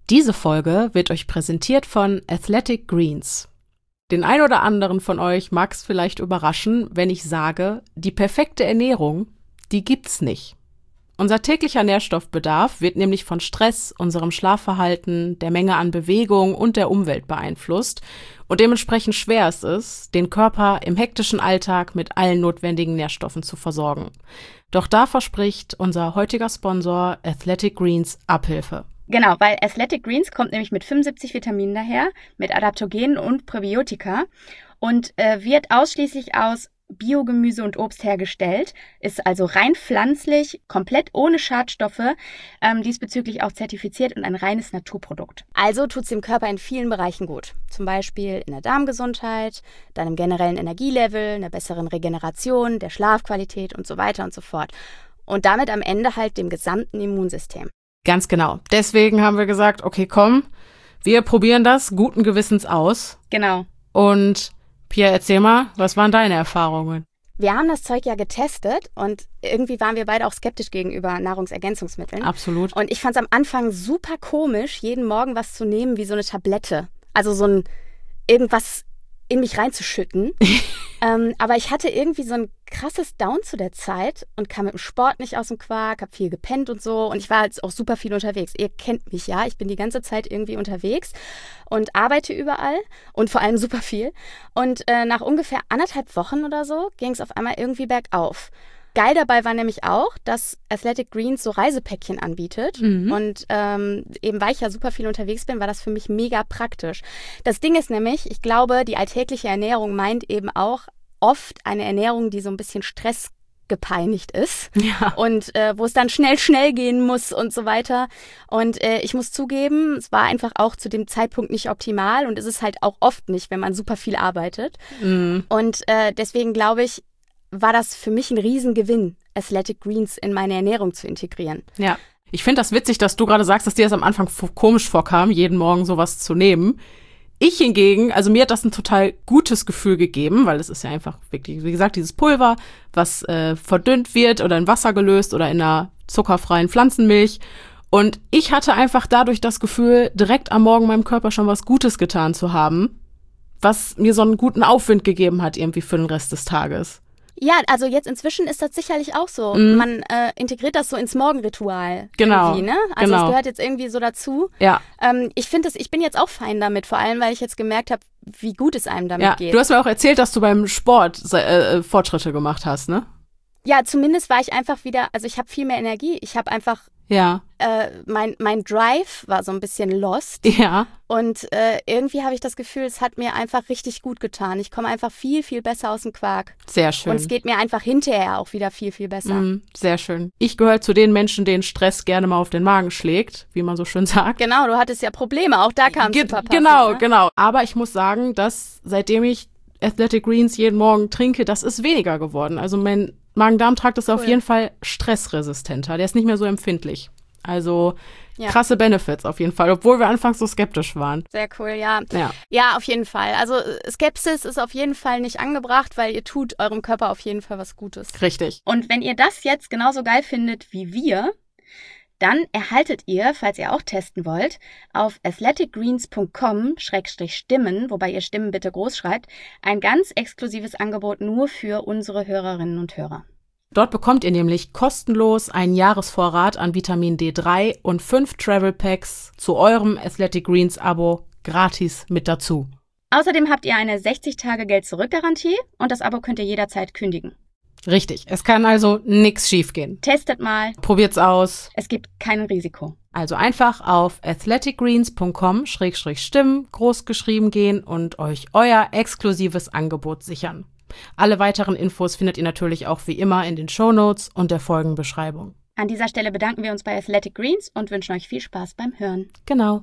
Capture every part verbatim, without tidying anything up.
Diese Folge wird euch präsentiert von Athletic Greens. Den ein oder anderen von euch mag es vielleicht überraschen, wenn ich sage, die perfekte Ernährung, die gibt's nicht. Unser täglicher Nährstoffbedarf wird nämlich von Stress, unserem Schlafverhalten, der Menge an Bewegung und der Umwelt beeinflusst und dementsprechend schwer ist es, den Körper im hektischen Alltag mit allen notwendigen Nährstoffen zu versorgen. Doch da verspricht unser heutiger Sponsor Athletic Greens Abhilfe. Genau, weil Athletic Greens kommt nämlich mit fünfundsiebzig Vitaminen daher, mit Adaptogenen und Präbiotika und äh, wird ausschließlich aus Biogemüse und Obst hergestellt, ist also rein pflanzlich, komplett ohne Schadstoffe, ähm, diesbezüglich auch zertifiziert und ein reines Naturprodukt. Also tut es dem Körper in vielen Bereichen gut. Zum Beispiel in der Darmgesundheit, deinem generellen Energielevel, einer besseren Regeneration, der Schlafqualität und so weiter und so fort. Und damit am Ende halt dem gesamten Immunsystem. Ganz genau. Deswegen haben wir gesagt, okay, komm, wir probieren das guten Gewissens aus. Genau. Und Pia, erzähl mal, was waren deine Erfahrungen? Wir haben das Zeug ja getestet und irgendwie waren wir beide auch skeptisch gegenüber Nahrungsergänzungsmitteln. Absolut. Und ich fand es am Anfang super komisch, jeden Morgen was zu nehmen wie so eine Tablette. Also so ein irgendwas in mich reinzuschütten. ähm, aber ich hatte irgendwie so ein krasses Down zu der Zeit und kam mit dem Sport nicht aus dem Quark, habe viel gepennt und so. Und ich war jetzt auch super viel unterwegs. Ihr kennt mich ja, ich bin die ganze Zeit irgendwie unterwegs und arbeite überall und vor allem super viel. Und äh, nach ungefähr anderthalb Wochen oder so ging es auf einmal irgendwie bergauf. Geil dabei war nämlich auch, dass Athletic Greens so Reisepäckchen anbietet. Mhm. Und ähm, eben weil ich ja super viel unterwegs bin, war das für mich mega praktisch. Das Ding ist nämlich, ich glaube, die alltägliche Ernährung meint eben auch oft eine Ernährung, die so ein bisschen stressgepeinigt ist. Ja. Und äh, wo es dann schnell, schnell gehen muss und so weiter. Und äh, ich muss zugeben, es war einfach auch zu dem Zeitpunkt nicht optimal und ist es halt auch oft nicht, wenn man super viel arbeitet. Mhm. Und äh, deswegen glaube ich, war das für mich ein Riesengewinn, Athletic Greens in meine Ernährung zu integrieren. Ja, ich finde das witzig, dass du gerade sagst, dass dir das am Anfang f- komisch vorkam, jeden Morgen sowas zu nehmen. Ich hingegen, also mir hat das ein total gutes Gefühl gegeben, weil es ist ja einfach wirklich, wie gesagt, dieses Pulver, was äh, verdünnt wird oder in Wasser gelöst oder in einer zuckerfreien Pflanzenmilch. Und ich hatte einfach dadurch das Gefühl, direkt am Morgen meinem Körper schon was Gutes getan zu haben, was mir so einen guten Aufwind gegeben hat irgendwie für den Rest des Tages. Ja, also jetzt inzwischen ist das sicherlich auch so. Mhm. Man äh, integriert das so ins Morgenritual. Genau. Ne? Also genau. es gehört jetzt irgendwie so dazu. Ja. Ähm, ich finde das, ich bin jetzt auch fein damit, vor allem, weil ich jetzt gemerkt habe, wie gut es einem damit ja. geht. Du hast mir auch erzählt, dass du beim Sport äh, Fortschritte gemacht hast, ne? Ja, zumindest war ich einfach wieder, also ich habe viel mehr Energie. Ich habe einfach, ja. äh, mein, mein Drive war so ein bisschen lost. Ja. Und äh, irgendwie habe ich das Gefühl, es hat mir einfach richtig gut getan. Ich komme einfach viel, viel besser aus dem Quark. Sehr schön. Und es geht mir einfach hinterher auch wieder viel, viel besser. Mm, sehr schön. Ich gehöre zu den Menschen, denen Stress gerne mal auf den Magen schlägt, wie man so schön sagt. Genau, du hattest ja Probleme, auch da kam es Ge- super passend, Genau, ne? genau. Aber ich muss sagen, dass seitdem ich Athletic Greens jeden Morgen trinke, das ist weniger geworden. Also mein Magen-Darm-Trakt ist cool. Auf jeden Fall stressresistenter. Der ist nicht mehr so empfindlich. Also ja. Krasse Benefits auf jeden Fall, obwohl wir anfangs so skeptisch waren. Sehr cool, ja. ja. Ja, auf jeden Fall. Also Skepsis ist auf jeden Fall nicht angebracht, weil ihr tut eurem Körper auf jeden Fall was Gutes. Richtig. Und wenn ihr das jetzt genauso geil findet wie wir, dann erhaltet ihr, falls ihr auch testen wollt, auf athletic greens punkt com Schrägstrich Stimmen, wobei ihr Stimmen bitte groß schreibt, ein ganz exklusives Angebot nur für unsere Hörerinnen und Hörer. Dort bekommt ihr nämlich kostenlos einen Jahresvorrat an Vitamin D drei und fünf Travel Packs zu eurem Athletic Greens Abo gratis mit dazu. Außerdem habt ihr eine sechzig Tage Geld-Zurück-Garantie und das Abo könnt ihr jederzeit kündigen. Richtig, es kann also nichts schiefgehen. Testet mal. Probiert's aus. Es gibt kein Risiko. Also einfach auf athletic greens punkt com Schrägstrich Stimmen groß geschrieben gehen und euch euer exklusives Angebot sichern. Alle weiteren Infos findet ihr natürlich auch wie immer in den Shownotes und der Folgenbeschreibung. An dieser Stelle bedanken wir uns bei Athletic Greens und wünschen euch viel Spaß beim Hören. Genau.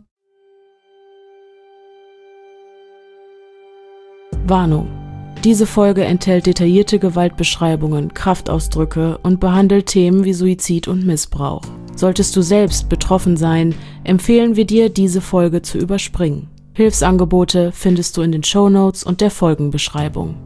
Warnung. Diese Folge enthält detaillierte Gewaltbeschreibungen, Kraftausdrücke und behandelt Themen wie Suizid und Missbrauch. Solltest du selbst betroffen sein, empfehlen wir dir, diese Folge zu überspringen. Hilfsangebote findest du in den Shownotes und der Folgenbeschreibung.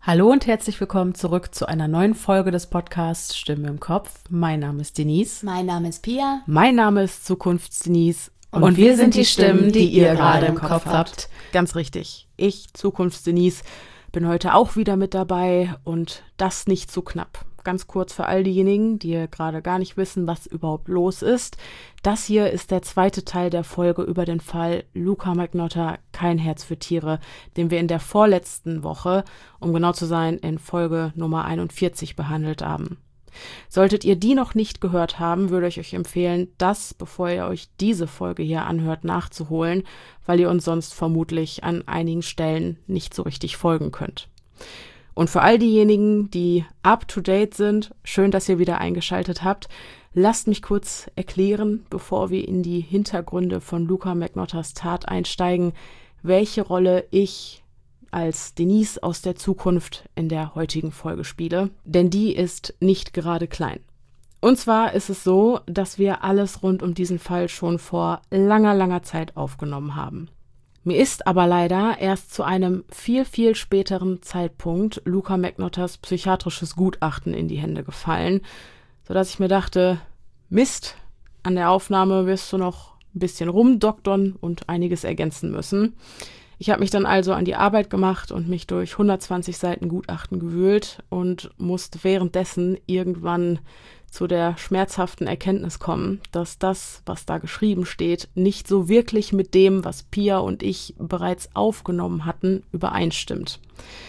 Hallo und herzlich willkommen zurück zu einer neuen Folge des Podcasts Stimme im Kopf. Mein Name ist Denise. Mein Name ist Pia. Mein Name ist Zukunfts-Denise. Und, und wir sind die Stimmen, die ihr gerade im Kopf habt. Ganz richtig. Ich, Zukunfts-Denise, bin heute auch wieder mit dabei und das nicht zu knapp. Ganz kurz für all diejenigen, die gerade gar nicht wissen, was überhaupt los ist. Das hier ist der zweite Teil der Folge über den Fall Luka Magnotta, kein Herz für Tiere, den wir in der vorletzten Woche, um genau zu sein, in Folge Nummer einundvierzig behandelt haben. Solltet ihr die noch nicht gehört haben, würde ich euch empfehlen, das, bevor ihr euch diese Folge hier anhört, nachzuholen, weil ihr uns sonst vermutlich an einigen Stellen nicht so richtig folgen könnt. Und für all diejenigen, die up-to-date sind, schön, dass ihr wieder eingeschaltet habt. Lasst mich kurz erklären, bevor wir in die Hintergründe von Luka Magnottas Tat einsteigen, welche Rolle ich als Denise aus der Zukunft in der heutigen Folge spiele. Denn die ist nicht gerade klein. Und zwar ist es so, dass wir alles rund um diesen Fall schon vor langer, langer Zeit aufgenommen haben. Mir ist aber leider erst zu einem viel, viel späteren Zeitpunkt Luka Magnottas psychiatrisches Gutachten in die Hände gefallen, sodass ich mir dachte, Mist, an der Aufnahme wirst du noch ein bisschen rumdoktern und einiges ergänzen müssen. Ich habe mich dann also an die Arbeit gemacht und mich durch hundertzwanzig Seiten Gutachten gewühlt und musste währenddessen irgendwann zu der schmerzhaften Erkenntnis kommen, dass das, was da geschrieben steht, nicht so wirklich mit dem, was Pia und ich bereits aufgenommen hatten, übereinstimmt.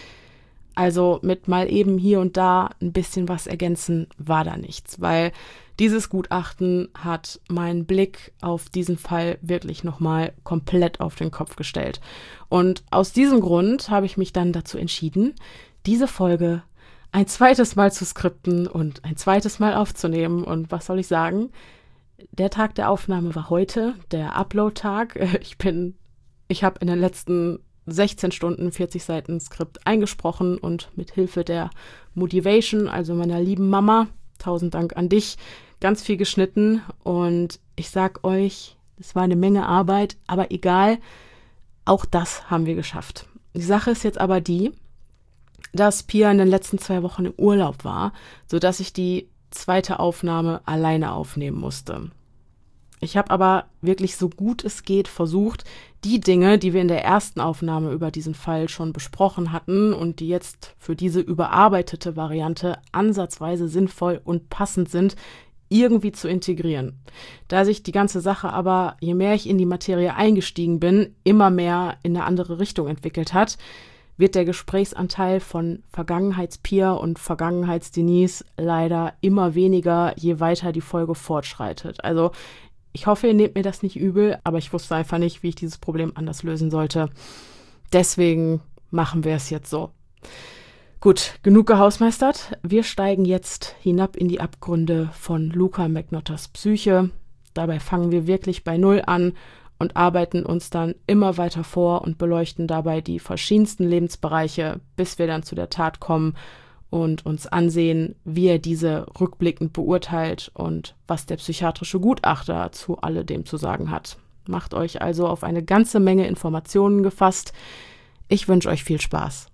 Also mit mal eben hier und da ein bisschen was ergänzen war da nichts, weil dieses Gutachten hat meinen Blick auf diesen Fall wirklich nochmal komplett auf den Kopf gestellt. Und aus diesem Grund habe ich mich dann dazu entschieden, diese Folge ein zweites Mal zu skripten und ein zweites Mal aufzunehmen. Und was soll ich sagen? Der Tag der Aufnahme war heute, der Upload-Tag. Ich bin, ich habe in den letzten sechzehn Stunden vierzig Seiten Skript eingesprochen und mit Hilfe der Motivation, also meiner lieben Mama, tausend Dank an dich, ganz viel geschnitten. Und ich sag euch, es war eine Menge Arbeit, aber egal, auch das haben wir geschafft. Die Sache ist jetzt aber die, dass Pia in den letzten zwei Wochen im Urlaub war, sodass ich die zweite Aufnahme alleine aufnehmen musste. Ich habe aber wirklich so gut es geht versucht, die Dinge, die wir in der ersten Aufnahme über diesen Fall schon besprochen hatten und die jetzt für diese überarbeitete Variante ansatzweise sinnvoll und passend sind, irgendwie zu integrieren. Da sich die ganze Sache aber, je mehr ich in die Materie eingestiegen bin, immer mehr in eine andere Richtung entwickelt hat, wird der Gesprächsanteil von Vergangenheits-Pia und Vergangenheits-Denise leider immer weniger, je weiter die Folge fortschreitet. Also ich hoffe, ihr nehmt mir das nicht übel, aber ich wusste einfach nicht, wie ich dieses Problem anders lösen sollte. Deswegen machen wir es jetzt so. Gut, genug gehausmeistert. Wir steigen jetzt hinab in die Abgründe von Luka Magnottas Psyche. Dabei fangen wir wirklich bei Null an und arbeiten uns dann immer weiter vor und beleuchten dabei die verschiedensten Lebensbereiche, bis wir dann zu der Tat kommen und uns ansehen, wie er diese rückblickend beurteilt und was der psychiatrische Gutachter zu alledem zu sagen hat. Macht euch also auf eine ganze Menge Informationen gefasst. Ich wünsche euch viel Spaß.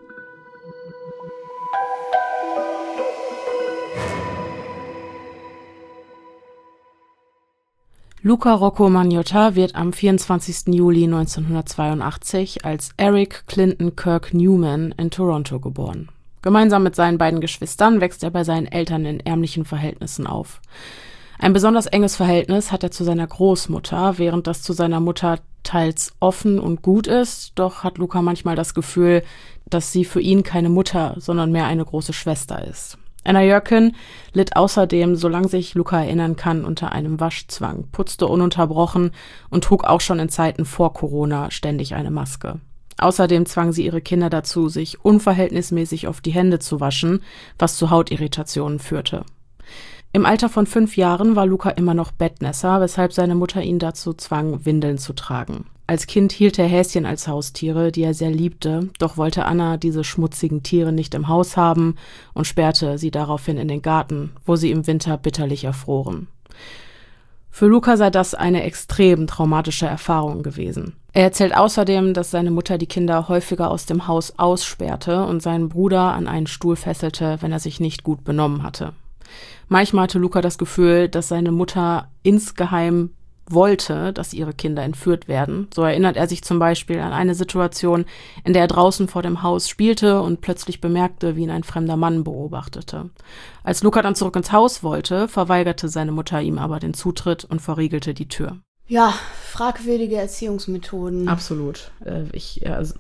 Luka Rocco Magnotta wird am vierundzwanzigsten Juli neunzehnhundertzweiundachtzig als Eric Clinton Kirk Newman in Toronto geboren. Gemeinsam mit seinen beiden Geschwistern wächst er bei seinen Eltern in ärmlichen Verhältnissen auf. Ein besonders enges Verhältnis hat er zu seiner Großmutter, während das zu seiner Mutter teils offen und gut ist, doch hat Luka manchmal das Gefühl, dass sie für ihn keine Mutter, sondern mehr eine große Schwester ist. Anna Jörken litt außerdem, solange sich Luka erinnern kann, unter einem Waschzwang, putzte ununterbrochen und trug auch schon in Zeiten vor Corona ständig eine Maske. Außerdem zwang sie ihre Kinder dazu, sich unverhältnismäßig oft die Hände zu waschen, was zu Hautirritationen führte. Im Alter von fünf Jahren war Luka immer noch Bettnässer, weshalb seine Mutter ihn dazu zwang, Windeln zu tragen. Als Kind hielt er Häschen als Haustiere, die er sehr liebte, doch wollte Anna diese schmutzigen Tiere nicht im Haus haben und sperrte sie daraufhin in den Garten, wo sie im Winter bitterlich erfroren. Für Luca sei das eine extrem traumatische Erfahrung gewesen. Er erzählt außerdem, dass seine Mutter die Kinder häufiger aus dem Haus aussperrte und seinen Bruder an einen Stuhl fesselte, wenn er sich nicht gut benommen hatte. Manchmal hatte Luca das Gefühl, dass seine Mutter insgeheim wollte, dass ihre Kinder entführt werden. So erinnert er sich zum Beispiel an eine Situation, in der er draußen vor dem Haus spielte und plötzlich bemerkte, wie ihn ein fremder Mann beobachtete. Als Luca dann zurück ins Haus wollte, verweigerte seine Mutter ihm aber den Zutritt und verriegelte die Tür. Ja, fragwürdige Erziehungsmethoden. Absolut. Äh, ich, also,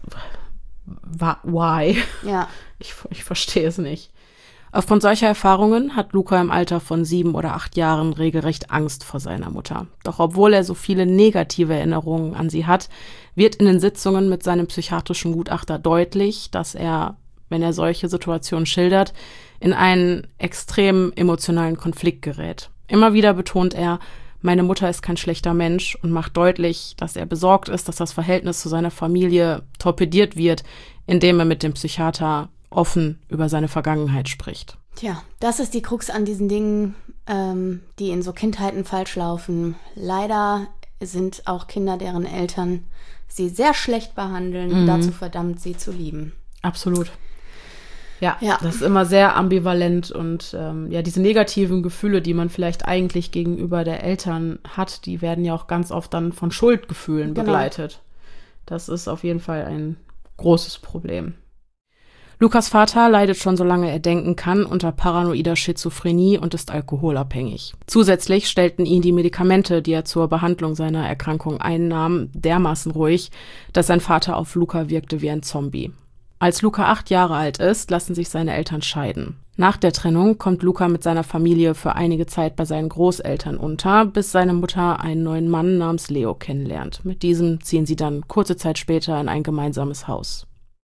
why? Ja. Ich, ich verstehe es nicht. Aufgrund solcher Erfahrungen hat Luca im Alter von sieben oder acht Jahren regelrecht Angst vor seiner Mutter. Doch obwohl er so viele negative Erinnerungen an sie hat, wird in den Sitzungen mit seinem psychiatrischen Gutachter deutlich, dass er, wenn er solche Situationen schildert, in einen extremen emotionalen Konflikt gerät. Immer wieder betont er, meine Mutter ist kein schlechter Mensch und macht deutlich, dass er besorgt ist, dass das Verhältnis zu seiner Familie torpediert wird, indem er mit dem Psychiater offen über seine Vergangenheit spricht. Tja, das ist die Krux an diesen Dingen, ähm, die in so Kindheiten falsch laufen. Leider sind auch Kinder, deren Eltern sie sehr schlecht behandeln, mhm. dazu verdammt, sie zu lieben. Absolut. Ja, ja, das ist immer sehr ambivalent und ähm, ja, diese negativen Gefühle, die man vielleicht eigentlich gegenüber der Eltern hat, die werden ja auch ganz oft dann von Schuldgefühlen genau. begleitet. Das ist auf jeden Fall ein großes Problem. Lukas Vater leidet schon so lange er denken kann unter paranoider Schizophrenie und ist alkoholabhängig. Zusätzlich stellten ihn die Medikamente, die er zur Behandlung seiner Erkrankung einnahm, dermaßen ruhig, dass sein Vater auf Luca wirkte wie ein Zombie. Als Luca acht Jahre alt ist, lassen sich seine Eltern scheiden. Nach der Trennung kommt Luca mit seiner Familie für einige Zeit bei seinen Großeltern unter, bis seine Mutter einen neuen Mann namens Leo kennenlernt. Mit diesem ziehen sie dann kurze Zeit später in ein gemeinsames Haus.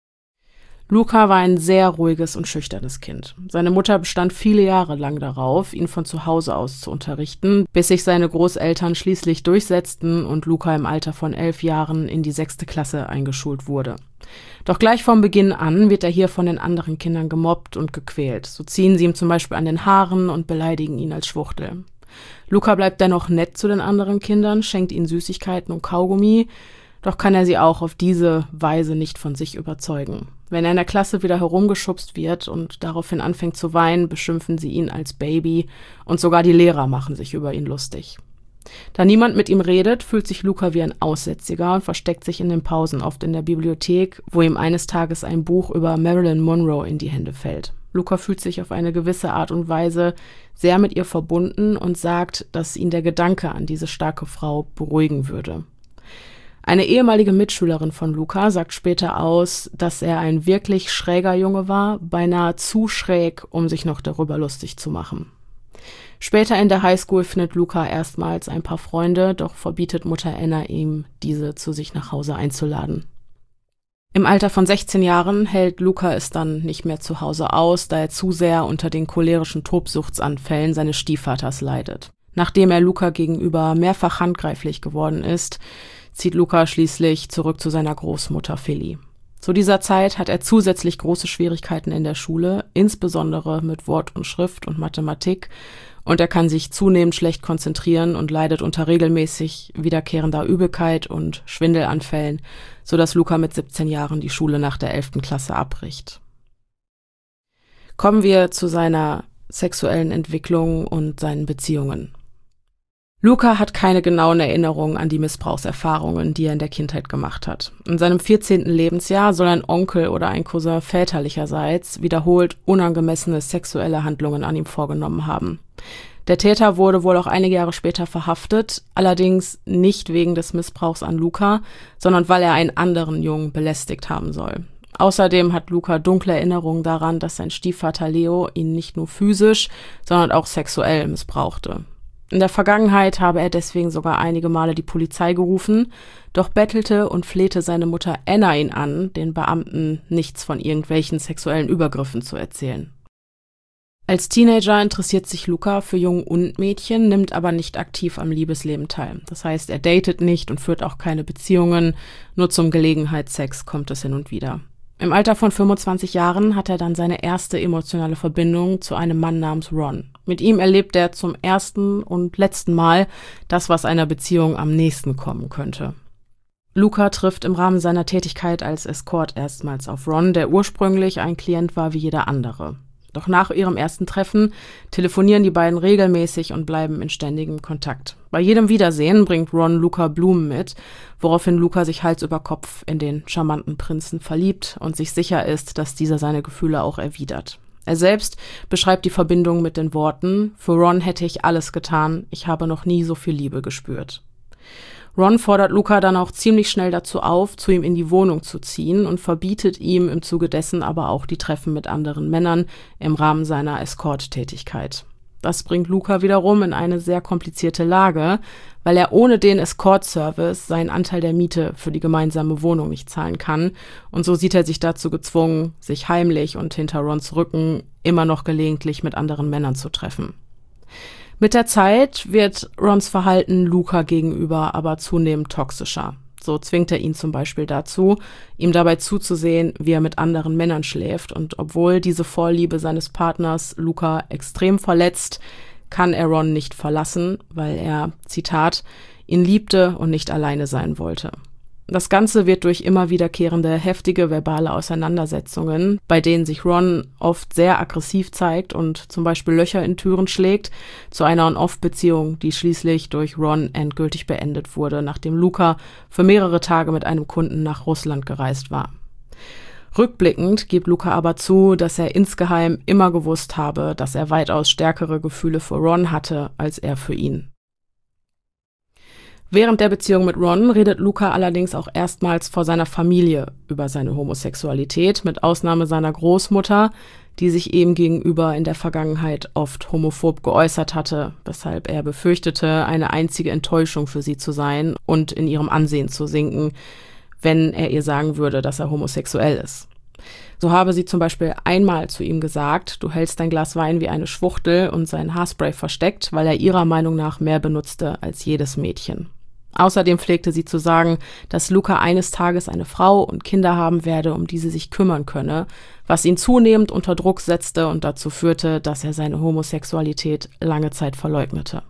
Luca war ein sehr ruhiges und schüchternes Kind. Seine Mutter bestand viele Jahre lang darauf, ihn von zu Hause aus zu unterrichten, bis sich seine Großeltern schließlich durchsetzten und Luca im Alter von elf Jahren in die sechste Klasse eingeschult wurde. Doch gleich vom Beginn an wird er hier von den anderen Kindern gemobbt und gequält. So ziehen sie ihm zum Beispiel an den Haaren und beleidigen ihn als Schwuchtel. Luca bleibt dennoch nett zu den anderen Kindern, schenkt ihnen Süßigkeiten und Kaugummi, doch kann er sie auch auf diese Weise nicht von sich überzeugen. Wenn er in der Klasse wieder herumgeschubst wird und daraufhin anfängt zu weinen, beschimpfen sie ihn als Baby und sogar die Lehrer machen sich über ihn lustig. Da niemand mit ihm redet, fühlt sich Luca wie ein Aussätziger und versteckt sich in den Pausen oft in der Bibliothek, wo ihm eines Tages ein Buch über Marilyn Monroe in die Hände fällt. Luca fühlt sich auf eine gewisse Art und Weise sehr mit ihr verbunden und sagt, dass ihn der Gedanke an diese starke Frau beruhigen würde. Eine ehemalige Mitschülerin von Luca sagt später aus, dass er ein wirklich schräger Junge war, beinahe zu schräg, um sich noch darüber lustig zu machen. Später in der Highschool findet Luca erstmals ein paar Freunde, doch verbietet Mutter Anna ihm, diese zu sich nach Hause einzuladen. Im Alter von sechzehn Jahren hält Luca es dann nicht mehr zu Hause aus, da er zu sehr unter den cholerischen Tobsuchtsanfällen seines Stiefvaters leidet. Nachdem er Luca gegenüber mehrfach handgreiflich geworden ist, zieht Luca schließlich zurück zu seiner Großmutter Philly. Zu dieser Zeit hat er zusätzlich große Schwierigkeiten in der Schule, insbesondere mit Wort und Schrift und Mathematik, und er kann sich zunehmend schlecht konzentrieren und leidet unter regelmäßig wiederkehrender Übelkeit und Schwindelanfällen, sodass Luca mit siebzehn Jahren die Schule nach der elften Klasse abbricht. Kommen wir zu seiner sexuellen Entwicklung und seinen Beziehungen. Luca hat keine genauen Erinnerungen an die Missbrauchserfahrungen, die er in der Kindheit gemacht hat. In seinem vierzehnten Lebensjahr soll ein Onkel oder ein Cousin väterlicherseits wiederholt unangemessene sexuelle Handlungen an ihm vorgenommen haben. Der Täter wurde wohl auch einige Jahre später verhaftet, allerdings nicht wegen des Missbrauchs an Luca, sondern weil er einen anderen Jungen belästigt haben soll. Außerdem hat Luca dunkle Erinnerungen daran, dass sein Stiefvater Leo ihn nicht nur physisch, sondern auch sexuell missbrauchte. In der Vergangenheit habe er deswegen sogar einige Male die Polizei gerufen, doch bettelte und flehte seine Mutter Anna ihn an, den Beamten nichts von irgendwelchen sexuellen Übergriffen zu erzählen. Als Teenager interessiert sich Luca für Jungen und Mädchen, nimmt aber nicht aktiv am Liebesleben teil. Das heißt, er datet nicht und führt auch keine Beziehungen, nur zum Gelegenheitssex kommt es hin und wieder. Im Alter von fünfundzwanzig Jahren hat er dann seine erste emotionale Verbindung zu einem Mann namens Ron. Mit ihm erlebt er zum ersten und letzten Mal das, was einer Beziehung am nächsten kommen könnte. Luca trifft im Rahmen seiner Tätigkeit als Escort erstmals auf Ron, der ursprünglich ein Klient war wie jeder andere. Doch nach ihrem ersten Treffen telefonieren die beiden regelmäßig und bleiben in ständigem Kontakt. Bei jedem Wiedersehen bringt Ron Luca Blumen mit, woraufhin Luca sich Hals über Kopf in den charmanten Prinzen verliebt und sich sicher ist, dass dieser seine Gefühle auch erwidert. Er selbst beschreibt die Verbindung mit den Worten: Für Ron hätte ich alles getan, ich habe noch nie so viel Liebe gespürt. Ron fordert Luca dann auch ziemlich schnell dazu auf, zu ihm in die Wohnung zu ziehen und verbietet ihm im Zuge dessen aber auch die Treffen mit anderen Männern im Rahmen seiner Escort-Tätigkeit. Das bringt Luca wiederum in eine sehr komplizierte Lage, weil er ohne den Escort-Service seinen Anteil der Miete für die gemeinsame Wohnung nicht zahlen kann, und so sieht er sich dazu gezwungen, sich heimlich und hinter Rons Rücken immer noch gelegentlich mit anderen Männern zu treffen. Mit der Zeit wird Rons Verhalten Luca gegenüber aber zunehmend toxischer. So zwingt er ihn zum Beispiel dazu, ihm dabei zuzusehen, wie er mit anderen Männern schläft, und obwohl diese Vorliebe seines Partners Luca extrem verletzt, kann er Ron nicht verlassen, weil er, Zitat, ihn liebte und nicht alleine sein wollte. Das Ganze wird durch immer wiederkehrende heftige verbale Auseinandersetzungen, bei denen sich Ron oft sehr aggressiv zeigt und zum Beispiel Löcher in Türen schlägt, zu einer On-Off-Beziehung, die schließlich durch Ron endgültig beendet wurde, nachdem Luca für mehrere Tage mit einem Kunden nach Russland gereist war. Rückblickend gibt Luca aber zu, dass er insgeheim immer gewusst habe, dass er weitaus stärkere Gefühle für Ron hatte als er für ihn. Während der Beziehung mit Ron redet Luca allerdings auch erstmals vor seiner Familie über seine Homosexualität, mit Ausnahme seiner Großmutter, die sich ihm gegenüber in der Vergangenheit oft homophob geäußert hatte, weshalb er befürchtete, eine einzige Enttäuschung für sie zu sein und in ihrem Ansehen zu sinken, wenn er ihr sagen würde, dass er homosexuell ist. So habe sie zum Beispiel einmal zu ihm gesagt, du hältst dein Glas Wein wie eine Schwuchtel, und sein Haarspray versteckt, weil er ihrer Meinung nach mehr benutzte als jedes Mädchen. Außerdem pflegte sie zu sagen, dass Luca eines Tages eine Frau und Kinder haben werde, um die sie sich kümmern könne, was ihn zunehmend unter Druck setzte und dazu führte, dass er seine Homosexualität lange Zeit verleugnete.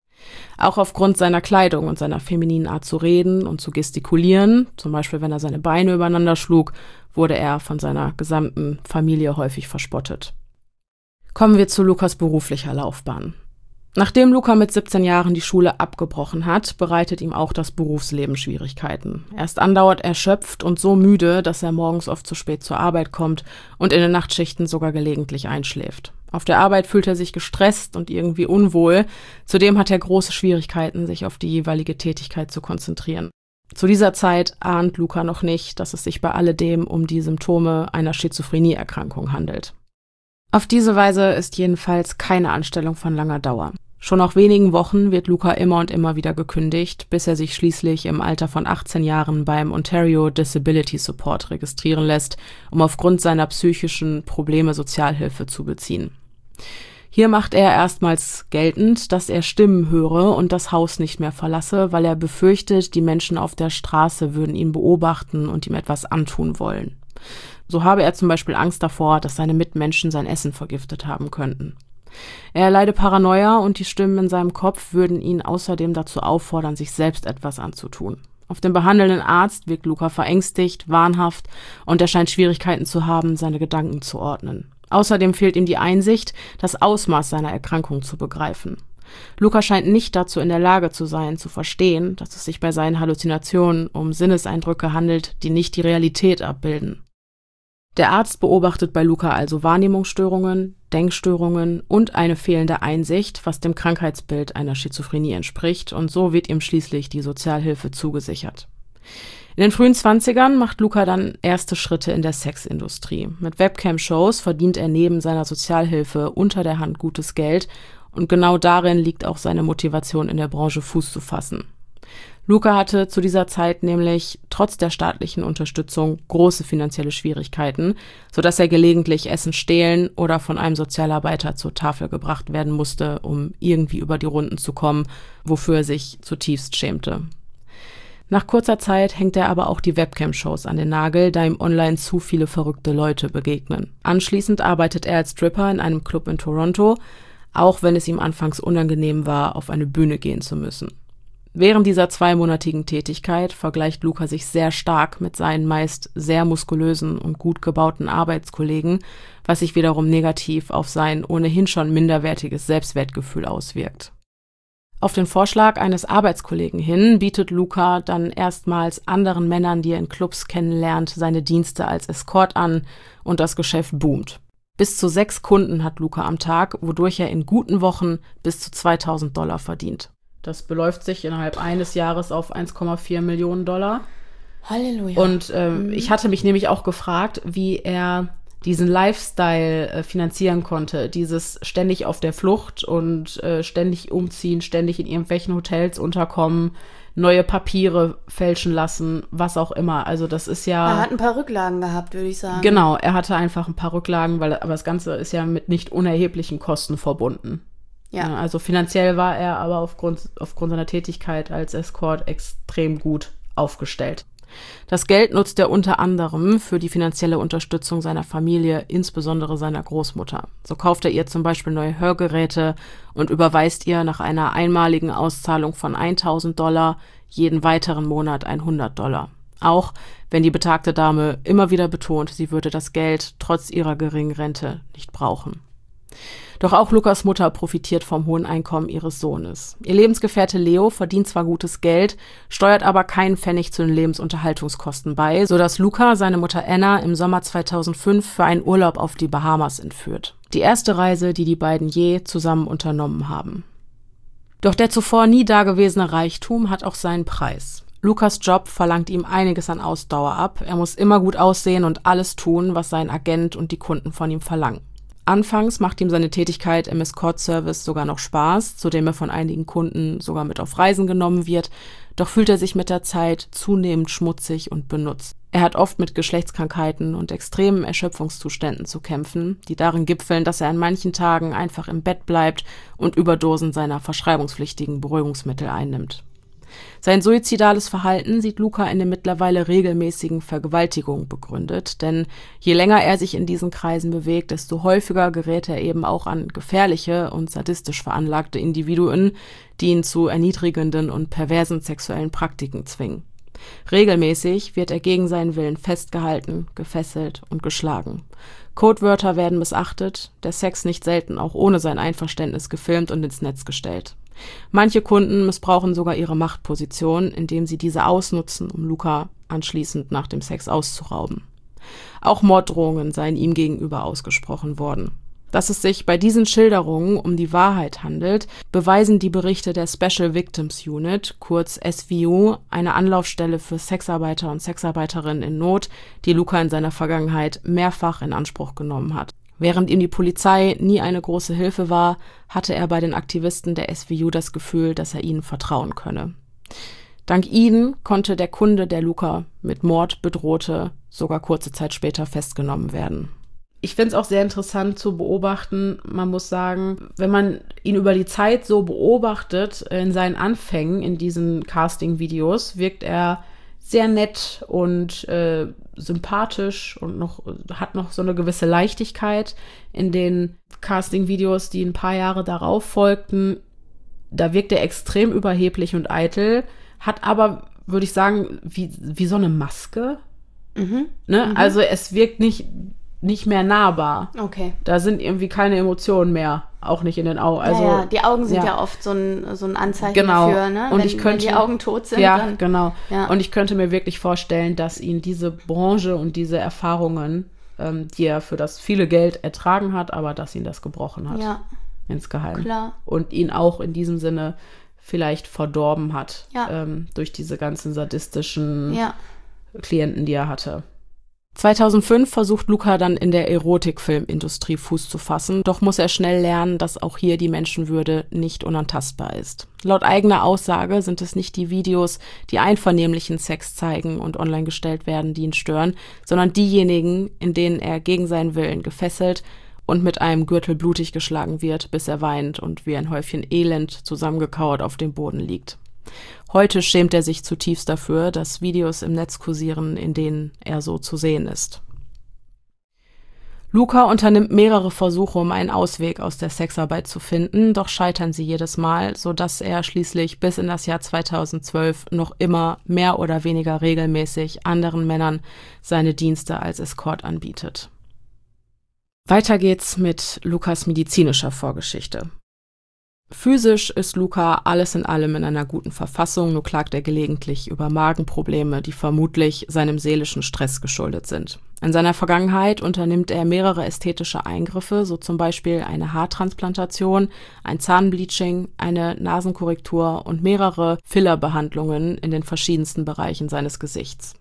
Auch aufgrund seiner Kleidung und seiner femininen Art zu reden und zu gestikulieren, zum Beispiel wenn er seine Beine übereinander schlug, wurde er von seiner gesamten Familie häufig verspottet. Kommen wir zu Lucas beruflicher Laufbahn. Nachdem Luca mit siebzehn Jahren die Schule abgebrochen hat, bereitet ihm auch das Berufsleben Schwierigkeiten. Er ist andauernd erschöpft und so müde, dass er morgens oft zu spät zur Arbeit kommt und in den Nachtschichten sogar gelegentlich einschläft. Auf der Arbeit fühlt er sich gestresst und irgendwie unwohl. Zudem hat er große Schwierigkeiten, sich auf die jeweilige Tätigkeit zu konzentrieren. Zu dieser Zeit ahnt Luca noch nicht, dass es sich bei alledem um die Symptome einer Schizophrenieerkrankung handelt. Auf diese Weise ist jedenfalls keine Anstellung von langer Dauer. Schon nach wenigen Wochen wird Luca immer und immer wieder gekündigt, bis er sich schließlich im Alter von achtzehn Jahren beim Ontario Disability Support registrieren lässt, um aufgrund seiner psychischen Probleme Sozialhilfe zu beziehen. Hier macht er erstmals geltend, dass er Stimmen höre und das Haus nicht mehr verlasse, weil er befürchtet, die Menschen auf der Straße würden ihn beobachten und ihm etwas antun wollen. So habe er zum Beispiel Angst davor, dass seine Mitmenschen sein Essen vergiftet haben könnten. Er erleide Paranoia und die Stimmen in seinem Kopf würden ihn außerdem dazu auffordern, sich selbst etwas anzutun. Auf den behandelnden Arzt wirkt Luca verängstigt, wahnhaft und er scheint Schwierigkeiten zu haben, seine Gedanken zu ordnen. Außerdem fehlt ihm die Einsicht, das Ausmaß seiner Erkrankung zu begreifen. Luca scheint nicht dazu in der Lage zu sein, zu verstehen, dass es sich bei seinen Halluzinationen um Sinneseindrücke handelt, die nicht die Realität abbilden. Der Arzt beobachtet bei Luca also Wahrnehmungsstörungen, Denkstörungen und eine fehlende Einsicht, was dem Krankheitsbild einer Schizophrenie entspricht, und so wird ihm schließlich die Sozialhilfe zugesichert. In den frühen Zwanzigern macht Luca dann erste Schritte in der Sexindustrie. Mit Webcam-Shows verdient er neben seiner Sozialhilfe unter der Hand gutes Geld, und genau darin liegt auch seine Motivation, in der Branche Fuß zu fassen. Luca hatte zu dieser Zeit nämlich trotz der staatlichen Unterstützung große finanzielle Schwierigkeiten, sodass er gelegentlich Essen stehlen oder von einem Sozialarbeiter zur Tafel gebracht werden musste, um irgendwie über die Runden zu kommen, wofür er sich zutiefst schämte. Nach kurzer Zeit hängt er aber auch die Webcam-Shows an den Nagel, da ihm online zu viele verrückte Leute begegnen. Anschließend arbeitet er als Stripper in einem Club in Toronto. auch wenn es ihm anfangs unangenehm war, auf eine Bühne gehen zu müssen. Während dieser zweimonatigen Tätigkeit vergleicht Luca sich sehr stark mit seinen meist sehr muskulösen und gut gebauten Arbeitskollegen, was sich wiederum negativ auf sein ohnehin schon minderwertiges Selbstwertgefühl auswirkt. Auf den Vorschlag eines Arbeitskollegen hin bietet Luca dann erstmals anderen Männern, die er in Clubs kennenlernt, seine Dienste als Escort an und das Geschäft boomt. Bis zu sechs Kunden hat Luca am Tag, wodurch er in guten Wochen bis zu zweitausend Dollar verdient. Das beläuft sich innerhalb eines Jahres auf eins Komma vier Millionen Dollar. Halleluja. Und äh, mhm. ich hatte mich nämlich auch gefragt, wie er diesen Lifestyle äh, finanzieren konnte. Dieses ständig auf der Flucht und äh, ständig umziehen, ständig in irgendwelchen Hotels unterkommen, neue Papiere fälschen lassen, was auch immer. Also das ist ja... Er hat ein paar Rücklagen gehabt, würde ich sagen. Genau, er hatte einfach ein paar Rücklagen, weil aber das Ganze ist ja mit nicht unerheblichen Kosten verbunden. Ja. Also finanziell war er aber aufgrund, aufgrund seiner Tätigkeit als Escort extrem gut aufgestellt. Das Geld nutzt er unter anderem für die finanzielle Unterstützung seiner Familie, insbesondere seiner Großmutter. So kauft er ihr zum Beispiel neue Hörgeräte und überweist ihr nach einer einmaligen Auszahlung von tausend Dollar jeden weiteren Monat hundert Dollar. Auch wenn die betagte Dame immer wieder betont, sie würde das Geld trotz ihrer geringen Rente nicht brauchen. Doch auch Lucas Mutter profitiert vom hohen Einkommen ihres Sohnes. Ihr Lebensgefährte Leo verdient zwar gutes Geld, steuert aber keinen Pfennig zu den Lebensunterhaltungskosten bei, sodass Luca seine Mutter Anna im Sommer zweitausendfünf für einen Urlaub auf die Bahamas entführt. Die erste Reise, die die beiden je zusammen unternommen haben. Doch der zuvor nie dagewesene Reichtum hat auch seinen Preis. Lucas Job verlangt ihm einiges an Ausdauer ab. Er muss immer gut aussehen und alles tun, was sein Agent und die Kunden von ihm verlangen. Anfangs macht ihm seine Tätigkeit im Escort-Service sogar noch Spaß, zudem er von einigen Kunden sogar mit auf Reisen genommen wird, doch fühlt er sich mit der Zeit zunehmend schmutzig und benutzt. Er hat oft mit Geschlechtskrankheiten und extremen Erschöpfungszuständen zu kämpfen, die darin gipfeln, dass er an manchen Tagen einfach im Bett bleibt und Überdosen seiner verschreibungspflichtigen Beruhigungsmittel einnimmt. Sein suizidales Verhalten sieht Luca in den mittlerweile regelmäßigen Vergewaltigungen begründet, denn je länger er sich in diesen Kreisen bewegt, desto häufiger gerät er eben auch an gefährliche und sadistisch veranlagte Individuen, die ihn zu erniedrigenden und perversen sexuellen Praktiken zwingen. Regelmäßig wird er gegen seinen Willen festgehalten, gefesselt und geschlagen. Codewörter werden missachtet, der Sex nicht selten auch ohne sein Einverständnis gefilmt und ins Netz gestellt. Manche Kunden missbrauchen sogar ihre Machtposition, indem sie diese ausnutzen, um Luca anschließend nach dem Sex auszurauben. Auch Morddrohungen seien ihm gegenüber ausgesprochen worden. Dass es sich bei diesen Schilderungen um die Wahrheit handelt, beweisen die Berichte der Special Victims Unit, kurz S V U, eine Anlaufstelle für Sexarbeiter und Sexarbeiterinnen in Not, die Luca in seiner Vergangenheit mehrfach in Anspruch genommen hat. Während ihm die Polizei nie eine große Hilfe war, hatte er bei den Aktivisten der S V U das Gefühl, dass er ihnen vertrauen könne. Dank ihnen konnte der Kunde, der Luca mit Mord bedrohte, sogar kurze Zeit später festgenommen werden. Ich finde es auch sehr interessant zu beobachten, man muss sagen, wenn man ihn über die Zeit so beobachtet, in seinen Anfängen in diesen Casting-Videos, wirkt er sehr nett und äh, sympathisch und noch hat noch so eine gewisse Leichtigkeit. In den Casting-Videos, die ein paar Jahre darauf folgten, da wirkt er extrem überheblich und eitel, hat aber, würde ich sagen, wie, wie so eine Maske. Mhm. Ne? Mhm. Also es wirkt nicht, nicht mehr nahbar. Okay. Da sind irgendwie keine Emotionen mehr, auch nicht in den Augen. Also, ja, ja, die Augen sind ja, ja oft so ein, so ein Anzeichen genau. dafür, ne? Und wenn, ich könnte, wenn die Augen tot sind. Ja, dann, genau. Ja. Und ich könnte mir wirklich vorstellen, dass ihn diese Branche und diese Erfahrungen, ähm, die er für das viele Geld ertragen hat, aber dass ihn das gebrochen hat. Ja. Insgeheim. Klar. Und ihn auch in diesem Sinne vielleicht verdorben hat, ja. ähm, durch diese ganzen sadistischen ja. Klienten, die er hatte. zweitausendfünf versucht Luca dann in der Erotikfilmindustrie Fuß zu fassen, doch muss er schnell lernen, dass auch hier die Menschenwürde nicht unantastbar ist. Laut eigener Aussage sind es nicht die Videos, die einvernehmlichen Sex zeigen und online gestellt werden, die ihn stören, sondern diejenigen, in denen er gegen seinen Willen gefesselt und mit einem Gürtel blutig geschlagen wird, bis er weint und wie ein Häufchen Elend zusammengekauert auf dem Boden liegt. Heute schämt er sich zutiefst dafür, dass Videos im Netz kursieren, in denen er so zu sehen ist. Luca unternimmt mehrere Versuche, um einen Ausweg aus der Sexarbeit zu finden, doch scheitern sie jedes Mal, sodass er schließlich bis in das Jahr zweitausendzwölf noch immer mehr oder weniger regelmäßig anderen Männern seine Dienste als Escort anbietet. Weiter geht's mit Lucas medizinischer Vorgeschichte. Physisch ist Luca alles in allem in einer guten Verfassung, nur klagt er gelegentlich über Magenprobleme, die vermutlich seinem seelischen Stress geschuldet sind. In seiner Vergangenheit unternimmt er mehrere ästhetische Eingriffe, so zum Beispiel eine Haartransplantation, ein Zahnbleaching, eine Nasenkorrektur und mehrere Fillerbehandlungen in den verschiedensten Bereichen seines Gesichts.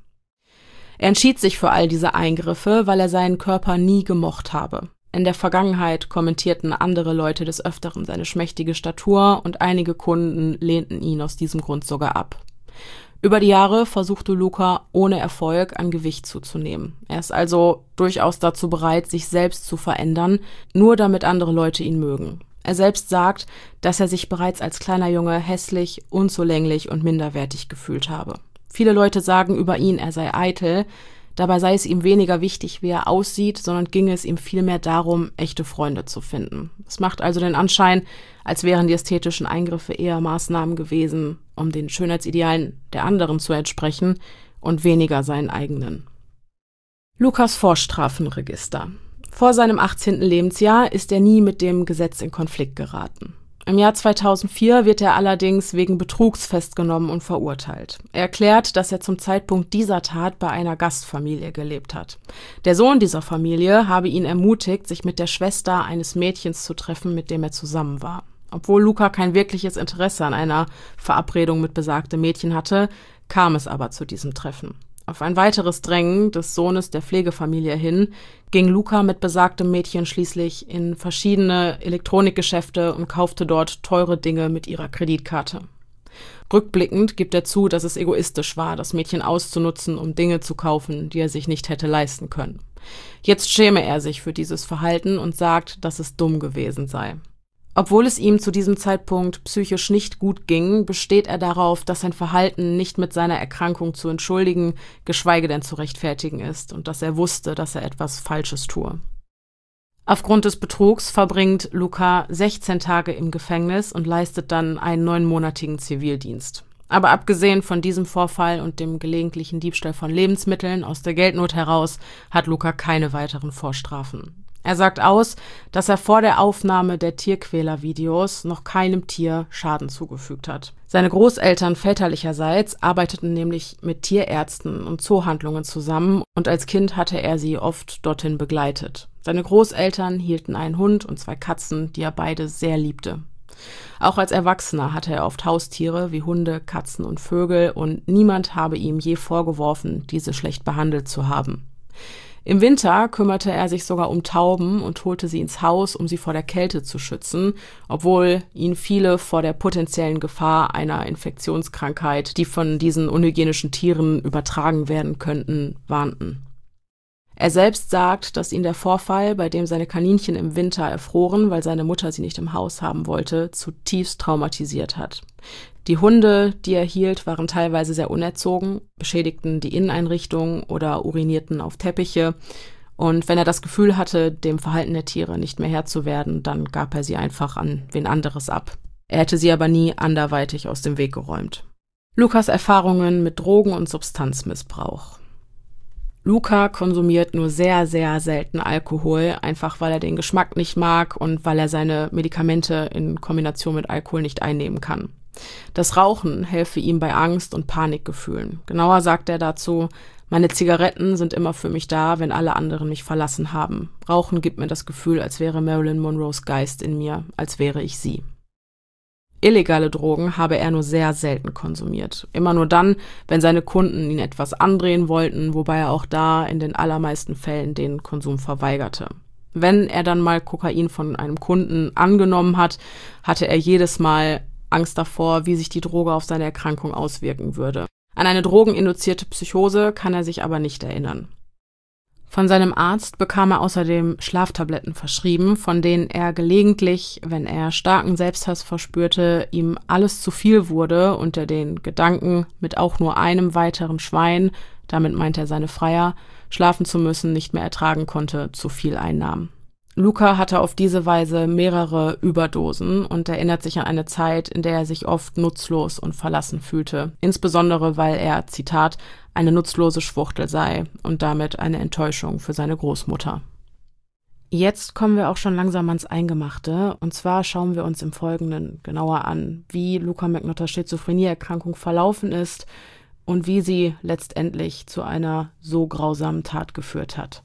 Er entschied sich für all diese Eingriffe, weil er seinen Körper nie gemocht habe. In der Vergangenheit kommentierten andere Leute des Öfteren seine schmächtige Statur und einige Kunden lehnten ihn aus diesem Grund sogar ab. Über die Jahre versuchte Luca ohne Erfolg an Gewicht zuzunehmen. Er ist also durchaus dazu bereit, sich selbst zu verändern, nur damit andere Leute ihn mögen. Er selbst sagt, dass er sich bereits als kleiner Junge hässlich, unzulänglich und minderwertig gefühlt habe. Viele Leute sagen über ihn, er sei eitel. Dabei sei es ihm weniger wichtig, wie er aussieht, sondern ginge es ihm vielmehr darum, echte Freunde zu finden. Es macht also den Anschein, als wären die ästhetischen Eingriffe eher Maßnahmen gewesen, um den Schönheitsidealen der anderen zu entsprechen und weniger seinen eigenen. Lucas Vorstrafenregister. Vor seinem achtzehnten Lebensjahr ist er nie mit dem Gesetz in Konflikt geraten. Im Jahr zweitausendvier wird er allerdings wegen Betrugs festgenommen und verurteilt. Er erklärt, dass er zum Zeitpunkt dieser Tat bei einer Gastfamilie gelebt hat. Der Sohn dieser Familie habe ihn ermutigt, sich mit der Schwester eines Mädchens zu treffen, mit dem er zusammen war. Obwohl Luca kein wirkliches Interesse an einer Verabredung mit besagtem Mädchen hatte, kam es aber zu diesem Treffen. Auf ein weiteres Drängen des Sohnes der Pflegefamilie hin ging Luca mit besagtem Mädchen schließlich in verschiedene Elektronikgeschäfte und kaufte dort teure Dinge mit ihrer Kreditkarte. Rückblickend gibt er zu, dass es egoistisch war, das Mädchen auszunutzen, um Dinge zu kaufen, die er sich nicht hätte leisten können. Jetzt schäme er sich für dieses Verhalten und sagt, dass es dumm gewesen sei. Obwohl es ihm zu diesem Zeitpunkt psychisch nicht gut ging, besteht er darauf, dass sein Verhalten nicht mit seiner Erkrankung zu entschuldigen, geschweige denn zu rechtfertigen ist und dass er wusste, dass er etwas Falsches tue. Aufgrund des Betrugs verbringt Luca sechzehn Tage im Gefängnis und leistet dann einen neunmonatigen Zivildienst. Aber abgesehen von diesem Vorfall und dem gelegentlichen Diebstahl von Lebensmitteln aus der Geldnot heraus hat Luca keine weiteren Vorstrafen. Er sagt aus, dass er vor der Aufnahme der Tierquäler-Videos noch keinem Tier Schaden zugefügt hat. Seine Großeltern väterlicherseits arbeiteten nämlich mit Tierärzten und Zoohandlungen zusammen und als Kind hatte er sie oft dorthin begleitet. Seine Großeltern hielten einen Hund und zwei Katzen, die er beide sehr liebte. Auch als Erwachsener hatte er oft Haustiere wie Hunde, Katzen und Vögel und niemand habe ihm je vorgeworfen, diese schlecht behandelt zu haben. Im Winter kümmerte er sich sogar um Tauben und holte sie ins Haus, um sie vor der Kälte zu schützen, obwohl ihn viele vor der potenziellen Gefahr einer Infektionskrankheit, die von diesen unhygienischen Tieren übertragen werden könnten, warnten. Er selbst sagt, dass ihn der Vorfall, bei dem seine Kaninchen im Winter erfroren, weil seine Mutter sie nicht im Haus haben wollte, zutiefst traumatisiert hat. Die Hunde, die er hielt, waren teilweise sehr unerzogen, beschädigten die Inneneinrichtung oder urinierten auf Teppiche. Und wenn er das Gefühl hatte, dem Verhalten der Tiere nicht mehr Herr zu werden, dann gab er sie einfach an wen anderes ab. Er hätte sie aber nie anderweitig aus dem Weg geräumt. Lucas Erfahrungen mit Drogen- und Substanzmissbrauch. Luca konsumiert nur sehr, sehr selten Alkohol, einfach weil er den Geschmack nicht mag und weil er seine Medikamente in Kombination mit Alkohol nicht einnehmen kann. Das Rauchen helfe ihm bei Angst- und Panikgefühlen. Genauer sagt er dazu, meine Zigaretten sind immer für mich da, wenn alle anderen mich verlassen haben. Rauchen gibt mir das Gefühl, als wäre Marilyn Monroes Geist in mir, als wäre ich sie. Illegale Drogen habe er nur sehr selten konsumiert. Immer nur dann, wenn seine Kunden ihn etwas andrehen wollten, wobei er auch da in den allermeisten Fällen den Konsum verweigerte. Wenn er dann mal Kokain von einem Kunden angenommen hat, hatte er jedes Mal Angst davor, wie sich die Droge auf seine Erkrankung auswirken würde. An eine drogeninduzierte Psychose kann er sich aber nicht erinnern. Von seinem Arzt bekam er außerdem Schlaftabletten verschrieben, von denen er gelegentlich, wenn er starken Selbsthass verspürte, ihm alles zu viel wurde und er den Gedanken, mit auch nur einem weiteren Schwein Damit meint er seine Freier, schlafen zu müssen, nicht mehr ertragen konnte, zu viel einnahm. Luca hatte auf diese Weise mehrere Überdosen und erinnert sich an eine Zeit, in der er sich oft nutzlos und verlassen fühlte, insbesondere weil er, Zitat, eine nutzlose Schwuchtel sei und damit eine Enttäuschung für seine Großmutter. Jetzt kommen wir auch schon langsam ans Eingemachte, und zwar schauen wir uns im Folgenden genauer an, wie Luca McNutters Schizophrenie-Erkrankung verlaufen ist und wie sie letztendlich zu einer so grausamen Tat geführt hat.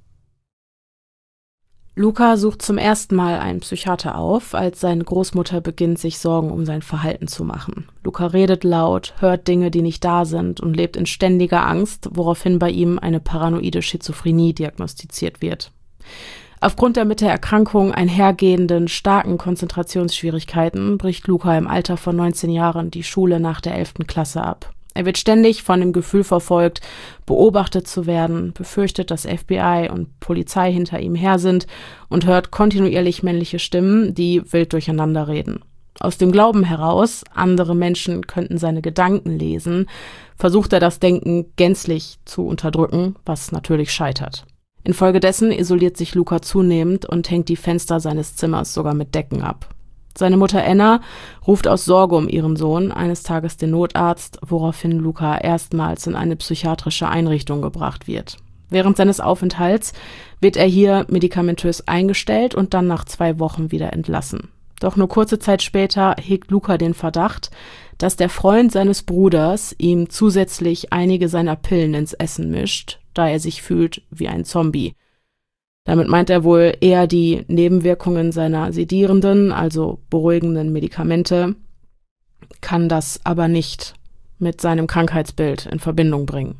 Luca sucht zum ersten Mal einen Psychiater auf, als seine Großmutter beginnt, sich Sorgen um sein Verhalten zu machen. Luca redet laut, hört Dinge, die nicht da sind und lebt in ständiger Angst, woraufhin bei ihm eine paranoide Schizophrenie diagnostiziert wird. Aufgrund der mit der Erkrankung einhergehenden starken Konzentrationsschwierigkeiten bricht Luca im Alter von neunzehn Jahren die Schule nach der elften Klasse ab. Er wird ständig von dem Gefühl verfolgt, beobachtet zu werden, befürchtet, dass F B I und Polizei hinter ihm her sind und hört kontinuierlich männliche Stimmen, die wild durcheinander reden. Aus dem Glauben heraus, andere Menschen könnten seine Gedanken lesen, versucht er das Denken gänzlich zu unterdrücken, was natürlich scheitert. Infolgedessen isoliert sich Luca zunehmend und hängt die Fenster seines Zimmers sogar mit Decken ab. Seine Mutter Anna ruft aus Sorge um ihren Sohn eines Tages den Notarzt, woraufhin Luca erstmals in eine psychiatrische Einrichtung gebracht wird. Während seines Aufenthalts wird er hier medikamentös eingestellt und dann nach zwei Wochen wieder entlassen. Doch nur kurze Zeit später hegt Luca den Verdacht, dass der Freund seines Bruders ihm zusätzlich einige seiner Pillen ins Essen mischt, da er sich fühlt wie ein Zombie. Damit meint er wohl eher die Nebenwirkungen seiner sedierenden, also beruhigenden Medikamente, kann das aber nicht mit seinem Krankheitsbild in Verbindung bringen.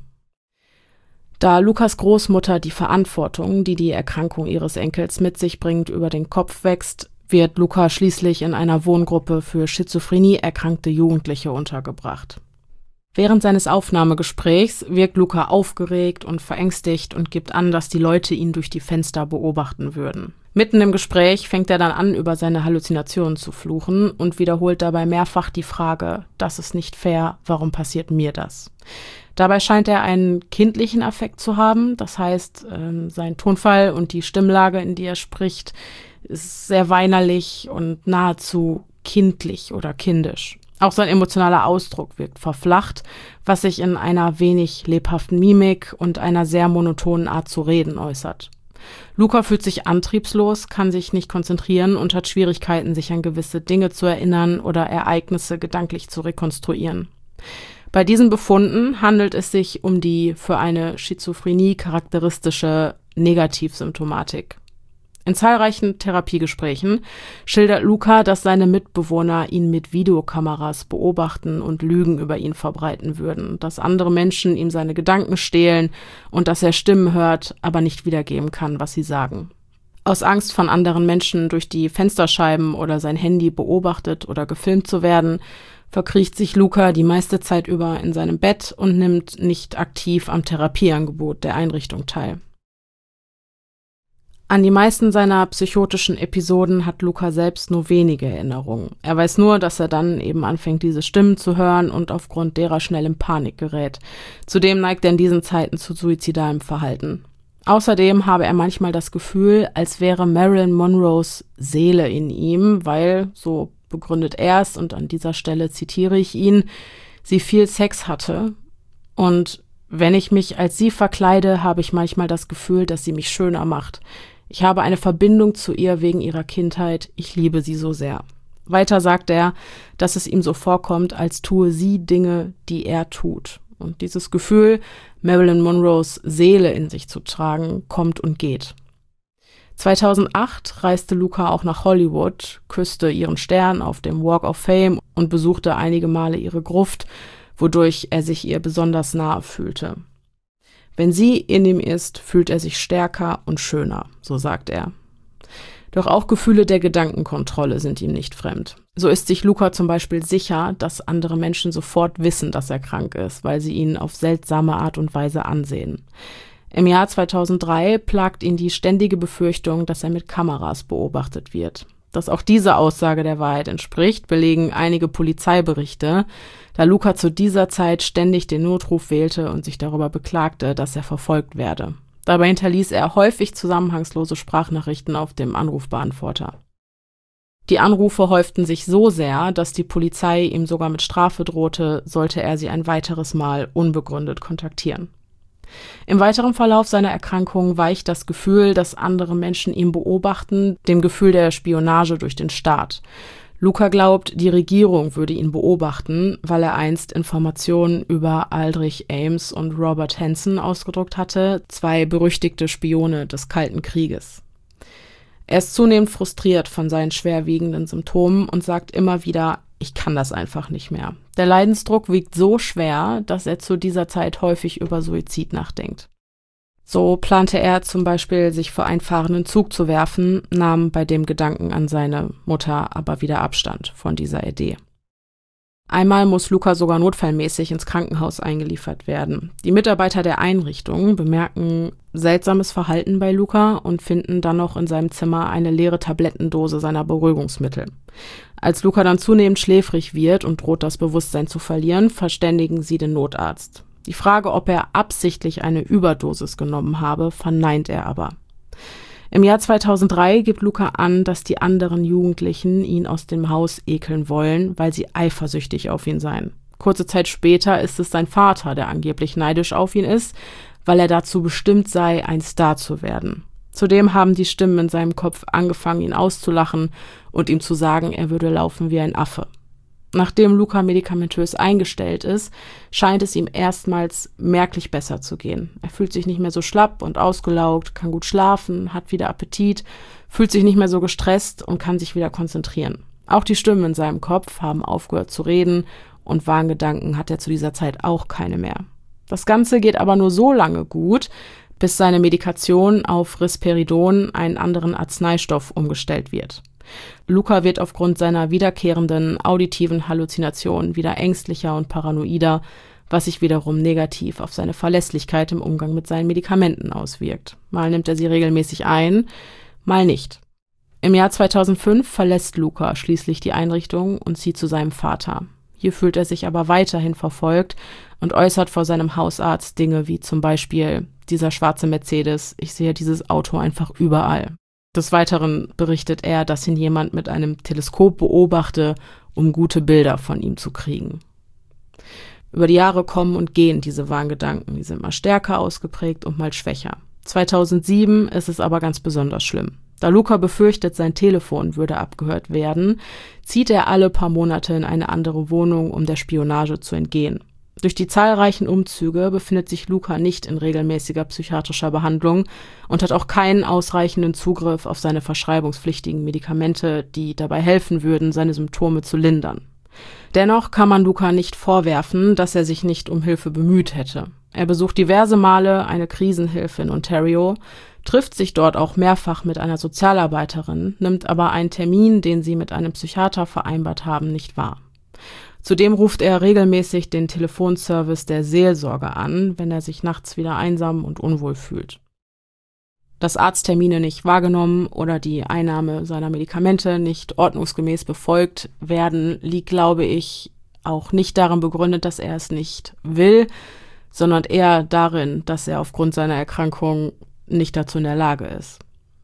Da Lukas Großmutter die Verantwortung, die die Erkrankung ihres Enkels mit sich bringt, über den Kopf wächst, wird Luca schließlich in einer Wohngruppe für Schizophrenie erkrankte Jugendliche untergebracht. Während seines Aufnahmegesprächs wirkt Luca aufgeregt und verängstigt und gibt an, dass die Leute ihn durch die Fenster beobachten würden. Mitten im Gespräch fängt er dann an, über seine Halluzinationen zu fluchen und wiederholt dabei mehrfach die Frage, das ist nicht fair, warum passiert mir das? Dabei scheint er einen kindlichen Affekt zu haben, das heißt, ähm, sein Tonfall und die Stimmlage, in die er spricht, ist sehr weinerlich und nahezu kindlich oder kindisch. Auch sein emotionaler Ausdruck wirkt verflacht, was sich in einer wenig lebhaften Mimik und einer sehr monotonen Art zu reden äußert. Luca fühlt sich antriebslos, kann sich nicht konzentrieren und hat Schwierigkeiten, sich an gewisse Dinge zu erinnern oder Ereignisse gedanklich zu rekonstruieren. Bei diesen Befunden handelt es sich um die für eine Schizophrenie charakteristische Negativsymptomatik. In zahlreichen Therapiegesprächen schildert Luca, dass seine Mitbewohner ihn mit Videokameras beobachten und Lügen über ihn verbreiten würden, dass andere Menschen ihm seine Gedanken stehlen und dass er Stimmen hört, aber nicht wiedergeben kann, was sie sagen. Aus Angst, von anderen Menschen durch die Fensterscheiben oder sein Handy beobachtet oder gefilmt zu werden, verkriecht sich Luca die meiste Zeit über in seinem Bett und nimmt nicht aktiv am Therapieangebot der Einrichtung teil. An die meisten seiner psychotischen Episoden hat Luca selbst nur wenige Erinnerungen. Er weiß nur, dass er dann eben anfängt, diese Stimmen zu hören und aufgrund derer schnell in Panik gerät. Zudem neigt er in diesen Zeiten zu suizidalem Verhalten. Außerdem habe er manchmal das Gefühl, als wäre Marilyn Monroes Seele in ihm, weil, so begründet er es, und an dieser Stelle zitiere ich ihn, sie viel Sex hatte. Und wenn ich mich als sie verkleide, habe ich manchmal das Gefühl, dass sie mich schöner macht. Ich habe eine Verbindung zu ihr wegen ihrer Kindheit. Ich liebe sie so sehr. Weiter sagt er, dass es ihm so vorkommt, als tue sie Dinge, die er tut. Und dieses Gefühl, Marilyn Monroes Seele in sich zu tragen, kommt und geht. zweitausendacht reiste Luca auch nach Hollywood, küsste ihren Stern auf dem Walk of Fame und besuchte einige Male ihre Gruft, wodurch er sich ihr besonders nahe fühlte. Wenn sie in ihm ist, fühlt er sich stärker und schöner, so sagt er. Doch auch Gefühle der Gedankenkontrolle sind ihm nicht fremd. So ist sich Luca zum Beispiel sicher, dass andere Menschen sofort wissen, dass er krank ist, weil sie ihn auf seltsame Art und Weise ansehen. Im Jahr zweitausenddrei plagt ihn die ständige Befürchtung, dass er mit Kameras beobachtet wird. Dass auch diese Aussage der Wahrheit entspricht, belegen einige Polizeiberichte, da Luca zu dieser Zeit ständig den Notruf wählte und sich darüber beklagte, dass er verfolgt werde. Dabei hinterließ er häufig zusammenhangslose Sprachnachrichten auf dem Anrufbeantworter. Die Anrufe häuften sich so sehr, dass die Polizei ihm sogar mit Strafe drohte, sollte er sie ein weiteres Mal unbegründet kontaktieren. Im weiteren Verlauf seiner Erkrankung weicht das Gefühl, dass andere Menschen ihn beobachten, dem Gefühl der Spionage durch den Staat. Luca glaubt, die Regierung würde ihn beobachten, weil er einst Informationen über Aldrich Ames und Robert Hanssen ausgedruckt hatte, zwei berüchtigte Spione des Kalten Krieges. Er ist zunehmend frustriert von seinen schwerwiegenden Symptomen und sagt immer wieder, ich kann das einfach nicht mehr. Der Leidensdruck wiegt so schwer, dass er zu dieser Zeit häufig über Suizid nachdenkt. So plante er zum Beispiel, sich vor einen fahrenden Zug zu werfen, nahm bei dem Gedanken an seine Mutter aber wieder Abstand von dieser Idee. Einmal muss Luca sogar notfallmäßig ins Krankenhaus eingeliefert werden. Die Mitarbeiter der Einrichtung bemerken seltsames Verhalten bei Luca und finden dann noch in seinem Zimmer eine leere Tablettendose seiner Beruhigungsmittel. Als Luca dann zunehmend schläfrig wird und droht, das Bewusstsein zu verlieren, verständigen sie den Notarzt. Die Frage, ob er absichtlich eine Überdosis genommen habe, verneint er aber. Im Jahr zweitausenddrei gibt Luca an, dass die anderen Jugendlichen ihn aus dem Haus ekeln wollen, weil sie eifersüchtig auf ihn seien. Kurze Zeit später ist es sein Vater, der angeblich neidisch auf ihn ist, weil er dazu bestimmt sei, ein Star zu werden. Zudem haben die Stimmen in seinem Kopf angefangen, ihn auszulachen und ihm zu sagen, er würde laufen wie ein Affe. Nachdem Luca medikamentös eingestellt ist, scheint es ihm erstmals merklich besser zu gehen. Er fühlt sich nicht mehr so schlapp und ausgelaugt, kann gut schlafen, hat wieder Appetit, fühlt sich nicht mehr so gestresst und kann sich wieder konzentrieren. Auch die Stimmen in seinem Kopf haben aufgehört zu reden und Wahngedanken hat er zu dieser Zeit auch keine mehr. Das Ganze geht aber nur so lange gut, bis seine Medikation auf Risperidon, einen anderen Arzneistoff, umgestellt wird. Luca wird aufgrund seiner wiederkehrenden auditiven Halluzinationen wieder ängstlicher und paranoider, was sich wiederum negativ auf seine Verlässlichkeit im Umgang mit seinen Medikamenten auswirkt. Mal nimmt er sie regelmäßig ein, mal nicht. Im Jahr zweitausendfünf verlässt Luca schließlich die Einrichtung und zieht zu seinem Vater. Hier fühlt er sich aber weiterhin verfolgt und äußert vor seinem Hausarzt Dinge wie zum Beispiel: dieser schwarze Mercedes, ich sehe dieses Auto einfach überall. Des Weiteren berichtet er, dass ihn jemand mit einem Teleskop beobachte, um gute Bilder von ihm zu kriegen. Über die Jahre kommen und gehen diese Wahngedanken, die sind mal stärker ausgeprägt und mal schwächer. zweitausendsieben ist es aber ganz besonders schlimm. Da Luca befürchtet, sein Telefon würde abgehört werden, zieht er alle paar Monate in eine andere Wohnung, um der Spionage zu entgehen. Durch die zahlreichen Umzüge befindet sich Luca nicht in regelmäßiger psychiatrischer Behandlung und hat auch keinen ausreichenden Zugriff auf seine verschreibungspflichtigen Medikamente, die dabei helfen würden, seine Symptome zu lindern. Dennoch kann man Luca nicht vorwerfen, dass er sich nicht um Hilfe bemüht hätte. Er besucht diverse Male eine Krisenhilfe in Ontario, trifft sich dort auch mehrfach mit einer Sozialarbeiterin, nimmt aber einen Termin, den sie mit einem Psychiater vereinbart haben, nicht wahr. Zudem ruft er regelmäßig den Telefonservice der Seelsorge an, wenn er sich nachts wieder einsam und unwohl fühlt. Dass Arzttermine nicht wahrgenommen oder die Einnahme seiner Medikamente nicht ordnungsgemäß befolgt werden, liegt, glaube ich, auch nicht darin begründet, dass er es nicht will, sondern eher darin, dass er aufgrund seiner Erkrankung nicht dazu in der Lage ist.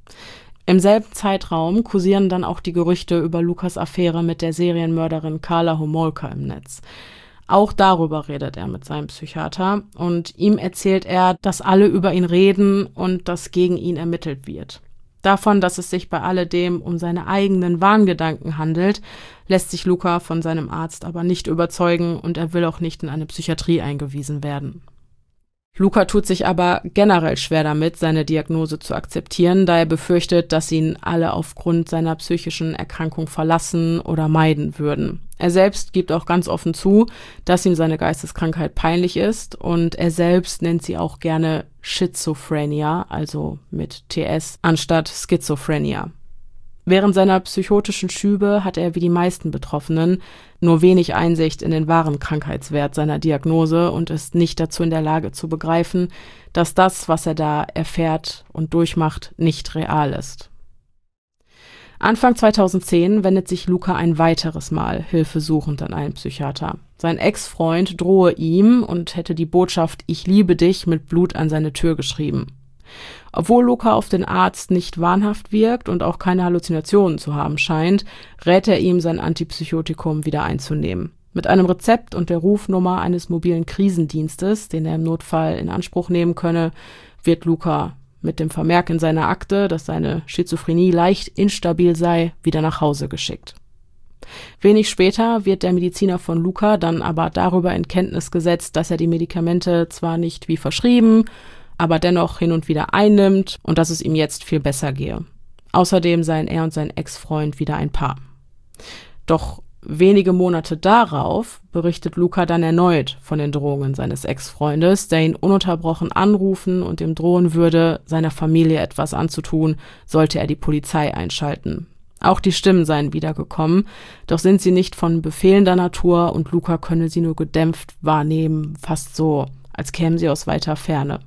Im selben Zeitraum kursieren dann auch die Gerüchte über Lukas Affäre mit der Serienmörderin Karla Homolka im Netz. Auch darüber redet er mit seinem Psychiater und ihm erzählt er, dass alle über ihn reden und dass gegen ihn ermittelt wird. Davon, dass es sich bei alledem um seine eigenen Wahngedanken handelt, lässt sich Luca von seinem Arzt aber nicht überzeugen und er will auch nicht in eine Psychiatrie eingewiesen werden. Luca tut sich aber generell schwer damit, seine Diagnose zu akzeptieren, da er befürchtet, dass ihn alle aufgrund seiner psychischen Erkrankung verlassen oder meiden würden. Er selbst gibt auch ganz offen zu, dass ihm seine Geisteskrankheit peinlich ist und er selbst nennt sie auch gerne Schizophrenia, also mit T S, anstatt Schizophrenia. Während seiner psychotischen Schübe hat er wie die meisten Betroffenen nur wenig Einsicht in den wahren Krankheitswert seiner Diagnose und ist nicht dazu in der Lage zu begreifen, dass das, was er da erfährt und durchmacht, nicht real ist. Anfang zweitausendzehn wendet sich Luca ein weiteres Mal hilfesuchend an einen Psychiater. Sein Ex-Freund drohe ihm und hätte die Botschaft „Ich liebe dich" mit Blut an seine Tür geschrieben. Obwohl Luca auf den Arzt nicht wahnhaft wirkt und auch keine Halluzinationen zu haben scheint, rät er ihm, sein Antipsychotikum wieder einzunehmen. Mit einem Rezept und der Rufnummer eines mobilen Krisendienstes, den er im Notfall in Anspruch nehmen könne, wird Luca mit dem Vermerk in seiner Akte, dass seine Schizophrenie leicht instabil sei, wieder nach Hause geschickt. Wenig später wird der Mediziner von Luca dann aber darüber in Kenntnis gesetzt, dass er die Medikamente zwar nicht wie verschrieben, aber dennoch hin und wieder einnimmt und dass es ihm jetzt viel besser gehe. Außerdem seien er und sein Ex-Freund wieder ein Paar. Doch wenige Monate darauf berichtet Luca dann erneut von den Drohungen seines Ex-Freundes, der ihn ununterbrochen anrufen und ihm drohen würde, seiner Familie etwas anzutun, sollte er die Polizei einschalten. Auch die Stimmen seien wiedergekommen, doch sind sie nicht von befehlender Natur und Luca könne sie nur gedämpft wahrnehmen, fast so, als kämen sie aus weiter Ferne.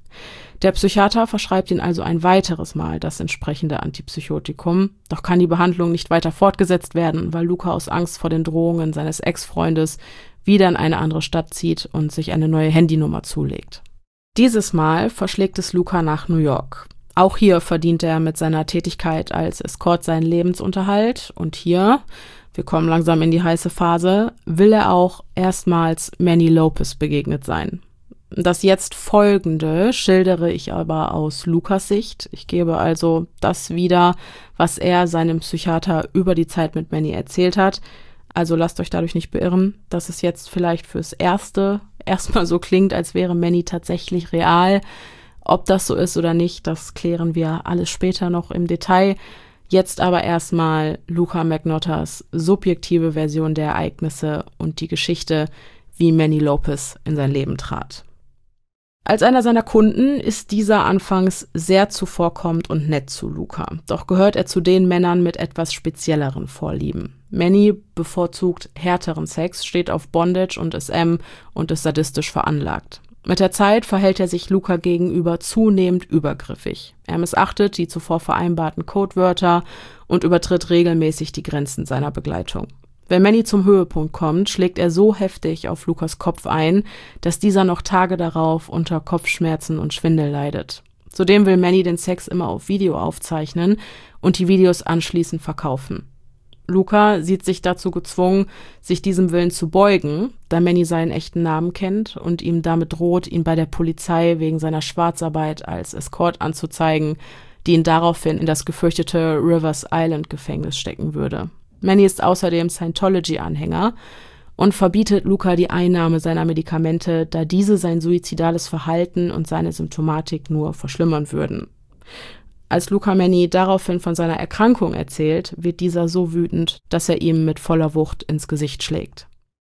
Der Psychiater verschreibt ihn also ein weiteres Mal das entsprechende Antipsychotikum, doch kann die Behandlung nicht weiter fortgesetzt werden, weil Luca aus Angst vor den Drohungen seines Ex-Freundes wieder in eine andere Stadt zieht und sich eine neue Handynummer zulegt. Dieses Mal verschlägt es Luca nach New York. Auch hier verdient er mit seiner Tätigkeit als Escort seinen Lebensunterhalt und hier, wir kommen langsam in die heiße Phase, will er auch erstmals Manny Lopez begegnet sein. Das jetzt Folgende schildere ich aber aus Lucas Sicht. Ich gebe also das wieder, was er seinem Psychiater über die Zeit mit Manny erzählt hat. Also lasst euch dadurch nicht beirren, dass es jetzt vielleicht fürs Erste erstmal so klingt, als wäre Manny tatsächlich real. Ob das so ist oder nicht, das klären wir alles später noch im Detail. Jetzt aber erstmal Luca Magnotta's subjektive Version der Ereignisse und die Geschichte, wie Manny Lopez in sein Leben trat. Als einer seiner Kunden ist dieser anfangs sehr zuvorkommend und nett zu Luca. Doch gehört er zu den Männern mit etwas spezielleren Vorlieben. Manny bevorzugt härteren Sex, steht auf Bondage und S M und ist sadistisch veranlagt. Mit der Zeit verhält er sich Luca gegenüber zunehmend übergriffig. Er missachtet die zuvor vereinbarten Codewörter und übertritt regelmäßig die Grenzen seiner Begleitung. Wenn Manny zum Höhepunkt kommt, schlägt er so heftig auf Lucas Kopf ein, dass dieser noch Tage darauf unter Kopfschmerzen und Schwindel leidet. Zudem will Manny den Sex immer auf Video aufzeichnen und die Videos anschließend verkaufen. Luca sieht sich dazu gezwungen, sich diesem Willen zu beugen, da Manny seinen echten Namen kennt und ihm damit droht, ihn bei der Polizei wegen seiner Schwarzarbeit als Escort anzuzeigen, die ihn daraufhin in das gefürchtete Rivers Island Gefängnis stecken würde. Manny ist außerdem Scientology-Anhänger und verbietet Luca die Einnahme seiner Medikamente, da diese sein suizidales Verhalten und seine Symptomatik nur verschlimmern würden. Als Luca Manny daraufhin von seiner Erkrankung erzählt, wird dieser so wütend, dass er ihm mit voller Wucht ins Gesicht schlägt.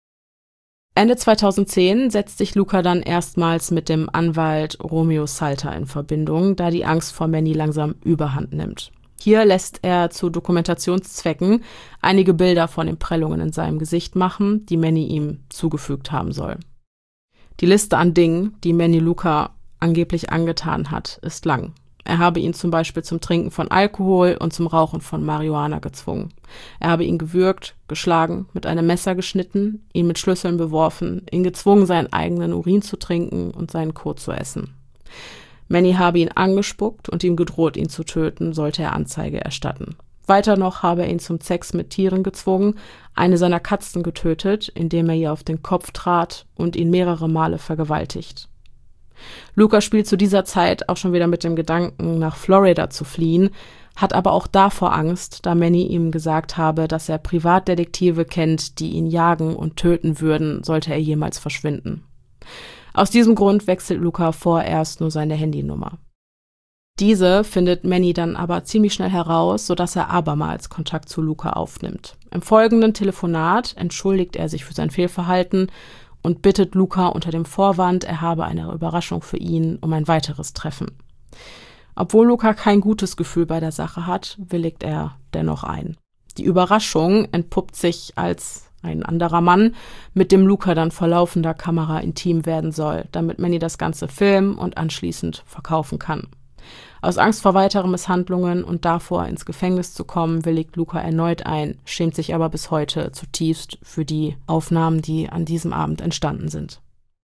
Ende zweitausendzehn setzt sich Luca dann erstmals mit dem Anwalt Romeo Salter in Verbindung, da die Angst vor Manny langsam Überhand nimmt. Hier lässt er zu Dokumentationszwecken einige Bilder von den Prellungen in seinem Gesicht machen, die Manny ihm zugefügt haben soll. Die Liste an Dingen, die Manny Luca angeblich angetan hat, ist lang. Er habe ihn zum Beispiel zum Trinken von Alkohol und zum Rauchen von Marihuana gezwungen. Er habe ihn gewürgt, geschlagen, mit einem Messer geschnitten, ihn mit Schlüsseln beworfen, ihn gezwungen, seinen eigenen Urin zu trinken und seinen Kot zu essen. Manny habe ihn angespuckt und ihm gedroht, ihn zu töten, sollte er Anzeige erstatten. Weiter noch habe er ihn zum Sex mit Tieren gezwungen, eine seiner Katzen getötet, indem er ihr auf den Kopf trat und ihn mehrere Male vergewaltigt. Luca spielt zu dieser Zeit auch schon wieder mit dem Gedanken, nach Florida zu fliehen, hat aber auch davor Angst, da Manny ihm gesagt habe, dass er Privatdetektive kennt, die ihn jagen und töten würden, sollte er jemals verschwinden. Aus diesem Grund wechselt Luca vorerst nur seine Handynummer. Diese findet Manny dann aber ziemlich schnell heraus, sodass er abermals Kontakt zu Luca aufnimmt. Im folgenden Telefonat entschuldigt er sich für sein Fehlverhalten und bittet Luca unter dem Vorwand, er habe eine Überraschung für ihn, um ein weiteres Treffen. Obwohl Luca kein gutes Gefühl bei der Sache hat, willigt er dennoch ein. Die Überraschung entpuppt sich als ein anderer Mann, mit dem Luca dann vor laufender Kamera intim werden soll, damit Manny das Ganze filmen und anschließend verkaufen kann. Aus Angst vor weiteren Misshandlungen und davor, ins Gefängnis zu kommen, willigt Luca erneut ein, schämt sich aber bis heute zutiefst für die Aufnahmen, die an diesem Abend entstanden sind.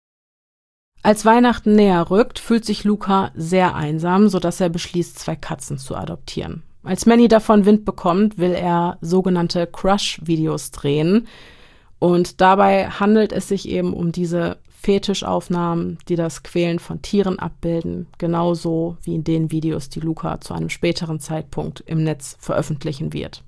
Als Weihnachten näher rückt, fühlt sich Luca sehr einsam, sodass er beschließt, zwei Katzen zu adoptieren. Als Manny davon Wind bekommt, will er sogenannte Crush-Videos drehen. Und dabei handelt es sich eben um diese Fetischaufnahmen, die das Quälen von Tieren abbilden, genauso wie in den Videos, die Luca zu einem späteren Zeitpunkt im Netz veröffentlichen wird.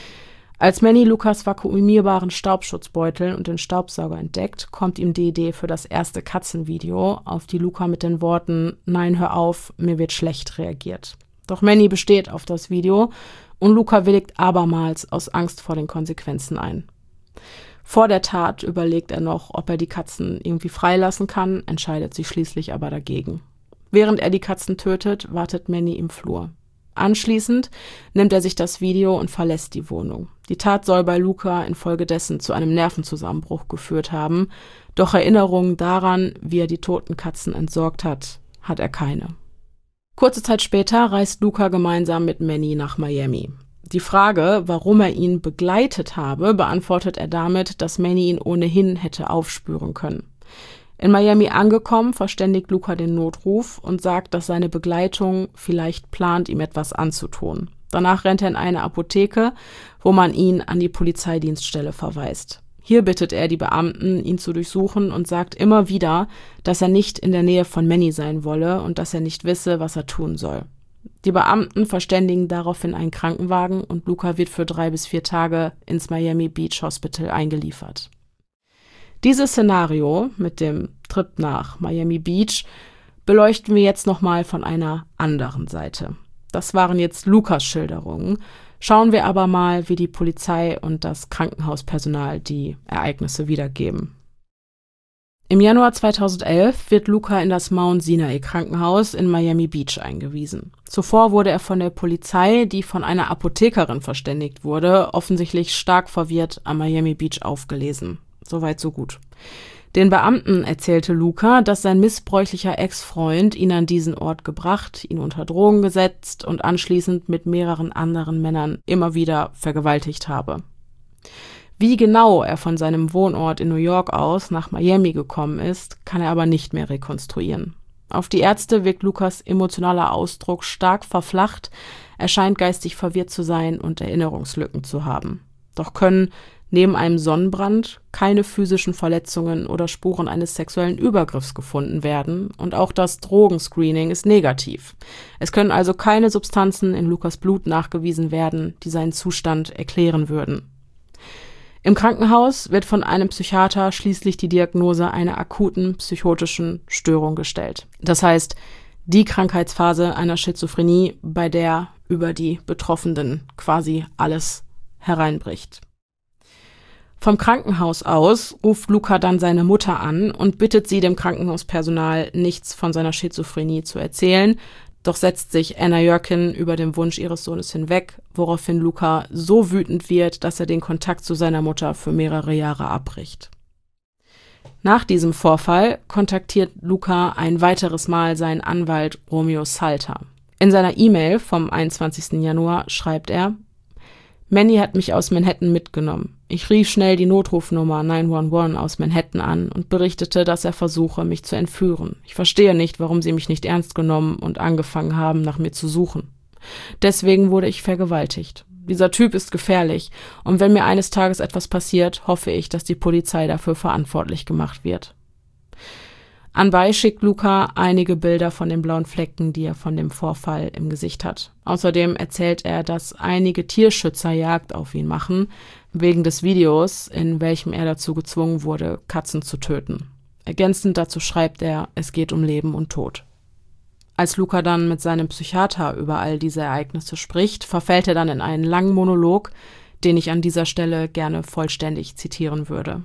Als Manny Lucas vakuumierbaren Staubschutzbeutel und den Staubsauger entdeckt, kommt ihm die Idee für das erste Katzenvideo, auf die Luca mit den Worten „Nein, hör auf, mir wird schlecht" reagiert. Doch Manny besteht auf das Video und Luca willigt abermals aus Angst vor den Konsequenzen ein. Vor der Tat überlegt er noch, ob er die Katzen irgendwie freilassen kann, entscheidet sich schließlich aber dagegen. Während er die Katzen tötet, wartet Manny im Flur. Anschließend nimmt er sich das Video und verlässt die Wohnung. Die Tat soll bei Luca infolgedessen zu einem Nervenzusammenbruch geführt haben, doch Erinnerungen daran, wie er die toten Katzen entsorgt hat, hat er keine. Kurze Zeit später reist Luca gemeinsam mit Manny nach Miami. Die Frage, warum er ihn begleitet habe, beantwortet er damit, dass Manny ihn ohnehin hätte aufspüren können. In Miami angekommen, verständigt Luca den Notruf und sagt, dass seine Begleitung vielleicht plant, ihm etwas anzutun. Danach rennt er in eine Apotheke, wo man ihn an die Polizeidienststelle verweist. Hier bittet er die Beamten, ihn zu durchsuchen und sagt immer wieder, dass er nicht in der Nähe von Manny sein wolle und dass er nicht wisse, was er tun soll. Die Beamten verständigen daraufhin einen Krankenwagen und Luca wird für drei bis vier Tage ins Miami Beach Hospital eingeliefert. Dieses Szenario mit dem Trip nach Miami Beach beleuchten wir jetzt nochmal von einer anderen Seite. Das waren jetzt Lucas Schilderungen. Schauen wir aber mal, wie die Polizei und das Krankenhauspersonal die Ereignisse wiedergeben. Im Januar zweitausendelf wird Luca in das Mount Sinai Krankenhaus in Miami Beach eingewiesen. Zuvor wurde er von der Polizei, die von einer Apothekerin verständigt wurde, offensichtlich stark verwirrt am Miami Beach aufgelesen. Soweit so gut. Den Beamten erzählte Luca, dass sein missbräuchlicher Ex-Freund ihn an diesen Ort gebracht, ihn unter Drogen gesetzt und anschließend mit mehreren anderen Männern immer wieder vergewaltigt habe. Wie genau er von seinem Wohnort in New York aus nach Miami gekommen ist, kann er aber nicht mehr rekonstruieren. Auf die Ärzte wirkt Lucas emotionaler Ausdruck stark verflacht, er scheint geistig verwirrt zu sein und Erinnerungslücken zu haben. Doch können neben einem Sonnenbrand keine physischen Verletzungen oder Spuren eines sexuellen Übergriffs gefunden werden und auch das Drogenscreening ist negativ. Es können also keine Substanzen in Lucas Blut nachgewiesen werden, die seinen Zustand erklären würden. Im Krankenhaus wird von einem Psychiater schließlich die Diagnose einer akuten psychotischen Störung gestellt. Das heißt, die Krankheitsphase einer Schizophrenie, bei der über die Betroffenen quasi alles hereinbricht. Vom Krankenhaus aus ruft Luca dann seine Mutter an und bittet sie, dem Krankenhauspersonal nichts von seiner Schizophrenie zu erzählen, doch setzt sich Anna Jörkin über den Wunsch ihres Sohnes hinweg, woraufhin Luca so wütend wird, dass er den Kontakt zu seiner Mutter für mehrere Jahre abbricht. Nach diesem Vorfall kontaktiert Luca ein weiteres Mal seinen Anwalt Romeo Salter. In seiner E-Mail vom einundzwanzigsten Januar schreibt er: Manny hat mich aus Manhattan mitgenommen. Ich rief schnell die Notrufnummer neun eins eins aus Manhattan an und berichtete, dass er versuche, mich zu entführen. Ich verstehe nicht, warum sie mich nicht ernst genommen und angefangen haben, nach mir zu suchen. Deswegen wurde ich vergewaltigt. Dieser Typ ist gefährlich und wenn mir eines Tages etwas passiert, hoffe ich, dass die Polizei dafür verantwortlich gemacht wird. Anbei schickt Luca einige Bilder von den blauen Flecken, die er von dem Vorfall im Gesicht hat. Außerdem erzählt er, dass einige Tierschützer Jagd auf ihn machen, wegen des Videos, in welchem er dazu gezwungen wurde, Katzen zu töten. Ergänzend dazu schreibt er, es geht um Leben und Tod. Als Luca dann mit seinem Psychiater über all diese Ereignisse spricht, verfällt er dann in einen langen Monolog, den ich an dieser Stelle gerne vollständig zitieren würde.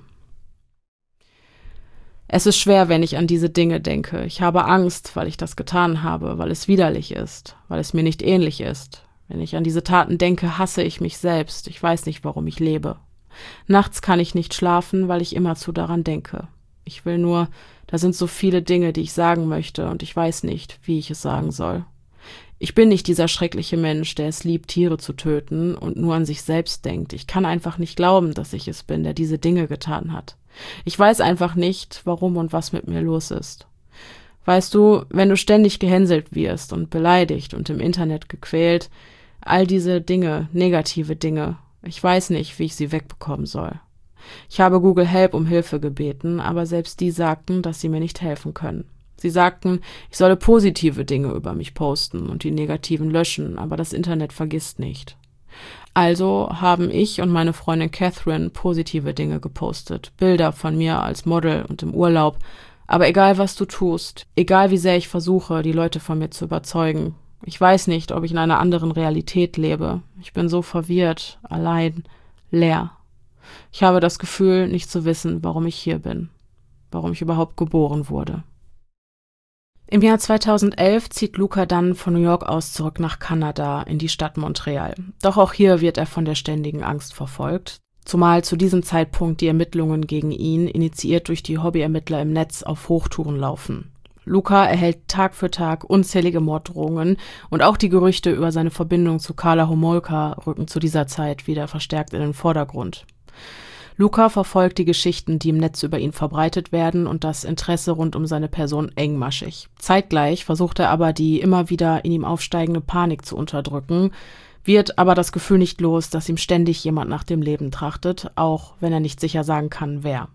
Es ist schwer, wenn ich an diese Dinge denke. Ich habe Angst, weil ich das getan habe, weil es widerlich ist, weil es mir nicht ähnlich ist. Wenn ich an diese Taten denke, hasse ich mich selbst. Ich weiß nicht, warum ich lebe. Nachts kann ich nicht schlafen, weil ich immerzu daran denke. Ich will nur, da sind so viele Dinge, die ich sagen möchte und ich weiß nicht, wie ich es sagen soll. Ich bin nicht dieser schreckliche Mensch, der es liebt, Tiere zu töten und nur an sich selbst denkt. Ich kann einfach nicht glauben, dass ich es bin, der diese Dinge getan hat. Ich weiß einfach nicht, warum und was mit mir los ist. Weißt du, wenn du ständig gehänselt wirst und beleidigt und im Internet gequält, all diese Dinge, negative Dinge, ich weiß nicht, wie ich sie wegbekommen soll. Ich habe Google Help um Hilfe gebeten, aber selbst die sagten, dass sie mir nicht helfen können. Sie sagten, ich solle positive Dinge über mich posten und die negativen löschen, aber das Internet vergisst nicht. Also haben ich und meine Freundin Catherine positive Dinge gepostet, Bilder von mir als Model und im Urlaub. Aber egal, was du tust, egal wie sehr ich versuche, die Leute von mir zu überzeugen, ich weiß nicht, ob ich in einer anderen Realität lebe. Ich bin so verwirrt, allein, leer. Ich habe das Gefühl, nicht zu wissen, warum ich hier bin, warum ich überhaupt geboren wurde. Im Jahr zweitausendelf zieht Luca dann von New York aus zurück nach Kanada, in die Stadt Montreal. Doch auch hier wird er von der ständigen Angst verfolgt, zumal zu diesem Zeitpunkt die Ermittlungen gegen ihn, initiiert durch die Hobbyermittler im Netz, auf Hochtouren laufen. Luca erhält Tag für Tag unzählige Morddrohungen und auch die Gerüchte über seine Verbindung zu Karla Homolka rücken zu dieser Zeit wieder verstärkt in den Vordergrund. Luca verfolgt die Geschichten, die im Netz über ihn verbreitet werden, und das Interesse rund um seine Person engmaschig. Zeitgleich versucht er aber, die immer wieder in ihm aufsteigende Panik zu unterdrücken, wird aber das Gefühl nicht los, dass ihm ständig jemand nach dem Leben trachtet, auch wenn er nicht sicher sagen kann, wer.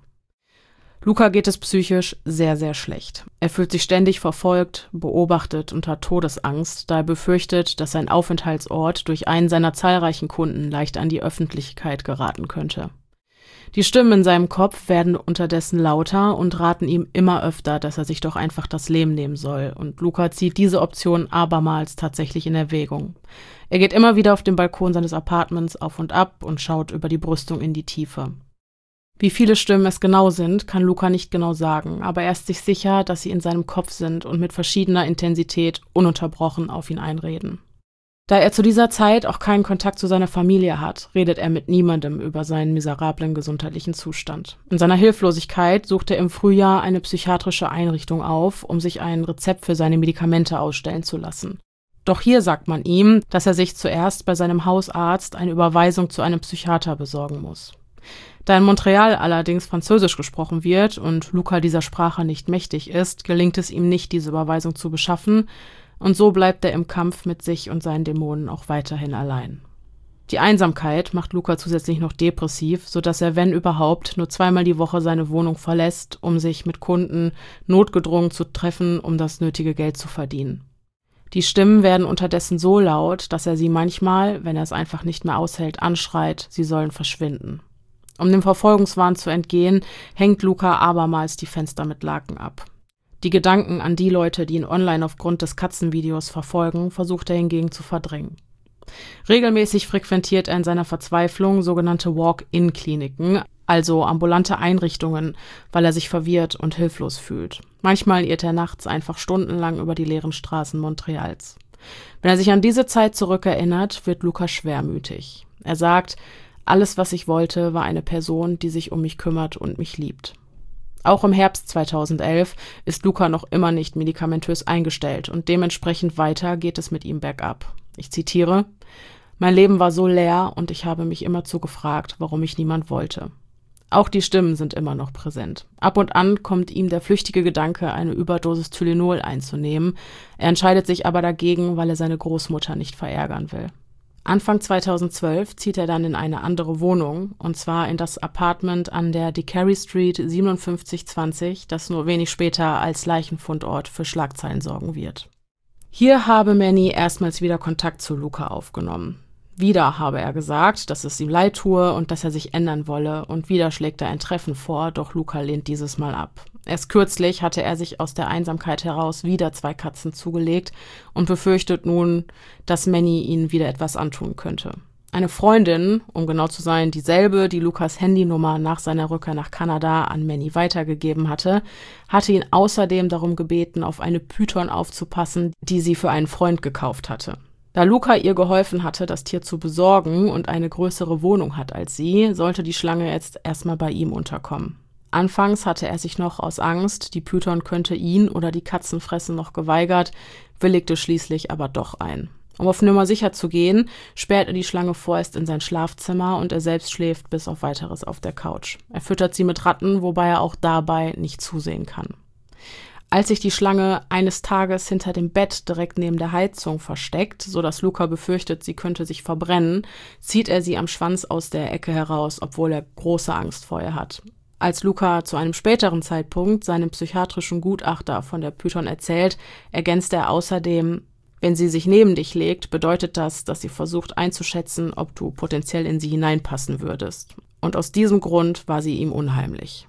Luca geht es psychisch sehr, sehr schlecht. Er fühlt sich ständig verfolgt, beobachtet und hat Todesangst, da er befürchtet, dass sein Aufenthaltsort durch einen seiner zahlreichen Kunden leicht an die Öffentlichkeit geraten könnte. Die Stimmen in seinem Kopf werden unterdessen lauter und raten ihm immer öfter, dass er sich doch einfach das Leben nehmen soll, und Luca zieht diese Option abermals tatsächlich in Erwägung. Er geht immer wieder auf dem Balkon seines Apartments auf und ab und schaut über die Brüstung in die Tiefe. Wie viele Stimmen es genau sind, kann Luca nicht genau sagen, aber er ist sich sicher, dass sie in seinem Kopf sind und mit verschiedener Intensität ununterbrochen auf ihn einreden. Da er zu dieser Zeit auch keinen Kontakt zu seiner Familie hat, redet er mit niemandem über seinen miserablen gesundheitlichen Zustand. In seiner Hilflosigkeit sucht er im Frühjahr eine psychiatrische Einrichtung auf, um sich ein Rezept für seine Medikamente ausstellen zu lassen. Doch hier sagt man ihm, dass er sich zuerst bei seinem Hausarzt eine Überweisung zu einem Psychiater besorgen muss. Da in Montreal allerdings Französisch gesprochen wird und Luca dieser Sprache nicht mächtig ist, gelingt es ihm nicht, diese Überweisung zu beschaffen, und so bleibt er im Kampf mit sich und seinen Dämonen auch weiterhin allein. Die Einsamkeit macht Luca zusätzlich noch depressiv, sodass er, wenn überhaupt, nur zweimal die Woche seine Wohnung verlässt, um sich mit Kunden notgedrungen zu treffen, um das nötige Geld zu verdienen. Die Stimmen werden unterdessen so laut, dass er sie manchmal, wenn er es einfach nicht mehr aushält, anschreit, sie sollen verschwinden. Um dem Verfolgungswahn zu entgehen, hängt Luca abermals die Fenster mit Laken ab. Die Gedanken an die Leute, die ihn online aufgrund des Katzenvideos verfolgen, versucht er hingegen zu verdrängen. Regelmäßig frequentiert er in seiner Verzweiflung sogenannte Walk-in-Kliniken, also ambulante Einrichtungen, weil er sich verwirrt und hilflos fühlt. Manchmal irrt er nachts einfach stundenlang über die leeren Straßen Montreals. Wenn er sich an diese Zeit zurückerinnert, wird Luca schwermütig. Er sagt, alles, was ich wollte, war eine Person, die sich um mich kümmert und mich liebt. Auch im Herbst zweitausendelf ist Luca noch immer nicht medikamentös eingestellt und dementsprechend weiter geht es mit ihm bergab. Ich zitiere: Mein Leben war so leer und ich habe mich immerzu gefragt, warum mich niemand wollte. Auch die Stimmen sind immer noch präsent. Ab und an kommt ihm der flüchtige Gedanke, eine Überdosis Tylenol einzunehmen. Er entscheidet sich aber dagegen, weil er seine Großmutter nicht verärgern will. Anfang zweitausendzwölf zieht er dann in eine andere Wohnung, und zwar in das Apartment an der DeCary Street siebenundfünfzig zwanzig, das nur wenig später als Leichenfundort für Schlagzeilen sorgen wird. Hier habe Manny erstmals wieder Kontakt zu Luca aufgenommen. Wieder habe er gesagt, dass es ihm leid tue und dass er sich ändern wolle, und wieder schlägt er ein Treffen vor, doch Luca lehnt dieses Mal ab. Erst kürzlich hatte er sich aus der Einsamkeit heraus wieder zwei Katzen zugelegt und befürchtet nun, dass Manny ihnen wieder etwas antun könnte. Eine Freundin, um genau zu sein, dieselbe, die Lucas Handynummer nach seiner Rückkehr nach Kanada an Manny weitergegeben hatte, hatte ihn außerdem darum gebeten, auf eine Python aufzupassen, die sie für einen Freund gekauft hatte. Da Luca ihr geholfen hatte, das Tier zu besorgen und eine größere Wohnung hat als sie, sollte die Schlange jetzt erstmal bei ihm unterkommen. Anfangs hatte er sich noch aus Angst, die Python könnte ihn oder die Katzen fressen, noch geweigert, willigte schließlich aber doch ein. Um auf Nummer sicher zu gehen, sperrt er die Schlange vorerst in sein Schlafzimmer und er selbst schläft bis auf Weiteres auf der Couch. Er füttert sie mit Ratten, wobei er auch dabei nicht zusehen kann. Als sich die Schlange eines Tages hinter dem Bett direkt neben der Heizung versteckt, sodass Luca befürchtet, sie könnte sich verbrennen, zieht er sie am Schwanz aus der Ecke heraus, obwohl er große Angst vor ihr hat. Als Luca zu einem späteren Zeitpunkt seinem psychiatrischen Gutachter von der Python erzählt, ergänzt er außerdem: Wenn sie sich neben dich legt, bedeutet das, dass sie versucht einzuschätzen, ob du potenziell in sie hineinpassen würdest. Und aus diesem Grund war sie ihm unheimlich.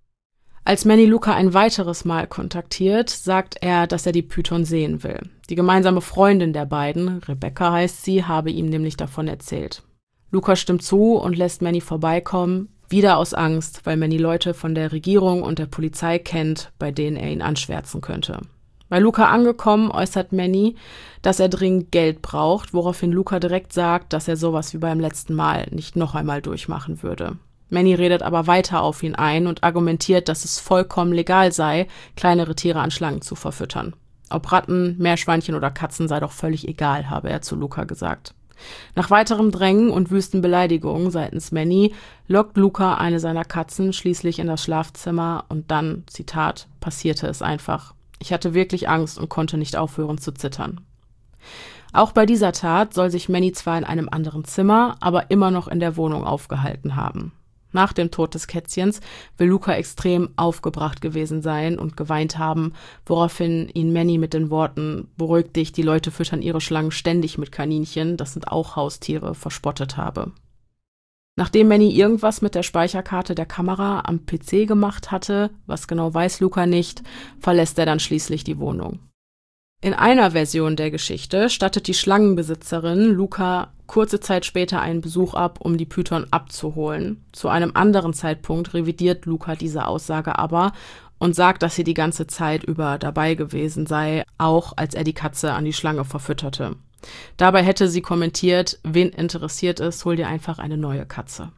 Als Manny Luca ein weiteres Mal kontaktiert, sagt er, dass er die Python sehen will. Die gemeinsame Freundin der beiden, Rebecca heißt sie, habe ihm nämlich davon erzählt. Luca stimmt zu und lässt Manny vorbeikommen, wieder aus Angst, weil Manny Leute von der Regierung und der Polizei kennt, bei denen er ihn anschwärzen könnte. Bei Luca angekommen, äußert Manny, dass er dringend Geld braucht, woraufhin Luca direkt sagt, dass er sowas wie beim letzten Mal nicht noch einmal durchmachen würde. Manny redet aber weiter auf ihn ein und argumentiert, dass es vollkommen legal sei, kleinere Tiere an Schlangen zu verfüttern. Ob Ratten, Meerschweinchen oder Katzen sei doch völlig egal, habe er zu Luca gesagt. Nach weiterem Drängen und wüsten Beleidigungen seitens Manny lockt Luca eine seiner Katzen schließlich in das Schlafzimmer und dann, Zitat, passierte es einfach. Ich hatte wirklich Angst und konnte nicht aufhören zu zittern. Auch bei dieser Tat soll sich Manny zwar in einem anderen Zimmer, aber immer noch in der Wohnung aufgehalten haben. Nach dem Tod des Kätzchens will Luca extrem aufgebracht gewesen sein und geweint haben, woraufhin ihn Manny mit den Worten „Beruhig dich, die Leute füttern ihre Schlangen ständig mit Kaninchen, das sind auch Haustiere", verspottet habe. Nachdem Manny irgendwas mit der Speicherkarte der Kamera am P C gemacht hatte, was genau weiß Luca nicht, verlässt er dann schließlich die Wohnung. In einer Version der Geschichte stattet die Schlangenbesitzerin Luca kurze Zeit später einen Besuch ab, um die Python abzuholen. Zu einem anderen Zeitpunkt revidiert Luca diese Aussage aber und sagt, dass sie die ganze Zeit über dabei gewesen sei, auch als er die Katze an die Schlange verfütterte. Dabei hätte sie kommentiert: Wen interessiert es, hol dir einfach eine neue Katze.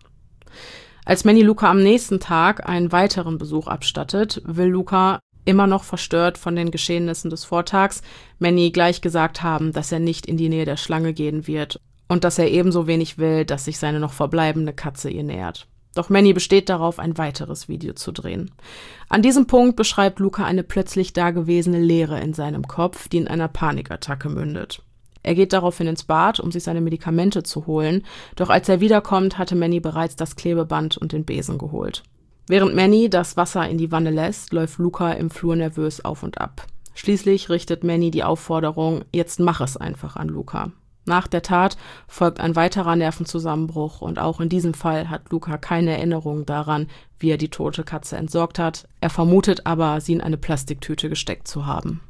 Als Manny Luca am nächsten Tag einen weiteren Besuch abstattet, will Luca, immer noch verstört von den Geschehnissen des Vortags, Manny gleich gesagt haben, dass er nicht in die Nähe der Schlange gehen wird und dass er ebenso wenig will, dass sich seine noch verbleibende Katze ihr nähert. Doch Manny besteht darauf, ein weiteres Video zu drehen. An diesem Punkt beschreibt Luca eine plötzlich dagewesene Leere in seinem Kopf, die in einer Panikattacke mündet. Er geht daraufhin ins Bad, um sich seine Medikamente zu holen, doch als er wiederkommt, hatte Manny bereits das Klebeband und den Besen geholt. Während Manny das Wasser in die Wanne lässt, läuft Luca im Flur nervös auf und ab. Schließlich richtet Manny die Aufforderung: Jetzt mach es einfach an Luca. Nach der Tat folgt ein weiterer Nervenzusammenbruch und auch in diesem Fall hat Luca keine Erinnerung daran, wie er die tote Katze entsorgt hat. Er vermutet aber, sie in eine Plastiktüte gesteckt zu haben.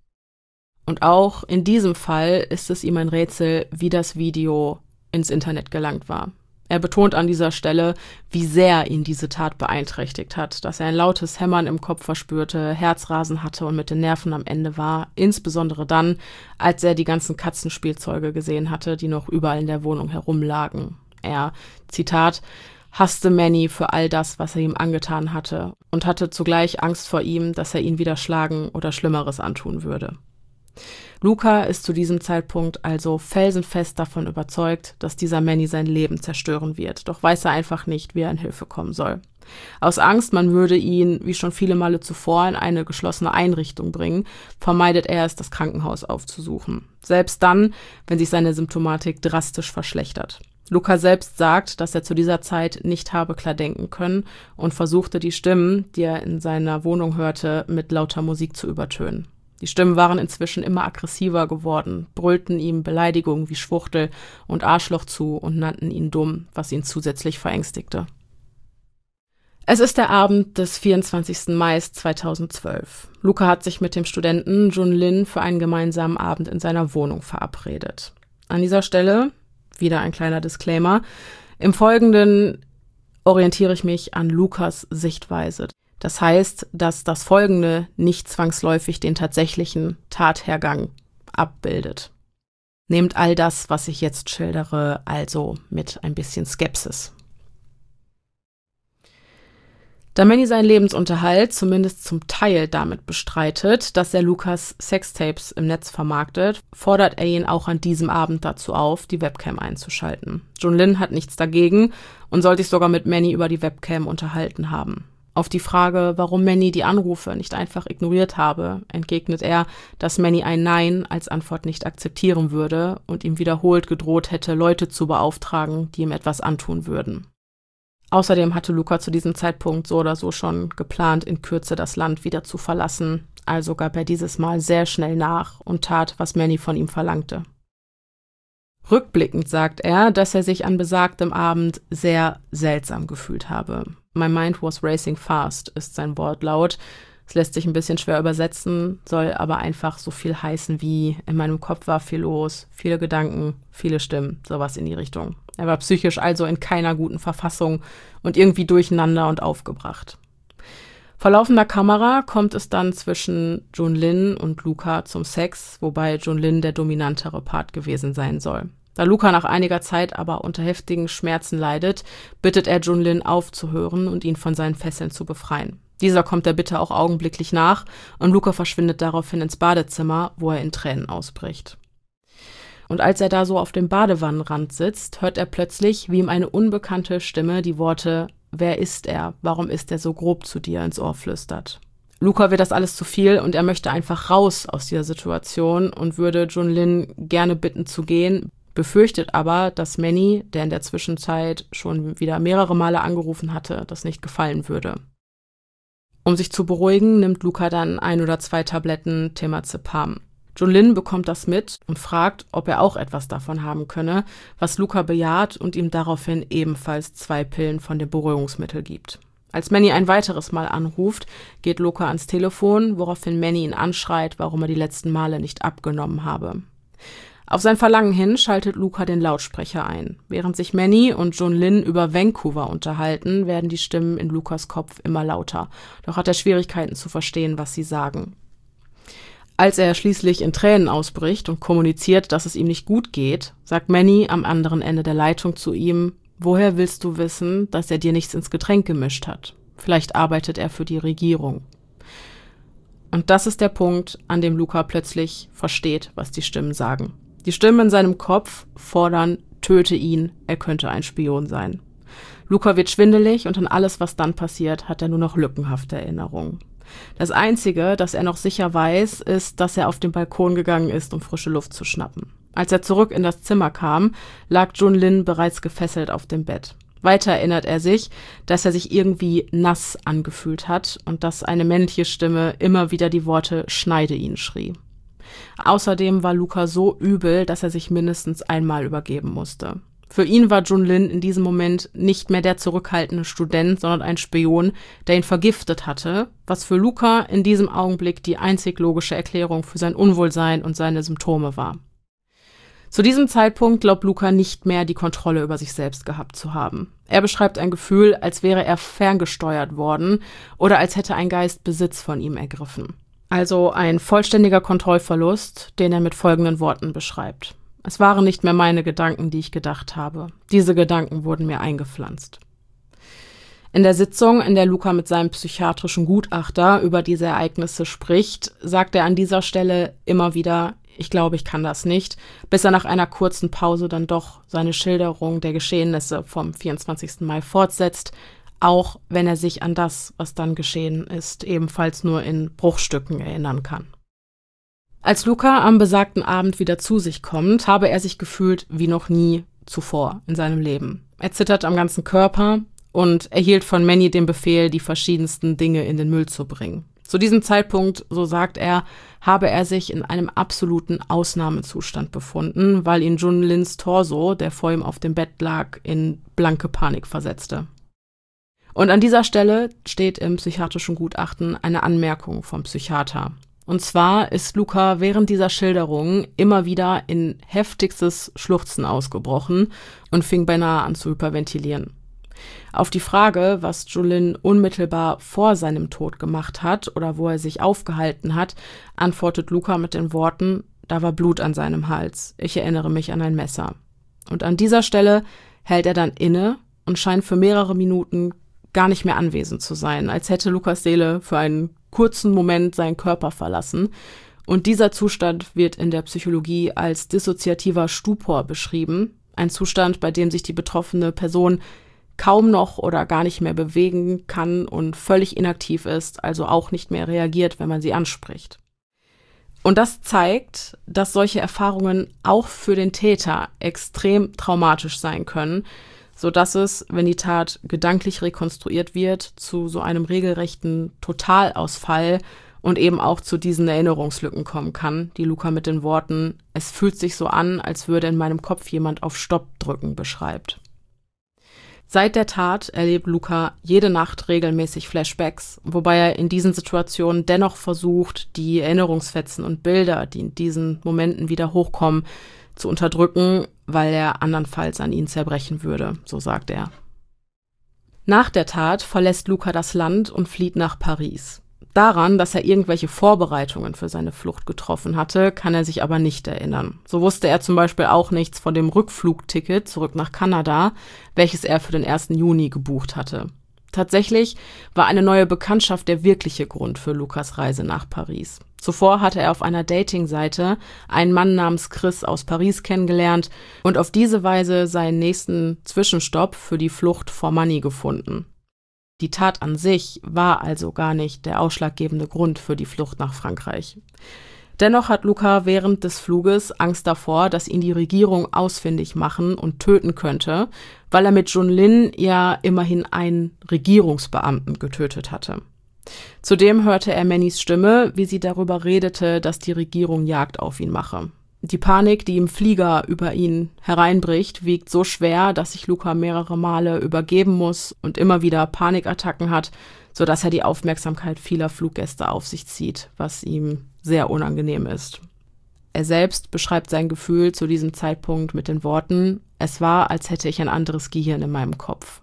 Und auch in diesem Fall ist es ihm ein Rätsel, wie das Video ins Internet gelangt war. Er betont an dieser Stelle, wie sehr ihn diese Tat beeinträchtigt hat, dass er ein lautes Hämmern im Kopf verspürte, Herzrasen hatte und mit den Nerven am Ende war, insbesondere dann, als er die ganzen Katzenspielzeuge gesehen hatte, die noch überall in der Wohnung herumlagen. Er, Zitat, hasste Manny für all das, was er ihm angetan hatte und hatte zugleich Angst vor ihm, dass er ihn wieder schlagen oder Schlimmeres antun würde. Luca ist zu diesem Zeitpunkt also felsenfest davon überzeugt, dass dieser Manny sein Leben zerstören wird, doch weiß er einfach nicht, wie er in Hilfe kommen soll. Aus Angst, man würde ihn, wie schon viele Male zuvor, in eine geschlossene Einrichtung bringen, vermeidet er es, das Krankenhaus aufzusuchen. Selbst dann, wenn sich seine Symptomatik drastisch verschlechtert. Luca selbst sagt, dass er zu dieser Zeit nicht habe klar denken können und versuchte, die Stimmen, die er in seiner Wohnung hörte, mit lauter Musik zu übertönen. Die Stimmen waren inzwischen immer aggressiver geworden, brüllten ihm Beleidigungen wie Schwuchtel und Arschloch zu und nannten ihn dumm, was ihn zusätzlich verängstigte. Es ist der Abend des vierundzwanzigsten Mai zweitausendzwölf. Luca hat sich mit dem Studenten Jun Lin für einen gemeinsamen Abend in seiner Wohnung verabredet. An dieser Stelle, wieder ein kleiner Disclaimer, im Folgenden orientiere ich mich an Lucas Sichtweise. Das heißt, dass das Folgende nicht zwangsläufig den tatsächlichen Tathergang abbildet. Nehmt all das, was ich jetzt schildere, also mit ein bisschen Skepsis. Da Manny seinen Lebensunterhalt zumindest zum Teil damit bestreitet, dass er Lucas Sextapes im Netz vermarktet, fordert er ihn auch an diesem Abend dazu auf, die Webcam einzuschalten. Junlin hat nichts dagegen und soll sich sogar mit Manny über die Webcam unterhalten haben. Auf die Frage, warum Manny die Anrufe nicht einfach ignoriert habe, entgegnet er, dass Manny ein Nein als Antwort nicht akzeptieren würde und ihm wiederholt gedroht hätte, Leute zu beauftragen, die ihm etwas antun würden. Außerdem hatte Luca zu diesem Zeitpunkt so oder so schon geplant, in Kürze das Land wieder zu verlassen, also gab er dieses Mal sehr schnell nach und tat, was Manny von ihm verlangte. Rückblickend sagt er, dass er sich an besagtem Abend sehr seltsam gefühlt habe. My mind was racing fast, ist sein Wortlaut. Es lässt sich ein bisschen schwer übersetzen, soll aber einfach so viel heißen wie: In meinem Kopf war viel los, viele Gedanken, viele Stimmen, sowas in die Richtung. Er war psychisch also in keiner guten Verfassung und irgendwie durcheinander und aufgebracht. Vor laufender Kamera kommt es dann zwischen Junlin und Luca zum Sex, wobei Junlin der dominantere Part gewesen sein soll. Da Luca nach einiger Zeit aber unter heftigen Schmerzen leidet, bittet er Junlin aufzuhören und ihn von seinen Fesseln zu befreien. Dieser kommt der Bitte auch augenblicklich nach und Luca verschwindet daraufhin ins Badezimmer, wo er in Tränen ausbricht. Und als er da so auf dem Badewannenrand sitzt, hört er plötzlich, wie ihm eine unbekannte Stimme die Worte „Wer ist er? Warum ist er so grob zu dir?" ins Ohr flüstert. Luca wird das alles zu viel und er möchte einfach raus aus dieser Situation und würde Junlin gerne bitten zu gehen, befürchtet aber, dass Manny, der in der Zwischenzeit schon wieder mehrere Male angerufen hatte, das nicht gefallen würde. Um sich zu beruhigen, nimmt Luca dann ein oder zwei Tabletten Temazepam. Junlin bekommt das mit und fragt, ob er auch etwas davon haben könne, was Luca bejaht und ihm daraufhin ebenfalls zwei Pillen von dem Beruhigungsmittel gibt. Als Manny ein weiteres Mal anruft, geht Luca ans Telefon, woraufhin Manny ihn anschreit, warum er die letzten Male nicht abgenommen habe. Auf sein Verlangen hin schaltet Luca den Lautsprecher ein. Während sich Manny und Junlin über Vancouver unterhalten, werden die Stimmen in Lucas Kopf immer lauter. Doch hat er Schwierigkeiten zu verstehen, was sie sagen. Als er schließlich in Tränen ausbricht und kommuniziert, dass es ihm nicht gut geht, sagt Manny am anderen Ende der Leitung zu ihm: Woher willst du wissen, dass er dir nichts ins Getränk gemischt hat? Vielleicht arbeitet er für die Regierung. Und das ist der Punkt, an dem Luca plötzlich versteht, was die Stimmen sagen. Die Stimmen in seinem Kopf fordern: Töte ihn, er könnte ein Spion sein. Luca wird schwindelig und an alles, was dann passiert, hat er nur noch lückenhafte Erinnerungen. Das Einzige, das er noch sicher weiß, ist, dass er auf den Balkon gegangen ist, um frische Luft zu schnappen. Als er zurück in das Zimmer kam, lag Junlin bereits gefesselt auf dem Bett. Weiter erinnert er sich, dass er sich irgendwie nass angefühlt hat und dass eine männliche Stimme immer wieder die Worte „Schneide ihn" schrie. Außerdem war Luca so übel, dass er sich mindestens einmal übergeben musste. Für ihn war Junlin in diesem Moment nicht mehr der zurückhaltende Student, sondern ein Spion, der ihn vergiftet hatte, was für Luca in diesem Augenblick die einzig logische Erklärung für sein Unwohlsein und seine Symptome war. Zu diesem Zeitpunkt glaubt Luca nicht mehr, die Kontrolle über sich selbst gehabt zu haben. Er beschreibt ein Gefühl, als wäre er ferngesteuert worden oder als hätte ein Geist Besitz von ihm ergriffen. Also ein vollständiger Kontrollverlust, den er mit folgenden Worten beschreibt: Es waren nicht mehr meine Gedanken, die ich gedacht habe. Diese Gedanken wurden mir eingepflanzt. In der Sitzung, in der Luca mit seinem psychiatrischen Gutachter über diese Ereignisse spricht, sagt er an dieser Stelle immer wieder: Ich glaube, ich kann das nicht, bis er nach einer kurzen Pause dann doch seine Schilderung der Geschehnisse vom vierundzwanzigsten Mai fortsetzt, auch wenn er sich an das, was dann geschehen ist, ebenfalls nur in Bruchstücken erinnern kann. Als Luca am besagten Abend wieder zu sich kommt, habe er sich gefühlt wie noch nie zuvor in seinem Leben. Er zittert am ganzen Körper und erhielt von Manny den Befehl, die verschiedensten Dinge in den Müll zu bringen. Zu diesem Zeitpunkt, so sagt er, habe er sich in einem absoluten Ausnahmezustand befunden, weil ihn Junlins Torso, der vor ihm auf dem Bett lag, in blanke Panik versetzte. Und an dieser Stelle steht im psychiatrischen Gutachten eine Anmerkung vom Psychiater. Und zwar ist Luca während dieser Schilderung immer wieder in heftigstes Schluchzen ausgebrochen und fing beinahe an zu hyperventilieren. Auf die Frage, was Junlin unmittelbar vor seinem Tod gemacht hat oder wo er sich aufgehalten hat, antwortet Luca mit den Worten: Da war Blut an seinem Hals. Ich erinnere mich an ein Messer. Und an dieser Stelle hält er dann inne und scheint für mehrere Minuten gar nicht mehr anwesend zu sein, als hätte Lukas Seele für einen kurzen Moment seinen Körper verlassen. Und dieser Zustand wird in der Psychologie als dissoziativer Stupor beschrieben. Ein Zustand, bei dem sich die betroffene Person kaum noch oder gar nicht mehr bewegen kann und völlig inaktiv ist, also auch nicht mehr reagiert, wenn man sie anspricht. Und das zeigt, dass solche Erfahrungen auch für den Täter extrem traumatisch sein können, sodass es, wenn die Tat gedanklich rekonstruiert wird, zu so einem regelrechten Totalausfall und eben auch zu diesen Erinnerungslücken kommen kann, die Luca mit den Worten „Es fühlt sich so an, als würde in meinem Kopf jemand auf Stopp drücken" beschreibt. Seit der Tat erlebt Luca jede Nacht regelmäßig Flashbacks, wobei er in diesen Situationen dennoch versucht, die Erinnerungsfetzen und Bilder, die in diesen Momenten wieder hochkommen, zu unterdrücken, weil er andernfalls an ihnen zerbrechen würde, so sagt er. Nach der Tat verlässt Luca das Land und flieht nach Paris. Daran, dass er irgendwelche Vorbereitungen für seine Flucht getroffen hatte, kann er sich aber nicht erinnern. So wusste er zum Beispiel auch nichts von dem Rückflugticket zurück nach Kanada, welches er für den ersten Juni gebucht hatte. Tatsächlich war eine neue Bekanntschaft der wirkliche Grund für Lukas Reise nach Paris. Zuvor hatte er auf einer Dating-Seite einen Mann namens Chris aus Paris kennengelernt und auf diese Weise seinen nächsten Zwischenstopp für die Flucht vor Money gefunden. Die Tat an sich war also gar nicht der ausschlaggebende Grund für die Flucht nach Frankreich. Dennoch hat Luca während des Fluges Angst davor, dass ihn die Regierung ausfindig machen und töten könnte, weil er mit Jun Lin ja immerhin einen Regierungsbeamten getötet hatte. Zudem hörte er Mannys Stimme, wie sie darüber redete, dass die Regierung Jagd auf ihn mache. Die Panik, die im Flieger über ihn hereinbricht, wiegt so schwer, dass sich Luca mehrere Male übergeben muss und immer wieder Panikattacken hat, sodass er die Aufmerksamkeit vieler Fluggäste auf sich zieht, was ihm sehr unangenehm ist. Er selbst beschreibt sein Gefühl zu diesem Zeitpunkt mit den Worten: „Es war, als hätte ich ein anderes Gehirn in meinem Kopf."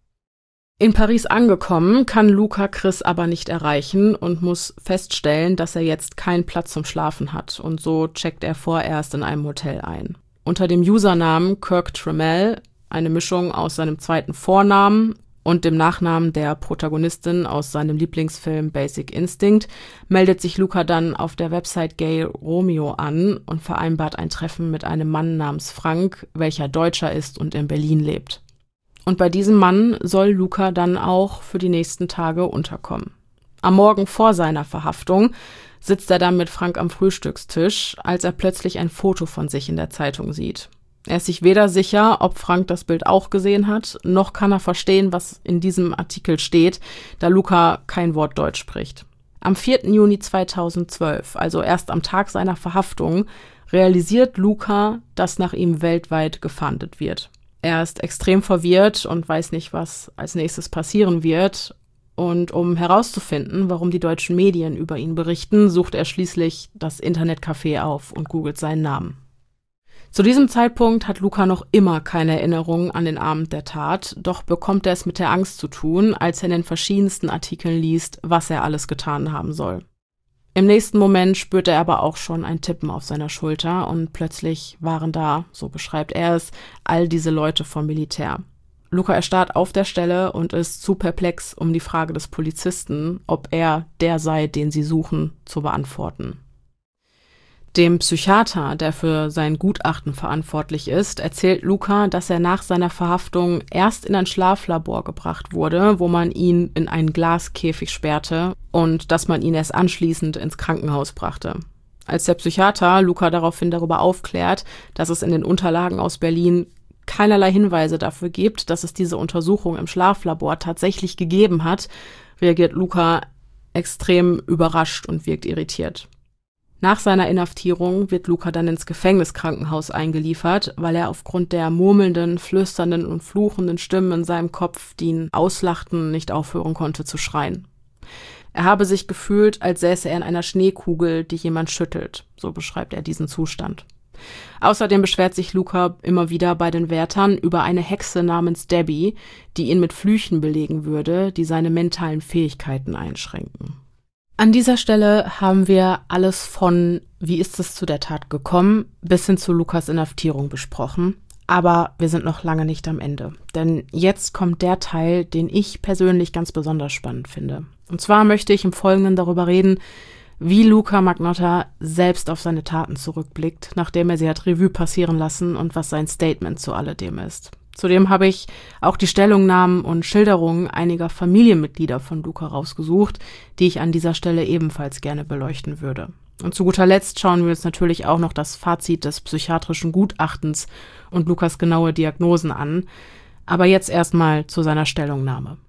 In Paris angekommen, kann Luca Chris aber nicht erreichen und muss feststellen, dass er jetzt keinen Platz zum Schlafen hat, und so checkt er vorerst in einem Hotel ein. Unter dem Usernamen Kirk Trammell, eine Mischung aus seinem zweiten Vornamen und dem Nachnamen der Protagonistin aus seinem Lieblingsfilm Basic Instinct, meldet sich Luca dann auf der Website Gay Romeo an und vereinbart ein Treffen mit einem Mann namens Frank, welcher Deutscher ist und in Berlin lebt. Und bei diesem Mann soll Luca dann auch für die nächsten Tage unterkommen. Am Morgen vor seiner Verhaftung sitzt er dann mit Frank am Frühstückstisch, als er plötzlich ein Foto von sich in der Zeitung sieht. Er ist sich weder sicher, ob Frank das Bild auch gesehen hat, noch kann er verstehen, was in diesem Artikel steht, da Luca kein Wort Deutsch spricht. Am vierten Juni zweitausendzwölf, also erst am Tag seiner Verhaftung, realisiert Luca, dass nach ihm weltweit gefahndet wird. Er ist extrem verwirrt und weiß nicht, was als nächstes passieren wird. Und um herauszufinden, warum die deutschen Medien über ihn berichten, sucht er schließlich das Internetcafé auf und googelt seinen Namen. Zu diesem Zeitpunkt hat Luca noch immer keine Erinnerung an den Abend der Tat, doch bekommt er es mit der Angst zu tun, als er in den verschiedensten Artikeln liest, was er alles getan haben soll. Im nächsten Moment spürt er aber auch schon ein Tippen auf seiner Schulter und plötzlich waren da, so beschreibt er es, all diese Leute vom Militär. Luca erstarrt auf der Stelle und ist zu perplex, um die Frage des Polizisten, ob er der sei, den sie suchen, zu beantworten. Dem Psychiater, der für sein Gutachten verantwortlich ist, erzählt Luca, dass er nach seiner Verhaftung erst in ein Schlaflabor gebracht wurde, wo man ihn in einen Glaskäfig sperrte und dass man ihn erst anschließend ins Krankenhaus brachte. Als der Psychiater Luca daraufhin darüber aufklärt, dass es in den Unterlagen aus Berlin keinerlei Hinweise dafür gibt, dass es diese Untersuchung im Schlaflabor tatsächlich gegeben hat, reagiert Luca extrem überrascht und wirkt irritiert. Nach seiner Inhaftierung wird Luca dann ins Gefängniskrankenhaus eingeliefert, weil er aufgrund der murmelnden, flüsternden und fluchenden Stimmen in seinem Kopf, die ihn auslachten, nicht aufhören konnte zu schreien. Er habe sich gefühlt, als säße er in einer Schneekugel, die jemand schüttelt, so beschreibt er diesen Zustand. Außerdem beschwert sich Luca immer wieder bei den Wärtern über eine Hexe namens Debbie, die ihn mit Flüchen belegen würde, die seine mentalen Fähigkeiten einschränken. An dieser Stelle haben wir alles von wie ist es zu der Tat gekommen bis hin zu Lukas Inhaftierung besprochen. Aber wir sind noch lange nicht am Ende, denn jetzt kommt der Teil, den ich persönlich ganz besonders spannend finde. Und zwar möchte ich im Folgenden darüber reden, wie Luka Magnotta selbst auf seine Taten zurückblickt, nachdem er sie hat Revue passieren lassen und was sein Statement zu alledem ist. Zudem habe ich auch die Stellungnahmen und Schilderungen einiger Familienmitglieder von Luka rausgesucht, die ich an dieser Stelle ebenfalls gerne beleuchten würde. Und zu guter Letzt schauen wir uns natürlich auch noch das Fazit des psychiatrischen Gutachtens und Lukas genaue Diagnosen an. Aber jetzt erstmal zu seiner Stellungnahme.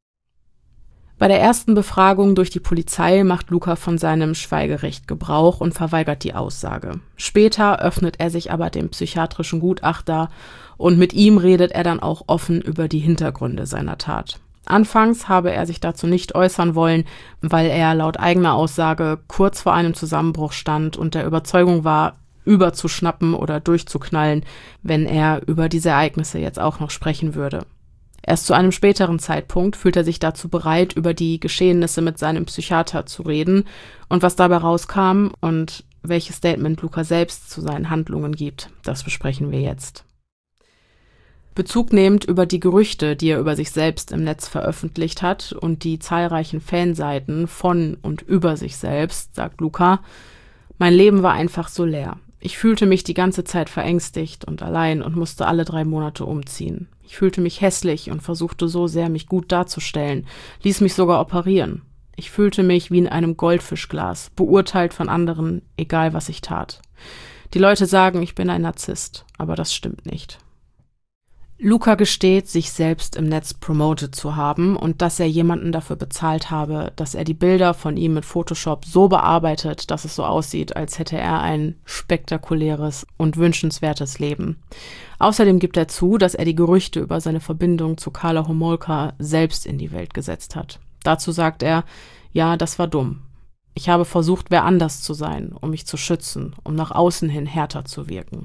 Bei der ersten Befragung durch die Polizei macht Luka von seinem Schweigerecht Gebrauch und verweigert die Aussage. Später öffnet er sich aber dem psychiatrischen Gutachter und mit ihm redet er dann auch offen über die Hintergründe seiner Tat. Anfangs habe er sich dazu nicht äußern wollen, weil er laut eigener Aussage kurz vor einem Zusammenbruch stand und der Überzeugung war, überzuschnappen oder durchzuknallen, wenn er über diese Ereignisse jetzt auch noch sprechen würde. Erst zu einem späteren Zeitpunkt fühlt er sich dazu bereit, über die Geschehnisse mit seinem Psychiater zu reden und was dabei rauskam und welches Statement Luka selbst zu seinen Handlungen gibt. Das besprechen wir jetzt. Bezug nehmend über die Gerüchte, die er über sich selbst im Netz veröffentlicht hat und die zahlreichen Fanseiten von und über sich selbst, sagt Luka: Mein Leben war einfach so leer. Ich fühlte mich die ganze Zeit verängstigt und allein und musste alle drei Monate umziehen. Ich fühlte mich hässlich und versuchte so sehr, mich gut darzustellen, ließ mich sogar operieren. Ich fühlte mich wie in einem Goldfischglas, beurteilt von anderen, egal was ich tat. Die Leute sagen, ich bin ein Narzisst, aber das stimmt nicht. Luka gesteht, sich selbst im Netz promotet zu haben und dass er jemanden dafür bezahlt habe, dass er die Bilder von ihm mit Photoshop so bearbeitet, dass es so aussieht, als hätte er ein spektakuläres und wünschenswertes Leben. Außerdem gibt er zu, dass er die Gerüchte über seine Verbindung zu Karla Homolka selbst in die Welt gesetzt hat. Dazu sagt er: Ja, das war dumm. Ich habe versucht, wer anders zu sein, um mich zu schützen, um nach außen hin härter zu wirken.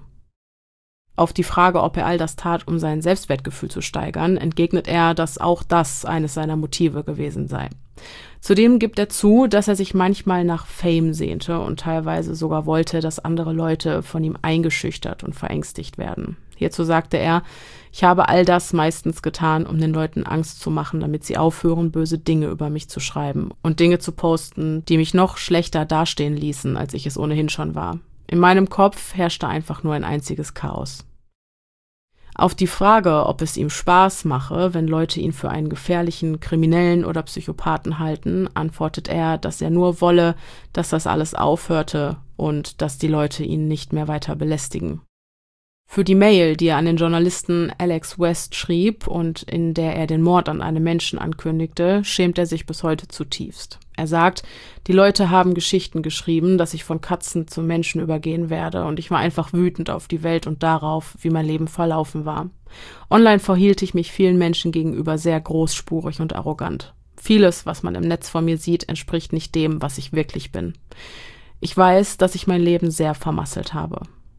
Auf die Frage, ob er all das tat, um sein Selbstwertgefühl zu steigern, entgegnet er, dass auch das eines seiner Motive gewesen sei. Zudem gibt er zu, dass er sich manchmal nach Fame sehnte und teilweise sogar wollte, dass andere Leute von ihm eingeschüchtert und verängstigt werden. Hierzu sagte er: Ich habe all das meistens getan, um den Leuten Angst zu machen, damit sie aufhören, böse Dinge über mich zu schreiben und Dinge zu posten, die mich noch schlechter dastehen ließen, als ich es ohnehin schon war. In meinem Kopf herrschte einfach nur ein einziges Chaos. Auf die Frage, ob es ihm Spaß mache, wenn Leute ihn für einen gefährlichen Kriminellen oder Psychopathen halten, antwortet er, dass er nur wolle, dass das alles aufhörte und dass die Leute ihn nicht mehr weiter belästigen. Für die Mail, die er an den Journalisten Alex West schrieb und in der er den Mord an einem Menschen ankündigte, schämt er sich bis heute zutiefst. Er sagt: Die Leute haben Geschichten geschrieben, dass ich von Katzen zu Menschen übergehen werde und ich war einfach wütend auf die Welt und darauf, wie mein Leben verlaufen war. Online verhielt ich mich vielen Menschen gegenüber sehr großspurig und arrogant. Vieles, was man im Netz von mir sieht, entspricht nicht dem, was ich wirklich bin. Ich weiß, dass ich mein Leben sehr vermasselt habe.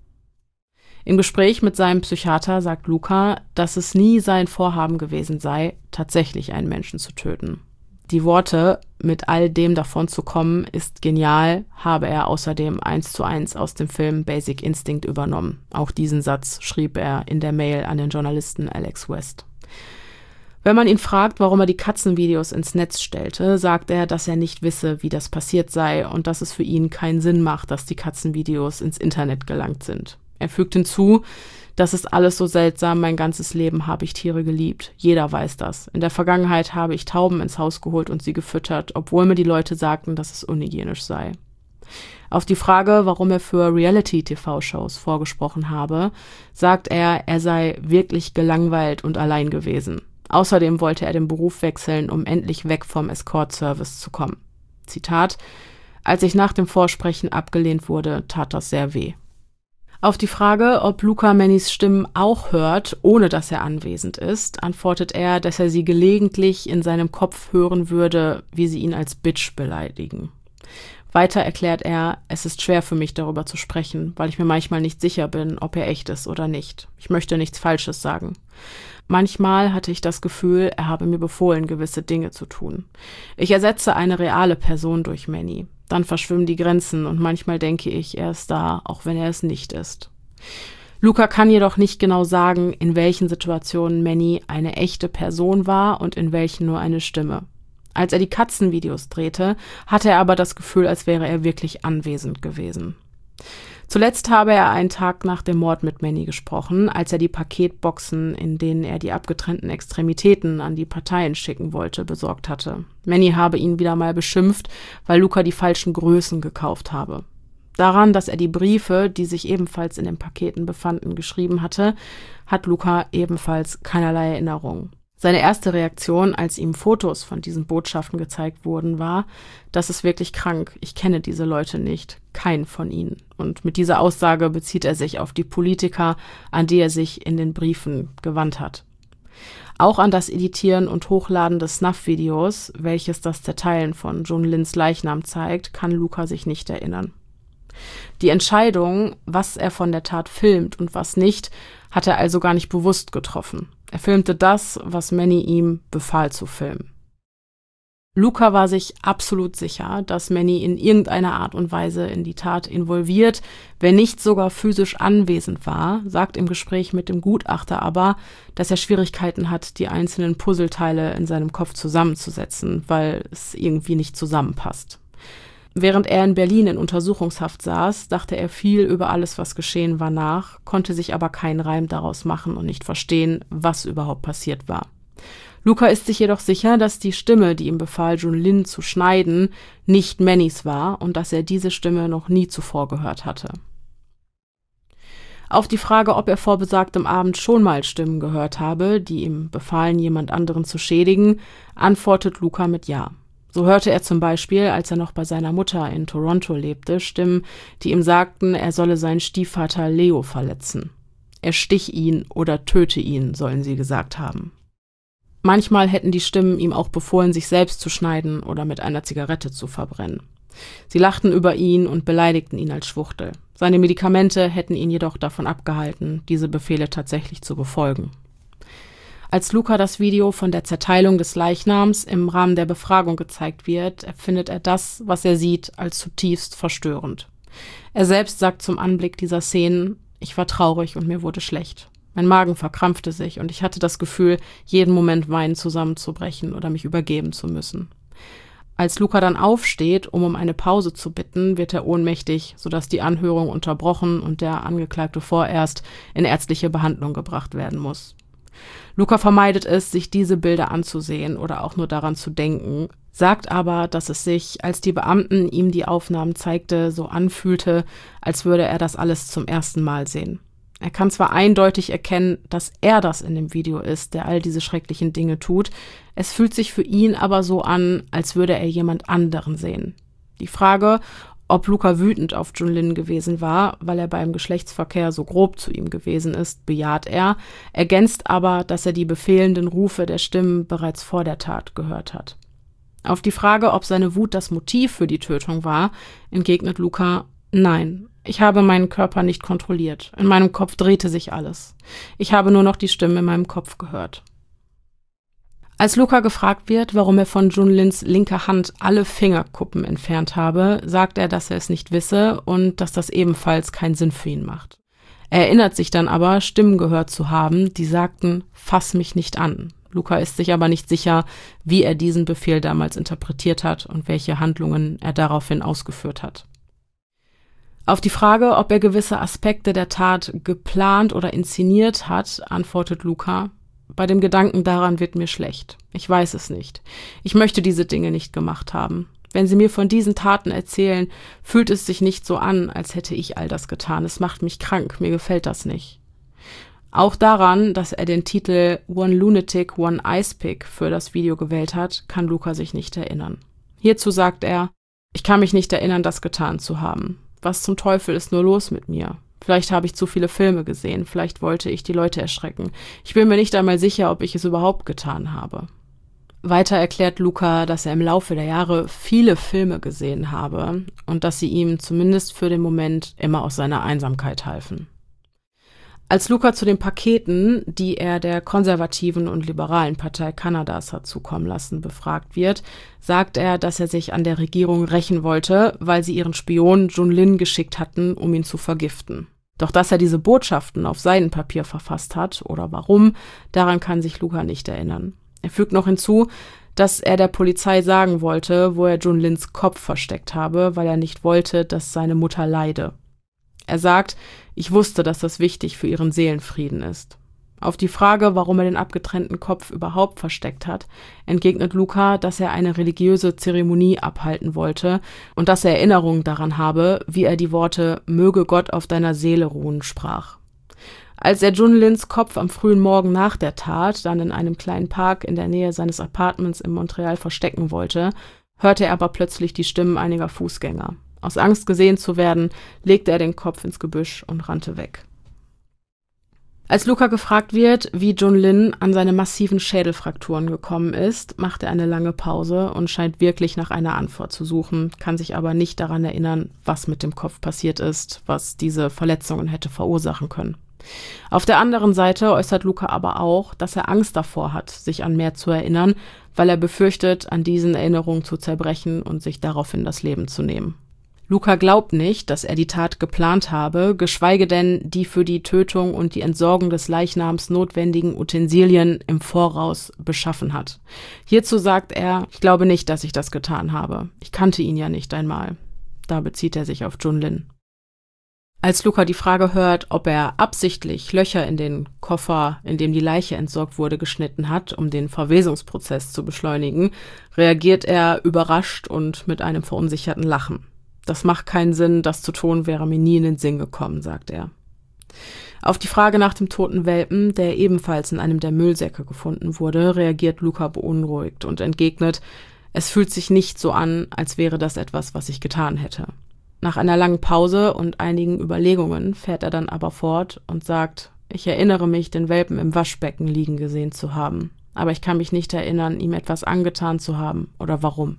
Im Gespräch mit seinem Psychiater sagt Luka, dass es nie sein Vorhaben gewesen sei, tatsächlich einen Menschen zu töten. Die Worte, mit all dem davon zu kommen, ist genial, habe er außerdem eins zu eins aus dem Film Basic Instinct übernommen. Auch diesen Satz schrieb er in der Mail an den Journalisten Alex West. Wenn man ihn fragt, warum er die Katzenvideos ins Netz stellte, sagt er, dass er nicht wisse, wie das passiert sei und dass es für ihn keinen Sinn macht, dass die Katzenvideos ins Internet gelangt sind. Er fügt hinzu: Das ist alles so seltsam, mein ganzes Leben habe ich Tiere geliebt. Jeder weiß das. In der Vergangenheit habe ich Tauben ins Haus geholt und sie gefüttert, obwohl mir die Leute sagten, dass es unhygienisch sei. Auf die Frage, warum er für Reality-T V-Shows vorgesprochen habe, sagt er, er sei wirklich gelangweilt und allein gewesen. Außerdem wollte er den Beruf wechseln, um endlich weg vom Escort-Service zu kommen. Zitat: Als ich nach dem Vorsprechen abgelehnt wurde, tat das sehr weh. Auf die Frage, ob Luka Mannys Stimmen auch hört, ohne dass er anwesend ist, antwortet er, dass er sie gelegentlich in seinem Kopf hören würde, wie sie ihn als Bitch beleidigen. Weiter erklärt er: Es ist schwer für mich, darüber zu sprechen, weil ich mir manchmal nicht sicher bin, ob er echt ist oder nicht. Ich möchte nichts Falsches sagen. Manchmal hatte ich das Gefühl, er habe mir befohlen, gewisse Dinge zu tun. Ich ersetze eine reale Person durch Manny. Dann verschwimmen die Grenzen und manchmal denke ich, er ist da, auch wenn er es nicht ist. Luca kann jedoch nicht genau sagen, in welchen Situationen Manny eine echte Person war und in welchen nur eine Stimme. Als er die Katzenvideos drehte, hatte er aber das Gefühl, als wäre er wirklich anwesend gewesen. Zuletzt habe er einen Tag nach dem Mord mit Manny gesprochen, als er die Paketboxen, in denen er die abgetrennten Extremitäten an die Parteien schicken wollte, besorgt hatte. Manny habe ihn wieder mal beschimpft, weil Luca die falschen Größen gekauft habe. Daran, dass er die Briefe, die sich ebenfalls in den Paketen befanden, geschrieben hatte, hat Luca ebenfalls keinerlei Erinnerung. Seine erste Reaktion, als ihm Fotos von diesen Botschaften gezeigt wurden, war: Das ist wirklich krank, ich kenne diese Leute nicht, keinen von ihnen. Und mit dieser Aussage bezieht er sich auf die Politiker, an die er sich in den Briefen gewandt hat. Auch an das Editieren und Hochladen des Snuff-Videos, welches das Zerteilen von Jun Lins Leichnam zeigt, kann Luca sich nicht erinnern. Die Entscheidung, was er von der Tat filmt und was nicht, hat er also gar nicht bewusst getroffen. Er filmte das, was Manny ihm befahl zu filmen. Luca war sich absolut sicher, dass Manny in irgendeiner Art und Weise in die Tat involviert, wenn nicht sogar physisch anwesend war, sagt im Gespräch mit dem Gutachter aber, dass er Schwierigkeiten hat, die einzelnen Puzzleteile in seinem Kopf zusammenzusetzen, weil es irgendwie nicht zusammenpasst. Während er in Berlin in Untersuchungshaft saß, dachte er viel über alles, was geschehen war, nach, konnte sich aber keinen Reim daraus machen und nicht verstehen, was überhaupt passiert war. Luca ist sich jedoch sicher, dass die Stimme, die ihm befahl, Jun Lin zu schneiden, nicht Mannys war und dass er diese Stimme noch nie zuvor gehört hatte. Auf die Frage, ob er vor besagtem Abend schon mal Stimmen gehört habe, die ihm befahlen, jemand anderen zu schädigen, antwortet Luca mit Ja. So hörte er zum Beispiel, als er noch bei seiner Mutter in Toronto lebte, Stimmen, die ihm sagten, er solle seinen Stiefvater Leo verletzen. Er stich ihn oder töte ihn, sollen sie gesagt haben. Manchmal hätten die Stimmen ihm auch befohlen, sich selbst zu schneiden oder mit einer Zigarette zu verbrennen. Sie lachten über ihn und beleidigten ihn als Schwuchtel. Seine Medikamente hätten ihn jedoch davon abgehalten, diese Befehle tatsächlich zu befolgen. Als Luca das Video von der Zerteilung des Leichnams im Rahmen der Befragung gezeigt wird, empfindet er das, was er sieht, als zutiefst verstörend. Er selbst sagt zum Anblick dieser Szenen: Ich war traurig und mir wurde schlecht. Mein Magen verkrampfte sich und ich hatte das Gefühl, jeden Moment weinend zusammenzubrechen oder mich übergeben zu müssen. Als Luca dann aufsteht, um um eine Pause zu bitten, wird er ohnmächtig, sodass die Anhörung unterbrochen und der Angeklagte vorerst in ärztliche Behandlung gebracht werden muss. Luca vermeidet es, sich diese Bilder anzusehen oder auch nur daran zu denken, sagt aber, dass es sich, als die Beamten ihm die Aufnahmen zeigte, so anfühlte, als würde er das alles zum ersten Mal sehen. Er kann zwar eindeutig erkennen, dass er das in dem Video ist, der all diese schrecklichen Dinge tut, es fühlt sich für ihn aber so an, als würde er jemand anderen sehen. Die Frage, ob Luca wütend auf Jun Lin gewesen war, weil er beim Geschlechtsverkehr so grob zu ihm gewesen ist, bejaht er, ergänzt aber, dass er die befehlenden Rufe der Stimmen bereits vor der Tat gehört hat. Auf die Frage, ob seine Wut das Motiv für die Tötung war, entgegnet Luca: Nein, ich habe meinen Körper nicht kontrolliert. In meinem Kopf drehte sich alles. Ich habe nur noch die Stimmen in meinem Kopf gehört. Als Luca gefragt wird, warum er von Jun Lins linker Hand alle Fingerkuppen entfernt habe, sagt er, dass er es nicht wisse und dass das ebenfalls keinen Sinn für ihn macht. Er erinnert sich dann aber, Stimmen gehört zu haben, die sagten: Fass mich nicht an. Luca ist sich aber nicht sicher, wie er diesen Befehl damals interpretiert hat und welche Handlungen er daraufhin ausgeführt hat. Auf die Frage, ob er gewisse Aspekte der Tat geplant oder inszeniert hat, antwortet Luca: Bei dem Gedanken daran wird mir schlecht. Ich weiß es nicht. Ich möchte diese Dinge nicht gemacht haben. Wenn Sie mir von diesen Taten erzählen, fühlt es sich nicht so an, als hätte ich all das getan. Es macht mich krank. Mir gefällt das nicht. Auch daran, dass er den Titel One Lunatic, One Ice Pick für das Video gewählt hat, kann Luca sich nicht erinnern. Hierzu sagt er: Ich kann mich nicht erinnern, das getan zu haben. Was zum Teufel ist nur los mit mir? Vielleicht habe ich zu viele Filme gesehen, vielleicht wollte ich die Leute erschrecken. Ich bin mir nicht einmal sicher, ob ich es überhaupt getan habe. Weiter erklärt Luca, dass er im Laufe der Jahre viele Filme gesehen habe und dass sie ihm zumindest für den Moment immer aus seiner Einsamkeit halfen. Als Luca zu den Paketen, die er der konservativen und liberalen Partei Kanadas hat zukommen lassen, befragt wird, sagt er, dass er sich an der Regierung rächen wollte, weil sie ihren Spion Jun Lin geschickt hatten, um ihn zu vergiften. Doch dass er diese Botschaften auf Seidenpapier verfasst hat oder warum, daran kann sich Luca nicht erinnern. Er fügt noch hinzu, dass er der Polizei sagen wollte, wo er Junlins Kopf versteckt habe, weil er nicht wollte, dass seine Mutter leide. Er sagt, ich wusste, dass das wichtig für ihren Seelenfrieden ist. Auf die Frage, warum er den abgetrennten Kopf überhaupt versteckt hat, entgegnet Luca, dass er eine religiöse Zeremonie abhalten wollte und dass er Erinnerungen daran habe, wie er die Worte »Möge Gott auf deiner Seele ruhen« sprach. Als er Junlins Kopf am frühen Morgen nach der Tat dann in einem kleinen Park in der Nähe seines Apartments in Montreal verstecken wollte, hörte er aber plötzlich die Stimmen einiger Fußgänger. Aus Angst gesehen zu werden, legte er den Kopf ins Gebüsch und rannte weg. Als Luca gefragt wird, wie Junlin an seine massiven Schädelfrakturen gekommen ist, macht er eine lange Pause und scheint wirklich nach einer Antwort zu suchen, kann sich aber nicht daran erinnern, was mit dem Kopf passiert ist, was diese Verletzungen hätte verursachen können. Auf der anderen Seite äußert Luca aber auch, dass er Angst davor hat, sich an mehr zu erinnern, weil er befürchtet, an diesen Erinnerungen zu zerbrechen und sich daraufhin das Leben zu nehmen. Luca glaubt nicht, dass er die Tat geplant habe, geschweige denn die für die Tötung und die Entsorgung des Leichnams notwendigen Utensilien im Voraus beschaffen hat. Hierzu sagt er, ich glaube nicht, dass ich das getan habe. Ich kannte ihn ja nicht einmal. Da bezieht er sich auf Junlin. Als Luca die Frage hört, ob er absichtlich Löcher in den Koffer, in dem die Leiche entsorgt wurde, geschnitten hat, um den Verwesungsprozess zu beschleunigen, reagiert er überrascht und mit einem verunsicherten Lachen. Das macht keinen Sinn, das zu tun, wäre mir nie in den Sinn gekommen, sagt er. Auf die Frage nach dem toten Welpen, der ebenfalls in einem der Müllsäcke gefunden wurde, reagiert Luca beunruhigt und entgegnet, es fühlt sich nicht so an, als wäre das etwas, was ich getan hätte. Nach einer langen Pause und einigen Überlegungen fährt er dann aber fort und sagt, ich erinnere mich, den Welpen im Waschbecken liegen gesehen zu haben, aber ich kann mich nicht erinnern, ihm etwas angetan zu haben oder warum.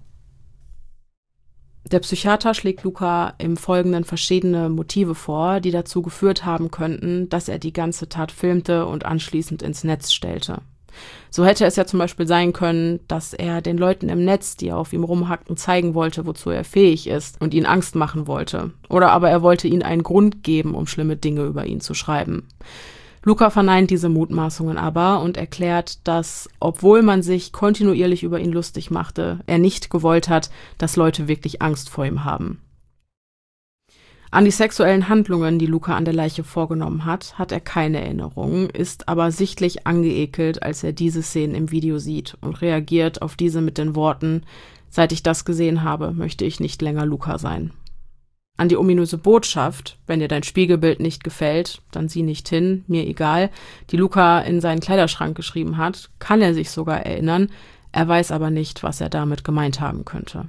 Der Psychiater schlägt Luca im Folgenden verschiedene Motive vor, die dazu geführt haben könnten, dass er die ganze Tat filmte und anschließend ins Netz stellte. So hätte es ja zum Beispiel sein können, dass er den Leuten im Netz, die auf ihm rumhackten, zeigen wollte, wozu er fähig ist und ihnen Angst machen wollte. Oder aber er wollte ihnen einen Grund geben, um schlimme Dinge über ihn zu schreiben. Luca verneint diese Mutmaßungen aber und erklärt, dass, obwohl man sich kontinuierlich über ihn lustig machte, er nicht gewollt hat, dass Leute wirklich Angst vor ihm haben. An die sexuellen Handlungen, die Luca an der Leiche vorgenommen hat, hat er keine Erinnerung, ist aber sichtlich angeekelt, als er diese Szenen im Video sieht und reagiert auf diese mit den Worten, seit ich das gesehen habe, möchte ich nicht länger Luca sein. An die ominöse Botschaft, wenn dir dein Spiegelbild nicht gefällt, dann sieh nicht hin, mir egal, die Luca in seinen Kleiderschrank geschrieben hat, kann er sich sogar erinnern, er weiß aber nicht, was er damit gemeint haben könnte.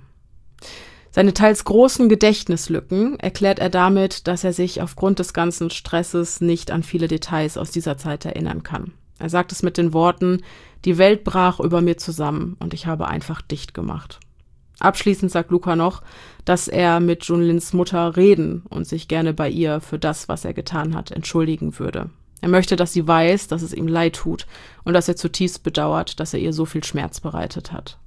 Seine teils großen Gedächtnislücken erklärt er damit, dass er sich aufgrund des ganzen Stresses nicht an viele Details aus dieser Zeit erinnern kann. Er sagt es mit den Worten, die Welt brach über mir zusammen und ich habe einfach dicht gemacht. Abschließend sagt Luca noch, dass er mit Junlins Mutter reden und sich gerne bei ihr für das, was er getan hat, entschuldigen würde. Er möchte, dass sie weiß, dass es ihm leid tut und dass er zutiefst bedauert, dass er ihr so viel Schmerz bereitet hat.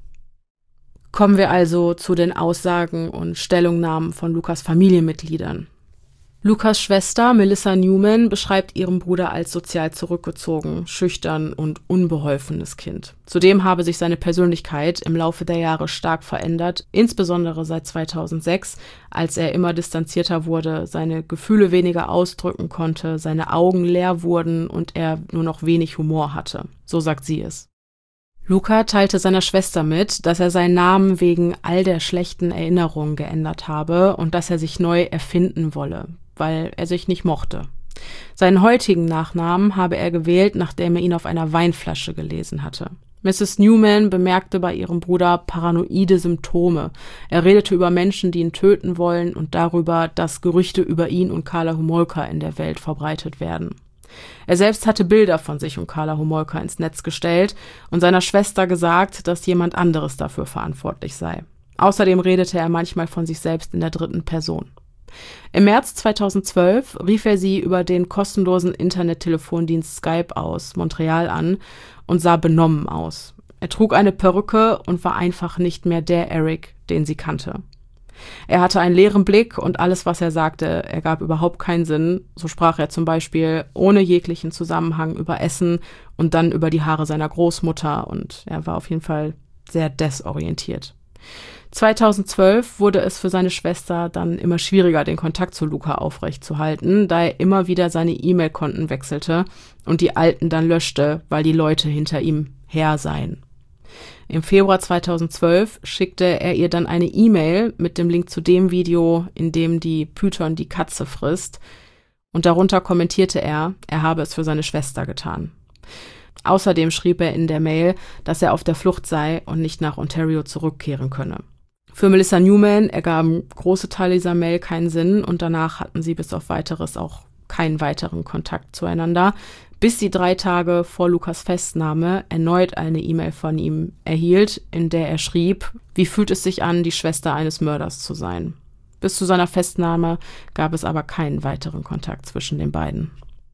Kommen wir also zu den Aussagen und Stellungnahmen von Lucas Familienmitgliedern. Lucas Schwester Melissa Newman beschreibt ihren Bruder als sozial zurückgezogen, schüchtern und unbeholfenes Kind. Zudem habe sich seine Persönlichkeit im Laufe der Jahre stark verändert, insbesondere seit zweitausendsechs, als er immer distanzierter wurde, seine Gefühle weniger ausdrücken konnte, seine Augen leer wurden und er nur noch wenig Humor hatte. So sagt sie es. Luca teilte seiner Schwester mit, dass er seinen Namen wegen all der schlechten Erinnerungen geändert habe und dass er sich neu erfinden wolle, weil er sich nicht mochte. Seinen heutigen Nachnamen habe er gewählt, nachdem er ihn auf einer Weinflasche gelesen hatte. Misses Newman bemerkte bei ihrem Bruder paranoide Symptome. Er redete über Menschen, die ihn töten wollen und darüber, dass Gerüchte über ihn und Karla Homolka in der Welt verbreitet werden. Er selbst hatte Bilder von sich und Karla Homolka ins Netz gestellt und seiner Schwester gesagt, dass jemand anderes dafür verantwortlich sei. Außerdem redete er manchmal von sich selbst in der dritten Person. Im März zweitausendzwölf rief er sie über den kostenlosen Internettelefondienst Skype aus Montreal an und sah benommen aus. Er trug eine Perücke und war einfach nicht mehr der Eric, den sie kannte. Er hatte einen leeren Blick und alles, was er sagte, ergab überhaupt keinen Sinn. So sprach er zum Beispiel ohne jeglichen Zusammenhang über Essen und dann über die Haare seiner Großmutter und er war auf jeden Fall sehr desorientiert. zweitausendzwölf wurde es für seine Schwester dann immer schwieriger, den Kontakt zu Luca aufrechtzuerhalten, da er immer wieder seine E-Mail-Konten wechselte und die alten dann löschte, weil die Leute hinter ihm her seien. Im Februar zweitausendzwölf schickte er ihr dann eine E-Mail mit dem Link zu dem Video, in dem die Python die Katze frisst. Und darunter kommentierte er, er habe es für seine Schwester getan. Außerdem schrieb er in der Mail, dass er auf der Flucht sei und nicht nach Ontario zurückkehren könne. Für Melissa Newman ergaben große Teile dieser Mail keinen Sinn und danach hatten sie bis auf Weiteres auch keinen weiteren Kontakt zueinander, bis sie drei Tage vor Lucas Festnahme erneut eine E-Mail von ihm erhielt, in der er schrieb, wie fühlt es sich an, die Schwester eines Mörders zu sein. Bis zu seiner Festnahme gab es aber keinen weiteren Kontakt zwischen den beiden.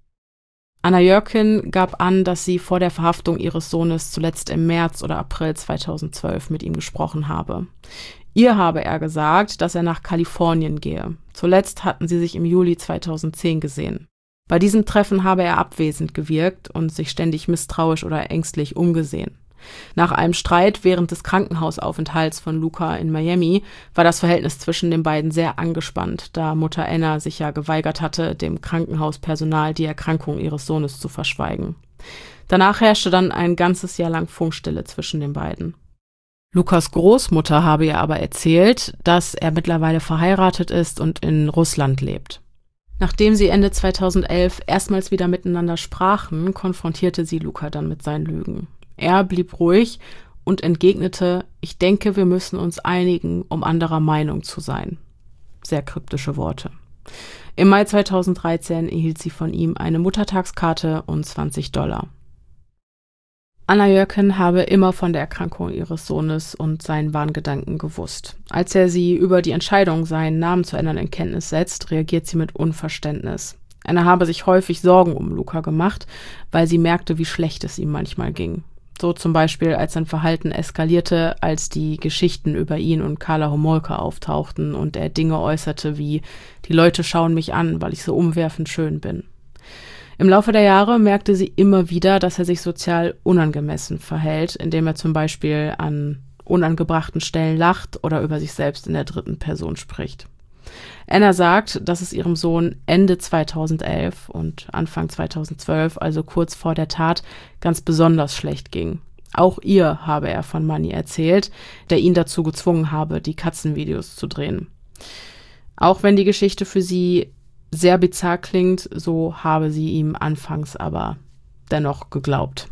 Anna Jörkin gab an, dass sie vor der Verhaftung ihres Sohnes zuletzt im März oder April zweitausendzwölf mit ihm gesprochen habe. Ihr habe er gesagt, dass er nach Kalifornien gehe. Zuletzt hatten sie sich im Juli zweitausendzehn gesehen. Bei diesem Treffen habe er abwesend gewirkt und sich ständig misstrauisch oder ängstlich umgesehen. Nach einem Streit während des Krankenhausaufenthalts von Luca in Miami war das Verhältnis zwischen den beiden sehr angespannt, da Mutter Anna sich ja geweigert hatte, dem Krankenhauspersonal die Erkrankung ihres Sohnes zu verschweigen. Danach herrschte dann ein ganzes Jahr lang Funkstille zwischen den beiden. Lucas Großmutter habe ihr aber erzählt, dass er mittlerweile verheiratet ist und in Russland lebt. Nachdem sie Ende zweitausendelf erstmals wieder miteinander sprachen, konfrontierte sie Luca dann mit seinen Lügen. Er blieb ruhig und entgegnete, ich denke, wir müssen uns einigen, um anderer Meinung zu sein. Sehr kryptische Worte. Im Mai zweitausenddreizehn erhielt sie von ihm eine Muttertagskarte und zwanzig Dollar. Anna Jörkin habe immer von der Erkrankung ihres Sohnes und seinen Wahngedanken gewusst. Als er sie über die Entscheidung, seinen Namen zu ändern, in Kenntnis setzt, reagiert sie mit Unverständnis. Anna habe sich häufig Sorgen um Luca gemacht, weil sie merkte, wie schlecht es ihm manchmal ging. So zum Beispiel, als sein Verhalten eskalierte, als die Geschichten über ihn und Karla Homolka auftauchten und er Dinge äußerte wie, die Leute schauen mich an, weil ich so umwerfend schön bin. Im Laufe der Jahre merkte sie immer wieder, dass er sich sozial unangemessen verhält, indem er zum Beispiel an unangebrachten Stellen lacht oder über sich selbst in der dritten Person spricht. Anna sagt, dass es ihrem Sohn Ende zweitausendelf und Anfang zweitausendzwölf, also kurz vor der Tat, ganz besonders schlecht ging. Auch ihr habe er von Manny erzählt, der ihn dazu gezwungen habe, die Katzenvideos zu drehen. Auch wenn die Geschichte für sie sehr bizarr klingt, so habe sie ihm anfangs aber dennoch geglaubt.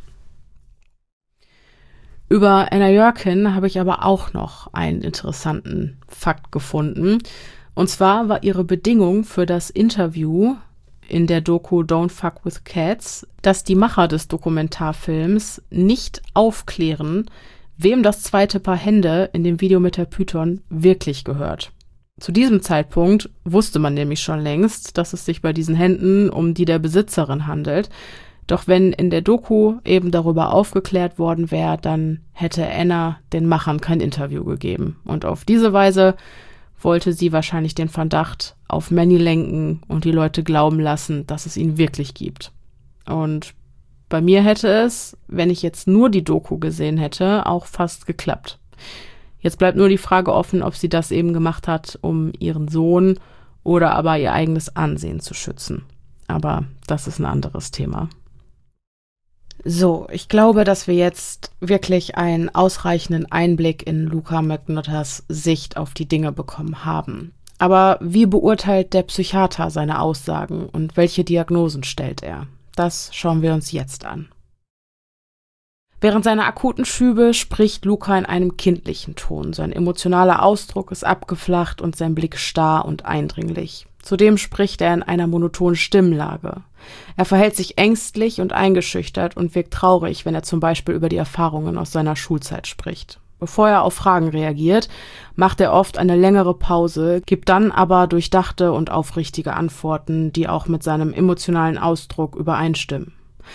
Über Anna Jörkin habe ich aber auch noch einen interessanten Fakt gefunden. Und zwar war ihre Bedingung für das Interview in der Doku Don't Fuck with Cats, dass die Macher des Dokumentarfilms nicht aufklären, wem das zweite Paar Hände in dem Video mit der Python wirklich gehört. Zu diesem Zeitpunkt wusste man nämlich schon längst, dass es sich bei diesen Händen um die der Besitzerin handelt. Doch wenn in der Doku eben darüber aufgeklärt worden wäre, dann hätte Anna den Machern kein Interview gegeben. Und auf diese Weise wollte sie wahrscheinlich den Verdacht auf Manny lenken und die Leute glauben lassen, dass es ihn wirklich gibt. Und bei mir hätte es, wenn ich jetzt nur die Doku gesehen hätte, auch fast geklappt. Jetzt bleibt nur die Frage offen, ob sie das eben gemacht hat, um ihren Sohn oder aber ihr eigenes Ansehen zu schützen. Aber das ist ein anderes Thema. So, ich glaube, dass wir jetzt wirklich einen ausreichenden Einblick in Luca McNutters Sicht auf die Dinge bekommen haben. Aber wie beurteilt der Psychiater seine Aussagen und welche Diagnosen stellt er? Das schauen wir uns jetzt an. Während seiner akuten Schübe spricht Luca in einem kindlichen Ton. Sein emotionaler Ausdruck ist abgeflacht und sein Blick starr und eindringlich. Zudem spricht er in einer monotonen Stimmlage. Er verhält sich ängstlich und eingeschüchtert und wirkt traurig, wenn er zum Beispiel über die Erfahrungen aus seiner Schulzeit spricht. Bevor er auf Fragen reagiert, macht er oft eine längere Pause, gibt dann aber durchdachte und aufrichtige Antworten, die auch mit seinem emotionalen Ausdruck übereinstimmen.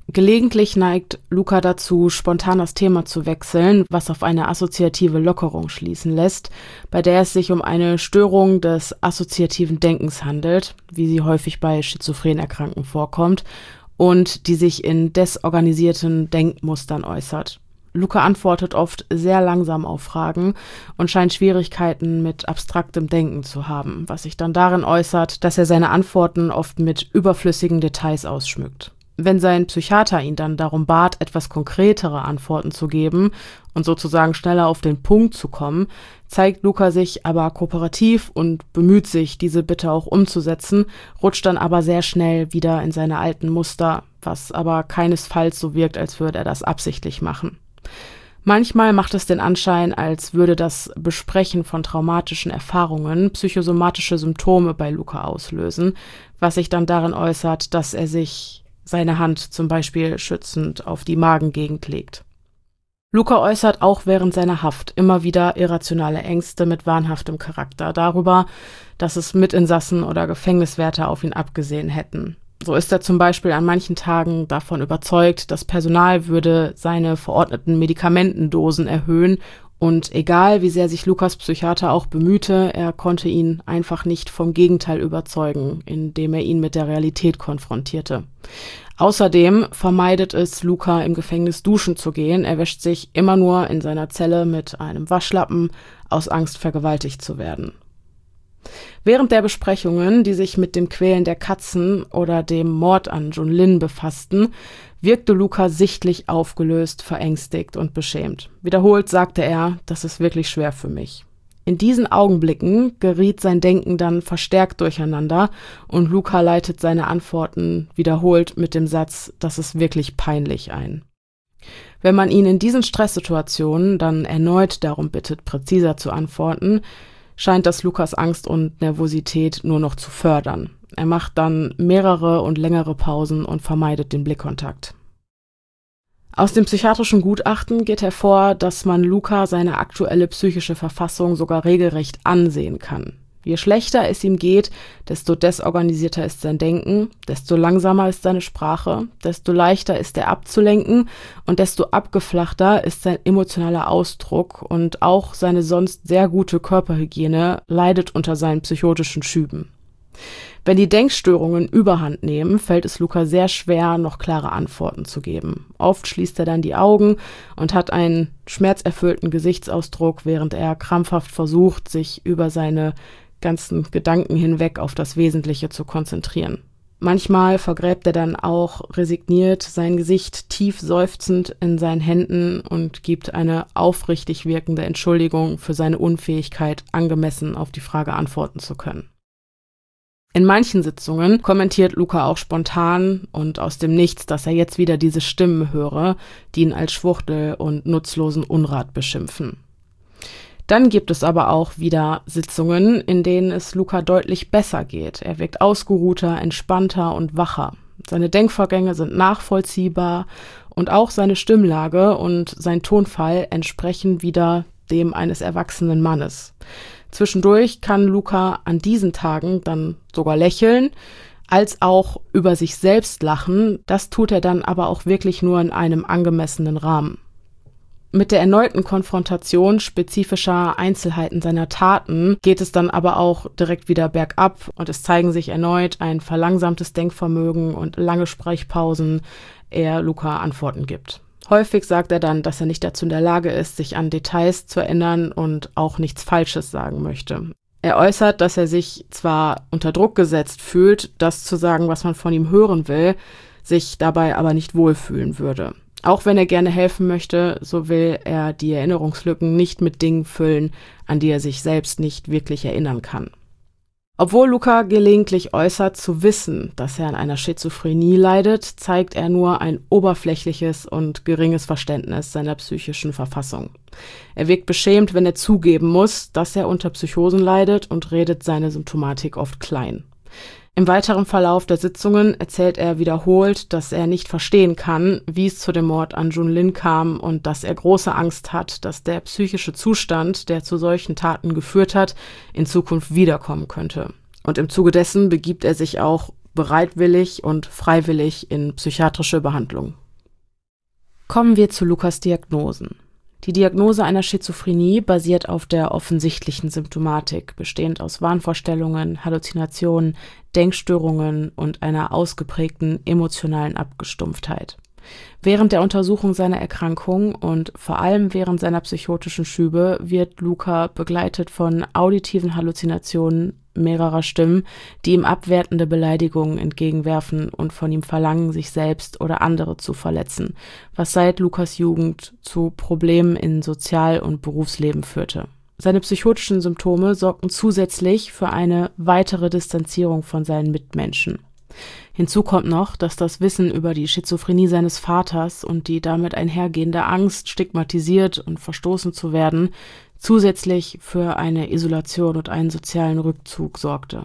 Gelegentlich neigt Luca dazu, spontan das Thema zu wechseln, was auf eine assoziative Lockerung schließen lässt, bei der es sich um eine Störung des assoziativen Denkens handelt, wie sie häufig bei schizophren Erkrankten vorkommt und die sich in desorganisierten Denkmustern äußert. Luca antwortet oft sehr langsam auf Fragen und scheint Schwierigkeiten mit abstraktem Denken zu haben, was sich dann darin äußert, dass er seine Antworten oft mit überflüssigen Details ausschmückt. Wenn sein Psychiater ihn dann darum bat, etwas konkretere Antworten zu geben und sozusagen schneller auf den Punkt zu kommen, zeigt Luca sich aber kooperativ und bemüht sich, diese Bitte auch umzusetzen, rutscht dann aber sehr schnell wieder in seine alten Muster, was aber keinesfalls so wirkt, als würde er das absichtlich machen. Manchmal macht es den Anschein, als würde das Besprechen von traumatischen Erfahrungen psychosomatische Symptome bei Luca auslösen, was sich dann darin äußert, dass er sich seine Hand zum Beispiel schützend auf die Magengegend legt. Luca äußert auch während seiner Haft immer wieder irrationale Ängste mit wahnhaftem Charakter darüber, dass es Mitinsassen oder Gefängniswärter auf ihn abgesehen hätten. So ist er zum Beispiel an manchen Tagen davon überzeugt, das Personal würde seine verordneten Medikamentendosen erhöhen und egal wie sehr sich Lukas Psychiater auch bemühte, er konnte ihn einfach nicht vom Gegenteil überzeugen, indem er ihn mit der Realität konfrontierte. Außerdem vermeidet es Luca, im Gefängnis duschen zu gehen. Er wäscht sich immer nur in seiner Zelle mit einem Waschlappen, aus Angst vergewaltigt zu werden. Während der Besprechungen, die sich mit dem Quälen der Katzen oder dem Mord an Jun Lin befassten, wirkte Luca sichtlich aufgelöst, verängstigt und beschämt. Wiederholt sagte er, das ist wirklich schwer für mich. In diesen Augenblicken geriet sein Denken dann verstärkt durcheinander und Luca leitet seine Antworten wiederholt mit dem Satz, das ist wirklich peinlich ein. Wenn man ihn in diesen Stresssituationen dann erneut darum bittet, präziser zu antworten, scheint das Lukas Angst und Nervosität nur noch zu fördern. Er macht dann mehrere und längere Pausen und vermeidet den Blickkontakt. Aus dem psychiatrischen Gutachten geht hervor, dass man Luca seine aktuelle psychische Verfassung sogar regelrecht ansehen kann. Je schlechter es ihm geht, desto desorganisierter ist sein Denken, desto langsamer ist seine Sprache, desto leichter ist er abzulenken und desto abgeflachter ist sein emotionaler Ausdruck und auch seine sonst sehr gute Körperhygiene leidet unter seinen psychotischen Schüben. Wenn die Denkstörungen überhand nehmen, fällt es Luca sehr schwer, noch klare Antworten zu geben. Oft schließt er dann die Augen und hat einen schmerzerfüllten Gesichtsausdruck, während er krampfhaft versucht, sich über seine ganzen Gedanken hinweg auf das Wesentliche zu konzentrieren. Manchmal vergräbt er dann auch resigniert sein Gesicht tief seufzend in seinen Händen und gibt eine aufrichtig wirkende Entschuldigung für seine Unfähigkeit, angemessen auf die Frage antworten zu können. In manchen Sitzungen kommentiert Luca auch spontan und aus dem Nichts, dass er jetzt wieder diese Stimmen höre, die ihn als Schwuchtel und nutzlosen Unrat beschimpfen. Dann gibt es aber auch wieder Sitzungen, in denen es Luca deutlich besser geht. Er wirkt ausgeruhter, entspannter und wacher. Seine Denkvorgänge sind nachvollziehbar und auch seine Stimmlage und sein Tonfall entsprechen wieder dem eines erwachsenen Mannes. Zwischendurch kann Luca an diesen Tagen dann sogar lächeln, als auch über sich selbst lachen. Das tut er dann aber auch wirklich nur in einem angemessenen Rahmen. Mit der erneuten Konfrontation spezifischer Einzelheiten seiner Taten geht es dann aber auch direkt wieder bergab und es zeigen sich erneut ein verlangsamtes Denkvermögen und lange Sprechpausen, ehe Luca Antworten gibt. Häufig sagt er dann, dass er nicht dazu in der Lage ist, sich an Details zu erinnern und auch nichts Falsches sagen möchte. Er äußert, dass er sich zwar unter Druck gesetzt fühlt, das zu sagen, was man von ihm hören will, sich dabei aber nicht wohlfühlen würde. Auch wenn er gerne helfen möchte, so will er die Erinnerungslücken nicht mit Dingen füllen, an die er sich selbst nicht wirklich erinnern kann. Obwohl Luca gelegentlich äußert zu wissen, dass er an einer Schizophrenie leidet, zeigt er nur ein oberflächliches und geringes Verständnis seiner psychischen Verfassung. Er wirkt beschämt, wenn er zugeben muss, dass er unter Psychosen leidet und redet seine Symptomatik oft klein. Im weiteren Verlauf der Sitzungen erzählt er wiederholt, dass er nicht verstehen kann, wie es zu dem Mord an Jun Lin kam und dass er große Angst hat, dass der psychische Zustand, der zu solchen Taten geführt hat, in Zukunft wiederkommen könnte. Und im Zuge dessen begibt er sich auch bereitwillig und freiwillig in psychiatrische Behandlung. Kommen wir zu Lukas' Diagnosen. Die Diagnose einer Schizophrenie basiert auf der offensichtlichen Symptomatik, bestehend aus Wahnvorstellungen, Halluzinationen, Denkstörungen und einer ausgeprägten emotionalen Abgestumpftheit. Während der Untersuchung seiner Erkrankung und vor allem während seiner psychotischen Schübe wird Luca begleitet von auditiven Halluzinationen mehrerer Stimmen, die ihm abwertende Beleidigungen entgegenwerfen und von ihm verlangen, sich selbst oder andere zu verletzen, was seit Lukas Jugend zu Problemen in Sozial- und Berufsleben führte. Seine psychotischen Symptome sorgten zusätzlich für eine weitere Distanzierung von seinen Mitmenschen. Hinzu kommt noch, dass das Wissen über die Schizophrenie seines Vaters und die damit einhergehende Angst, stigmatisiert und verstoßen zu werden, zusätzlich für eine Isolation und einen sozialen Rückzug sorgte.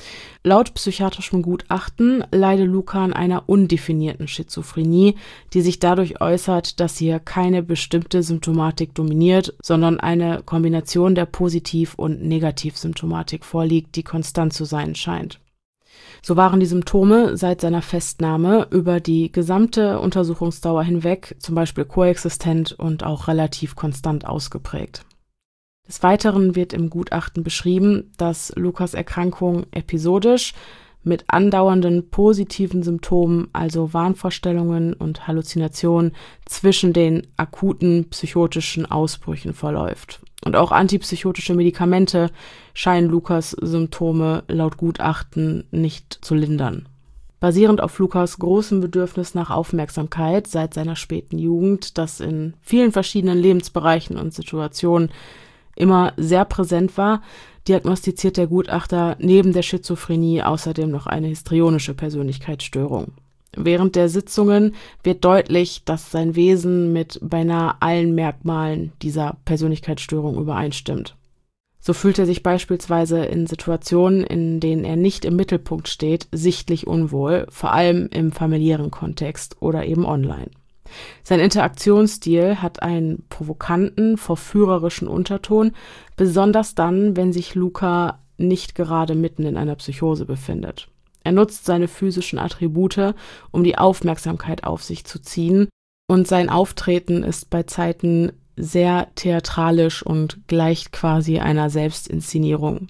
Laut psychiatrischem Gutachten leide Luca an einer undefinierten Schizophrenie, die sich dadurch äußert, dass hier keine bestimmte Symptomatik dominiert, sondern eine Kombination der Positiv- und Negativsymptomatik vorliegt, die konstant zu sein scheint. So waren die Symptome seit seiner Festnahme über die gesamte Untersuchungsdauer hinweg zum Beispiel koexistent und auch relativ konstant ausgeprägt. Des Weiteren wird im Gutachten beschrieben, dass Lukas' Erkrankung episodisch mit andauernden positiven Symptomen, also Wahnvorstellungen und Halluzinationen, zwischen den akuten psychotischen Ausbrüchen verläuft. Und auch antipsychotische Medikamente scheinen Lukas' Symptome laut Gutachten nicht zu lindern. Basierend auf Lukas' großem Bedürfnis nach Aufmerksamkeit seit seiner späten Jugend, das in vielen verschiedenen Lebensbereichen und Situationen immer sehr präsent war, diagnostiziert der Gutachter neben der Schizophrenie außerdem noch eine histrionische Persönlichkeitsstörung. Während der Sitzungen wird deutlich, dass sein Wesen mit beinahe allen Merkmalen dieser Persönlichkeitsstörung übereinstimmt. So fühlt er sich beispielsweise in Situationen, in denen er nicht im Mittelpunkt steht, sichtlich unwohl, vor allem im familiären Kontext oder eben online. Sein Interaktionsstil hat einen provokanten, verführerischen Unterton, besonders dann, wenn sich Luca nicht gerade mitten in einer Psychose befindet. Er nutzt seine physischen Attribute, um die Aufmerksamkeit auf sich zu ziehen, und sein Auftreten ist bei Zeiten sehr theatralisch und gleicht quasi einer Selbstinszenierung.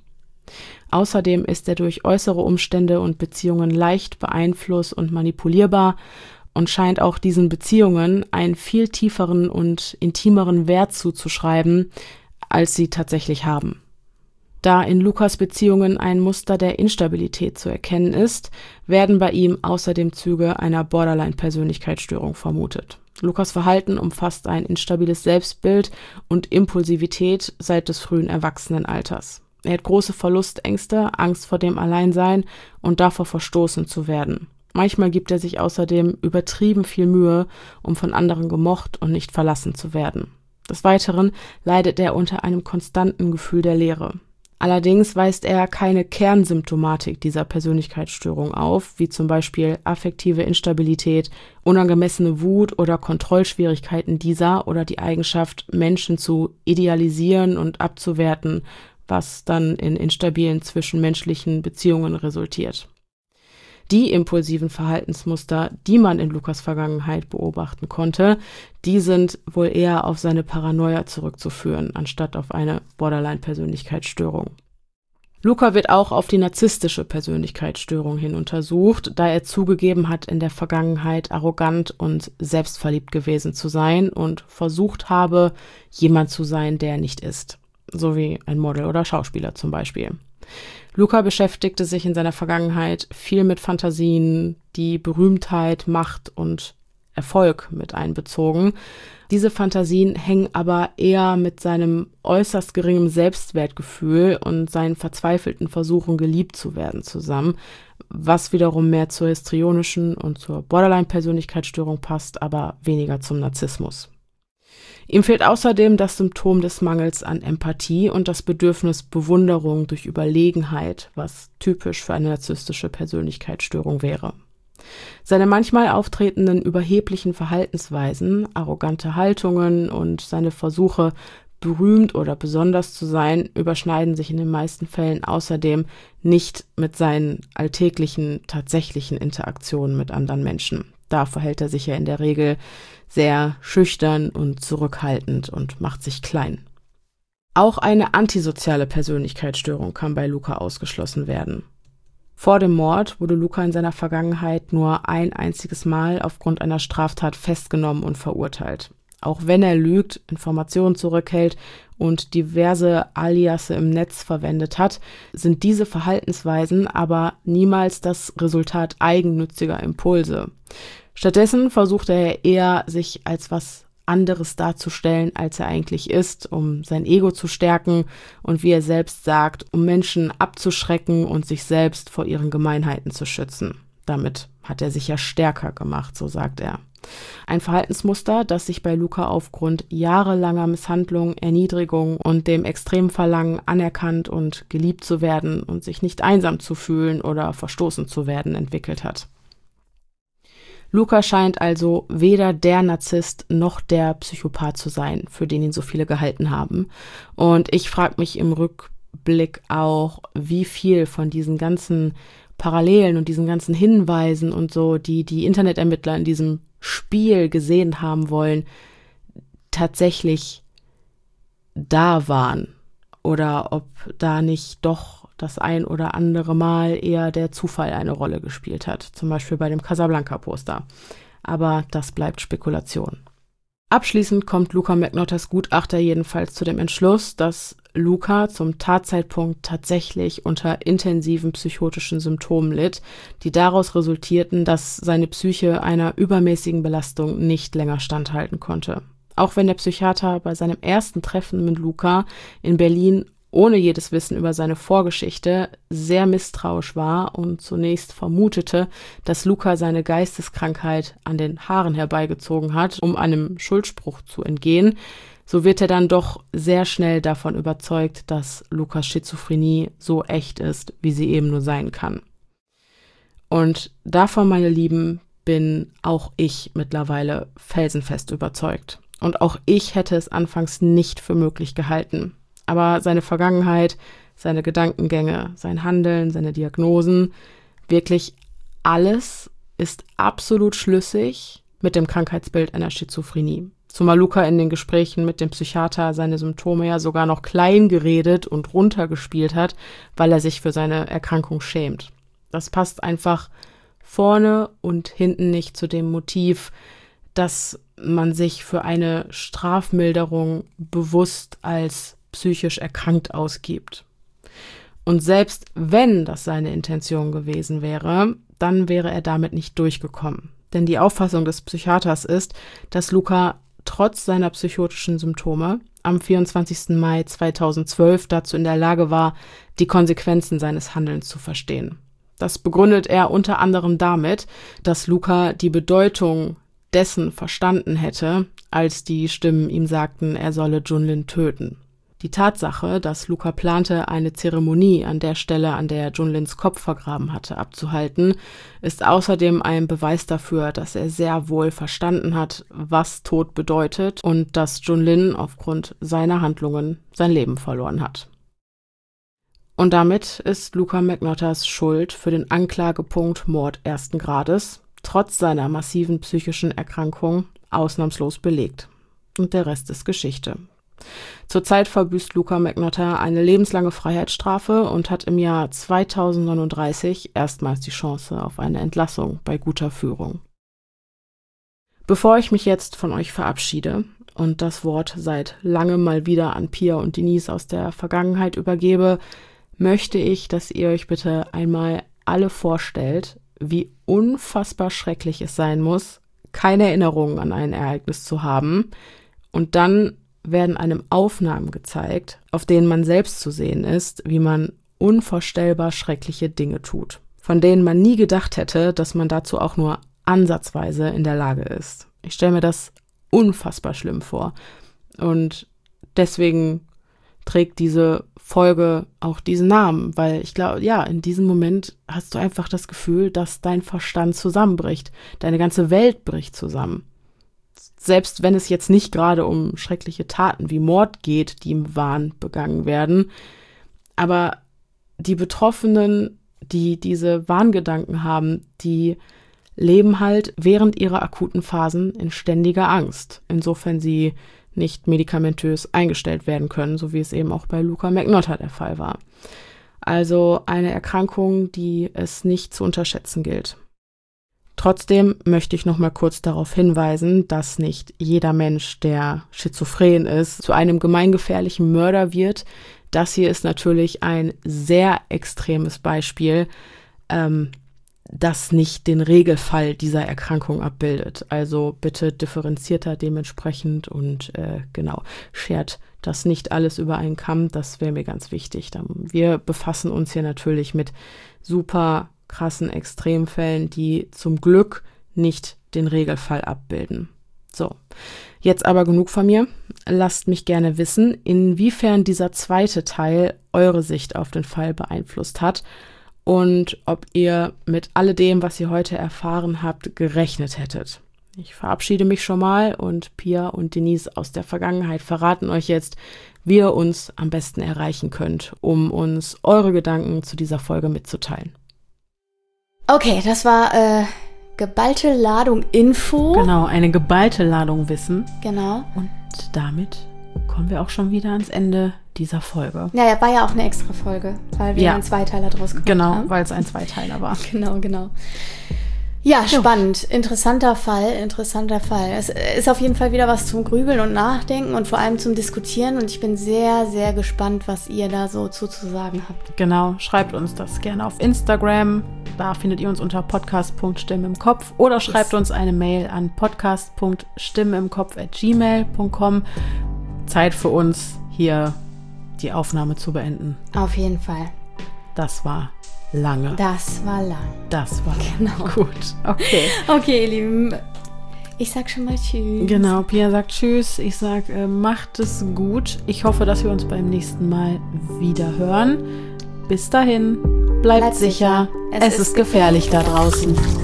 Außerdem ist er durch äußere Umstände und Beziehungen leicht beeinfluss- und manipulierbar und scheint auch diesen Beziehungen einen viel tieferen und intimeren Wert zuzuschreiben, als sie tatsächlich haben. Da in Lukas' Beziehungen ein Muster der Instabilität zu erkennen ist, werden bei ihm außerdem Züge einer Borderline-Persönlichkeitsstörung vermutet. Lukas' Verhalten umfasst ein instabiles Selbstbild und Impulsivität seit des frühen Erwachsenenalters. Er hat große Verlustängste, Angst vor dem Alleinsein und davor verstoßen zu werden. Manchmal gibt er sich außerdem übertrieben viel Mühe, um von anderen gemocht und nicht verlassen zu werden. Des Weiteren leidet er unter einem konstanten Gefühl der Leere. Allerdings weist er keine Kernsymptomatik dieser Persönlichkeitsstörung auf, wie zum Beispiel affektive Instabilität, unangemessene Wut oder Kontrollschwierigkeiten dieser oder die Eigenschaft, Menschen zu idealisieren und abzuwerten, was dann in instabilen zwischenmenschlichen Beziehungen resultiert. Die impulsiven Verhaltensmuster, die man in Lukas' Vergangenheit beobachten konnte, die sind wohl eher auf seine Paranoia zurückzuführen, anstatt auf eine Borderline-Persönlichkeitsstörung. Luca wird auch auf die narzisstische Persönlichkeitsstörung hin untersucht, da er zugegeben hat, in der Vergangenheit arrogant und selbstverliebt gewesen zu sein und versucht habe, jemand zu sein, der er nicht ist, so wie ein Model oder Schauspieler zum Beispiel. Luca beschäftigte sich in seiner Vergangenheit viel mit Fantasien, die Berühmtheit, Macht und Erfolg mit einbezogen. Diese Fantasien hängen aber eher mit seinem äußerst geringen Selbstwertgefühl und seinen verzweifelten Versuchen, geliebt zu werden, zusammen, was wiederum mehr zur histrionischen und zur Borderline-Persönlichkeitsstörung passt, aber weniger zum Narzissmus. Ihm fehlt außerdem das Symptom des Mangels an Empathie und das Bedürfnis Bewunderung durch Überlegenheit, was typisch für eine narzisstische Persönlichkeitsstörung wäre. Seine manchmal auftretenden überheblichen Verhaltensweisen, arrogante Haltungen und seine Versuche, berühmt oder besonders zu sein, überschneiden sich in den meisten Fällen außerdem nicht mit seinen alltäglichen, tatsächlichen Interaktionen mit anderen Menschen. Da verhält er sich ja in der Regel sehr schüchtern und zurückhaltend und macht sich klein. Auch eine antisoziale Persönlichkeitsstörung kann bei Luca ausgeschlossen werden. Vor dem Mord wurde Luca in seiner Vergangenheit nur ein einziges Mal aufgrund einer Straftat festgenommen und verurteilt. Auch wenn er lügt, Informationen zurückhält und diverse Aliasse im Netz verwendet hat, sind diese Verhaltensweisen aber niemals das Resultat eigennütziger Impulse. Stattdessen versucht er eher, sich als was anderes darzustellen, als er eigentlich ist, um sein Ego zu stärken und, wie er selbst sagt, um Menschen abzuschrecken und sich selbst vor ihren Gemeinheiten zu schützen. Damit hat er sich ja stärker gemacht, so sagt er. Ein Verhaltensmuster, das sich bei Luca aufgrund jahrelanger Misshandlung, Erniedrigung und dem extremen Verlangen, anerkannt und geliebt zu werden und sich nicht einsam zu fühlen oder verstoßen zu werden, entwickelt hat. Luca scheint also weder der Narzisst noch der Psychopath zu sein, für den ihn so viele gehalten haben. Und ich frage mich im Rückblick auch, wie viel von diesen ganzen Parallelen und diesen ganzen Hinweisen und so, die die Internetermittler in diesem Spiel gesehen haben wollen, tatsächlich da waren. Oder ob da nicht doch das ein oder andere Mal eher der Zufall eine Rolle gespielt hat. Zum Beispiel bei dem Casablanca-Poster. Aber das bleibt Spekulation. Abschließend kommt Luca McNotters Gutachter jedenfalls zu dem Entschluss, dass Luca zum Tatzeitpunkt tatsächlich unter intensiven psychotischen Symptomen litt, die daraus resultierten, dass seine Psyche einer übermäßigen Belastung nicht länger standhalten konnte. Auch wenn der Psychiater bei seinem ersten Treffen mit Luca in Berlin ohne jedes Wissen über seine Vorgeschichte sehr misstrauisch war und zunächst vermutete, dass Luca seine Geisteskrankheit an den Haaren herbeigezogen hat, um einem Schuldspruch zu entgehen, so wird er dann doch sehr schnell davon überzeugt, dass Lucas Schizophrenie so echt ist, wie sie eben nur sein kann. Und davon, meine Lieben, bin auch ich mittlerweile felsenfest überzeugt. Und auch ich hätte es anfangs nicht für möglich gehalten. Aber seine Vergangenheit, seine Gedankengänge, sein Handeln, seine Diagnosen, wirklich alles ist absolut schlüssig mit dem Krankheitsbild einer Schizophrenie. Zumal Luca in den Gesprächen mit dem Psychiater seine Symptome ja sogar noch klein geredet und runtergespielt hat, weil er sich für seine Erkrankung schämt. Das passt einfach vorne und hinten nicht zu dem Motiv, dass man sich für eine Strafmilderung bewusst als psychisch erkrankt ausgibt. Und selbst wenn das seine Intention gewesen wäre, dann wäre er damit nicht durchgekommen. Denn die Auffassung des Psychiaters ist, dass Luca trotz seiner psychotischen Symptome am vierundzwanzigsten Mai zweitausendzwölf dazu in der Lage war, die Konsequenzen seines Handelns zu verstehen. Das begründet er unter anderem damit, dass Luca die Bedeutung dessen verstanden hätte, als die Stimmen ihm sagten, er solle Junlin töten. Die Tatsache, dass Luca plante, eine Zeremonie an der Stelle, an der er Junlins Kopf vergraben hatte, abzuhalten, ist außerdem ein Beweis dafür, dass er sehr wohl verstanden hat, was Tod bedeutet und dass Junlin aufgrund seiner Handlungen sein Leben verloren hat. Und damit ist Luca McNotters Schuld für den Anklagepunkt Mord ersten Grades, trotz seiner massiven psychischen Erkrankung, ausnahmslos belegt. Und der Rest ist Geschichte. Zurzeit verbüßt Luca McNotter eine lebenslange Freiheitsstrafe und hat im Jahr zweitausendneununddreißig erstmals die Chance auf eine Entlassung bei guter Führung. Bevor ich mich jetzt von euch verabschiede und das Wort seit langem mal wieder an Pia und Denise aus der Vergangenheit übergebe, möchte ich, dass ihr euch bitte einmal alle vorstellt, wie unfassbar schrecklich es sein muss, keine Erinnerungen an ein Ereignis zu haben, und dann werden einem Aufnahmen gezeigt, auf denen man selbst zu sehen ist, wie man unvorstellbar schreckliche Dinge tut, von denen man nie gedacht hätte, dass man dazu auch nur ansatzweise in der Lage ist. Ich stelle mir das unfassbar schlimm vor. Und deswegen trägt diese Folge auch diesen Namen, weil ich glaube, ja, in diesem Moment hast du einfach das Gefühl, dass dein Verstand zusammenbricht. Deine ganze Welt bricht zusammen. selbst wenn es jetzt nicht gerade um schreckliche Taten wie Mord geht, die im Wahn begangen werden, aber die Betroffenen, die diese Wahngedanken haben, die leben halt während ihrer akuten Phasen in ständiger Angst, insofern sie nicht medikamentös eingestellt werden können, so wie es eben auch bei Luka Magnotta der Fall war. Also eine Erkrankung, die es nicht zu unterschätzen gilt. Trotzdem möchte ich noch mal kurz darauf hinweisen, dass nicht jeder Mensch, der schizophren ist, zu einem gemeingefährlichen Mörder wird. Das hier ist natürlich ein sehr extremes Beispiel, ähm, das nicht den Regelfall dieser Erkrankung abbildet. Also bitte differenziert da dementsprechend und äh, genau, schert das nicht alles über einen Kamm, das wäre mir ganz wichtig. Wir befassen uns hier natürlich mit super krassen Extremfällen, die zum Glück nicht den Regelfall abbilden. So, jetzt aber genug von mir. Lasst mich gerne wissen, inwiefern dieser zweite Teil eure Sicht auf den Fall beeinflusst hat und ob ihr mit alledem, was ihr heute erfahren habt, gerechnet hättet. Ich verabschiede mich schon mal und Pia und Denise aus der Vergangenheit verraten euch jetzt, wie ihr uns am besten erreichen könnt, um uns eure Gedanken zu dieser Folge mitzuteilen. Okay, das war äh, geballte Ladung Info. Genau, eine geballte Ladung Wissen. Genau. Und damit kommen wir auch schon wieder ans Ende dieser Folge. Naja, war ja auch eine extra Folge, weil wir ja einen Zweiteiler draus gemacht genau, haben. Genau, weil es ein Zweiteiler war. Genau, genau. Ja, spannend. Interessanter Fall, interessanter Fall. Es ist auf jeden Fall wieder was zum Grübeln und Nachdenken und vor allem zum Diskutieren. Und ich bin sehr, sehr gespannt, was ihr da so zuzusagen habt. Genau, schreibt uns das gerne auf Instagram. Da findet ihr uns unter podcast punkt stimme im kopf oder schreibt yes. uns eine Mail an podcast punkt stimme im kopf at gmail punkt com. Zeit für uns, hier die Aufnahme zu beenden. Auf jeden Fall. Das war lange. Das war lang. Das war genau. Gut. Okay. Okay, ihr Lieben. Ich sag schon mal Tschüss. Genau, Pia sagt Tschüss. Ich sag, äh, macht es gut. Ich hoffe, dass wir uns beim nächsten Mal wieder hören. Bis dahin, bleibt, bleibt sicher. sicher. Es, es ist gefährlich da draußen.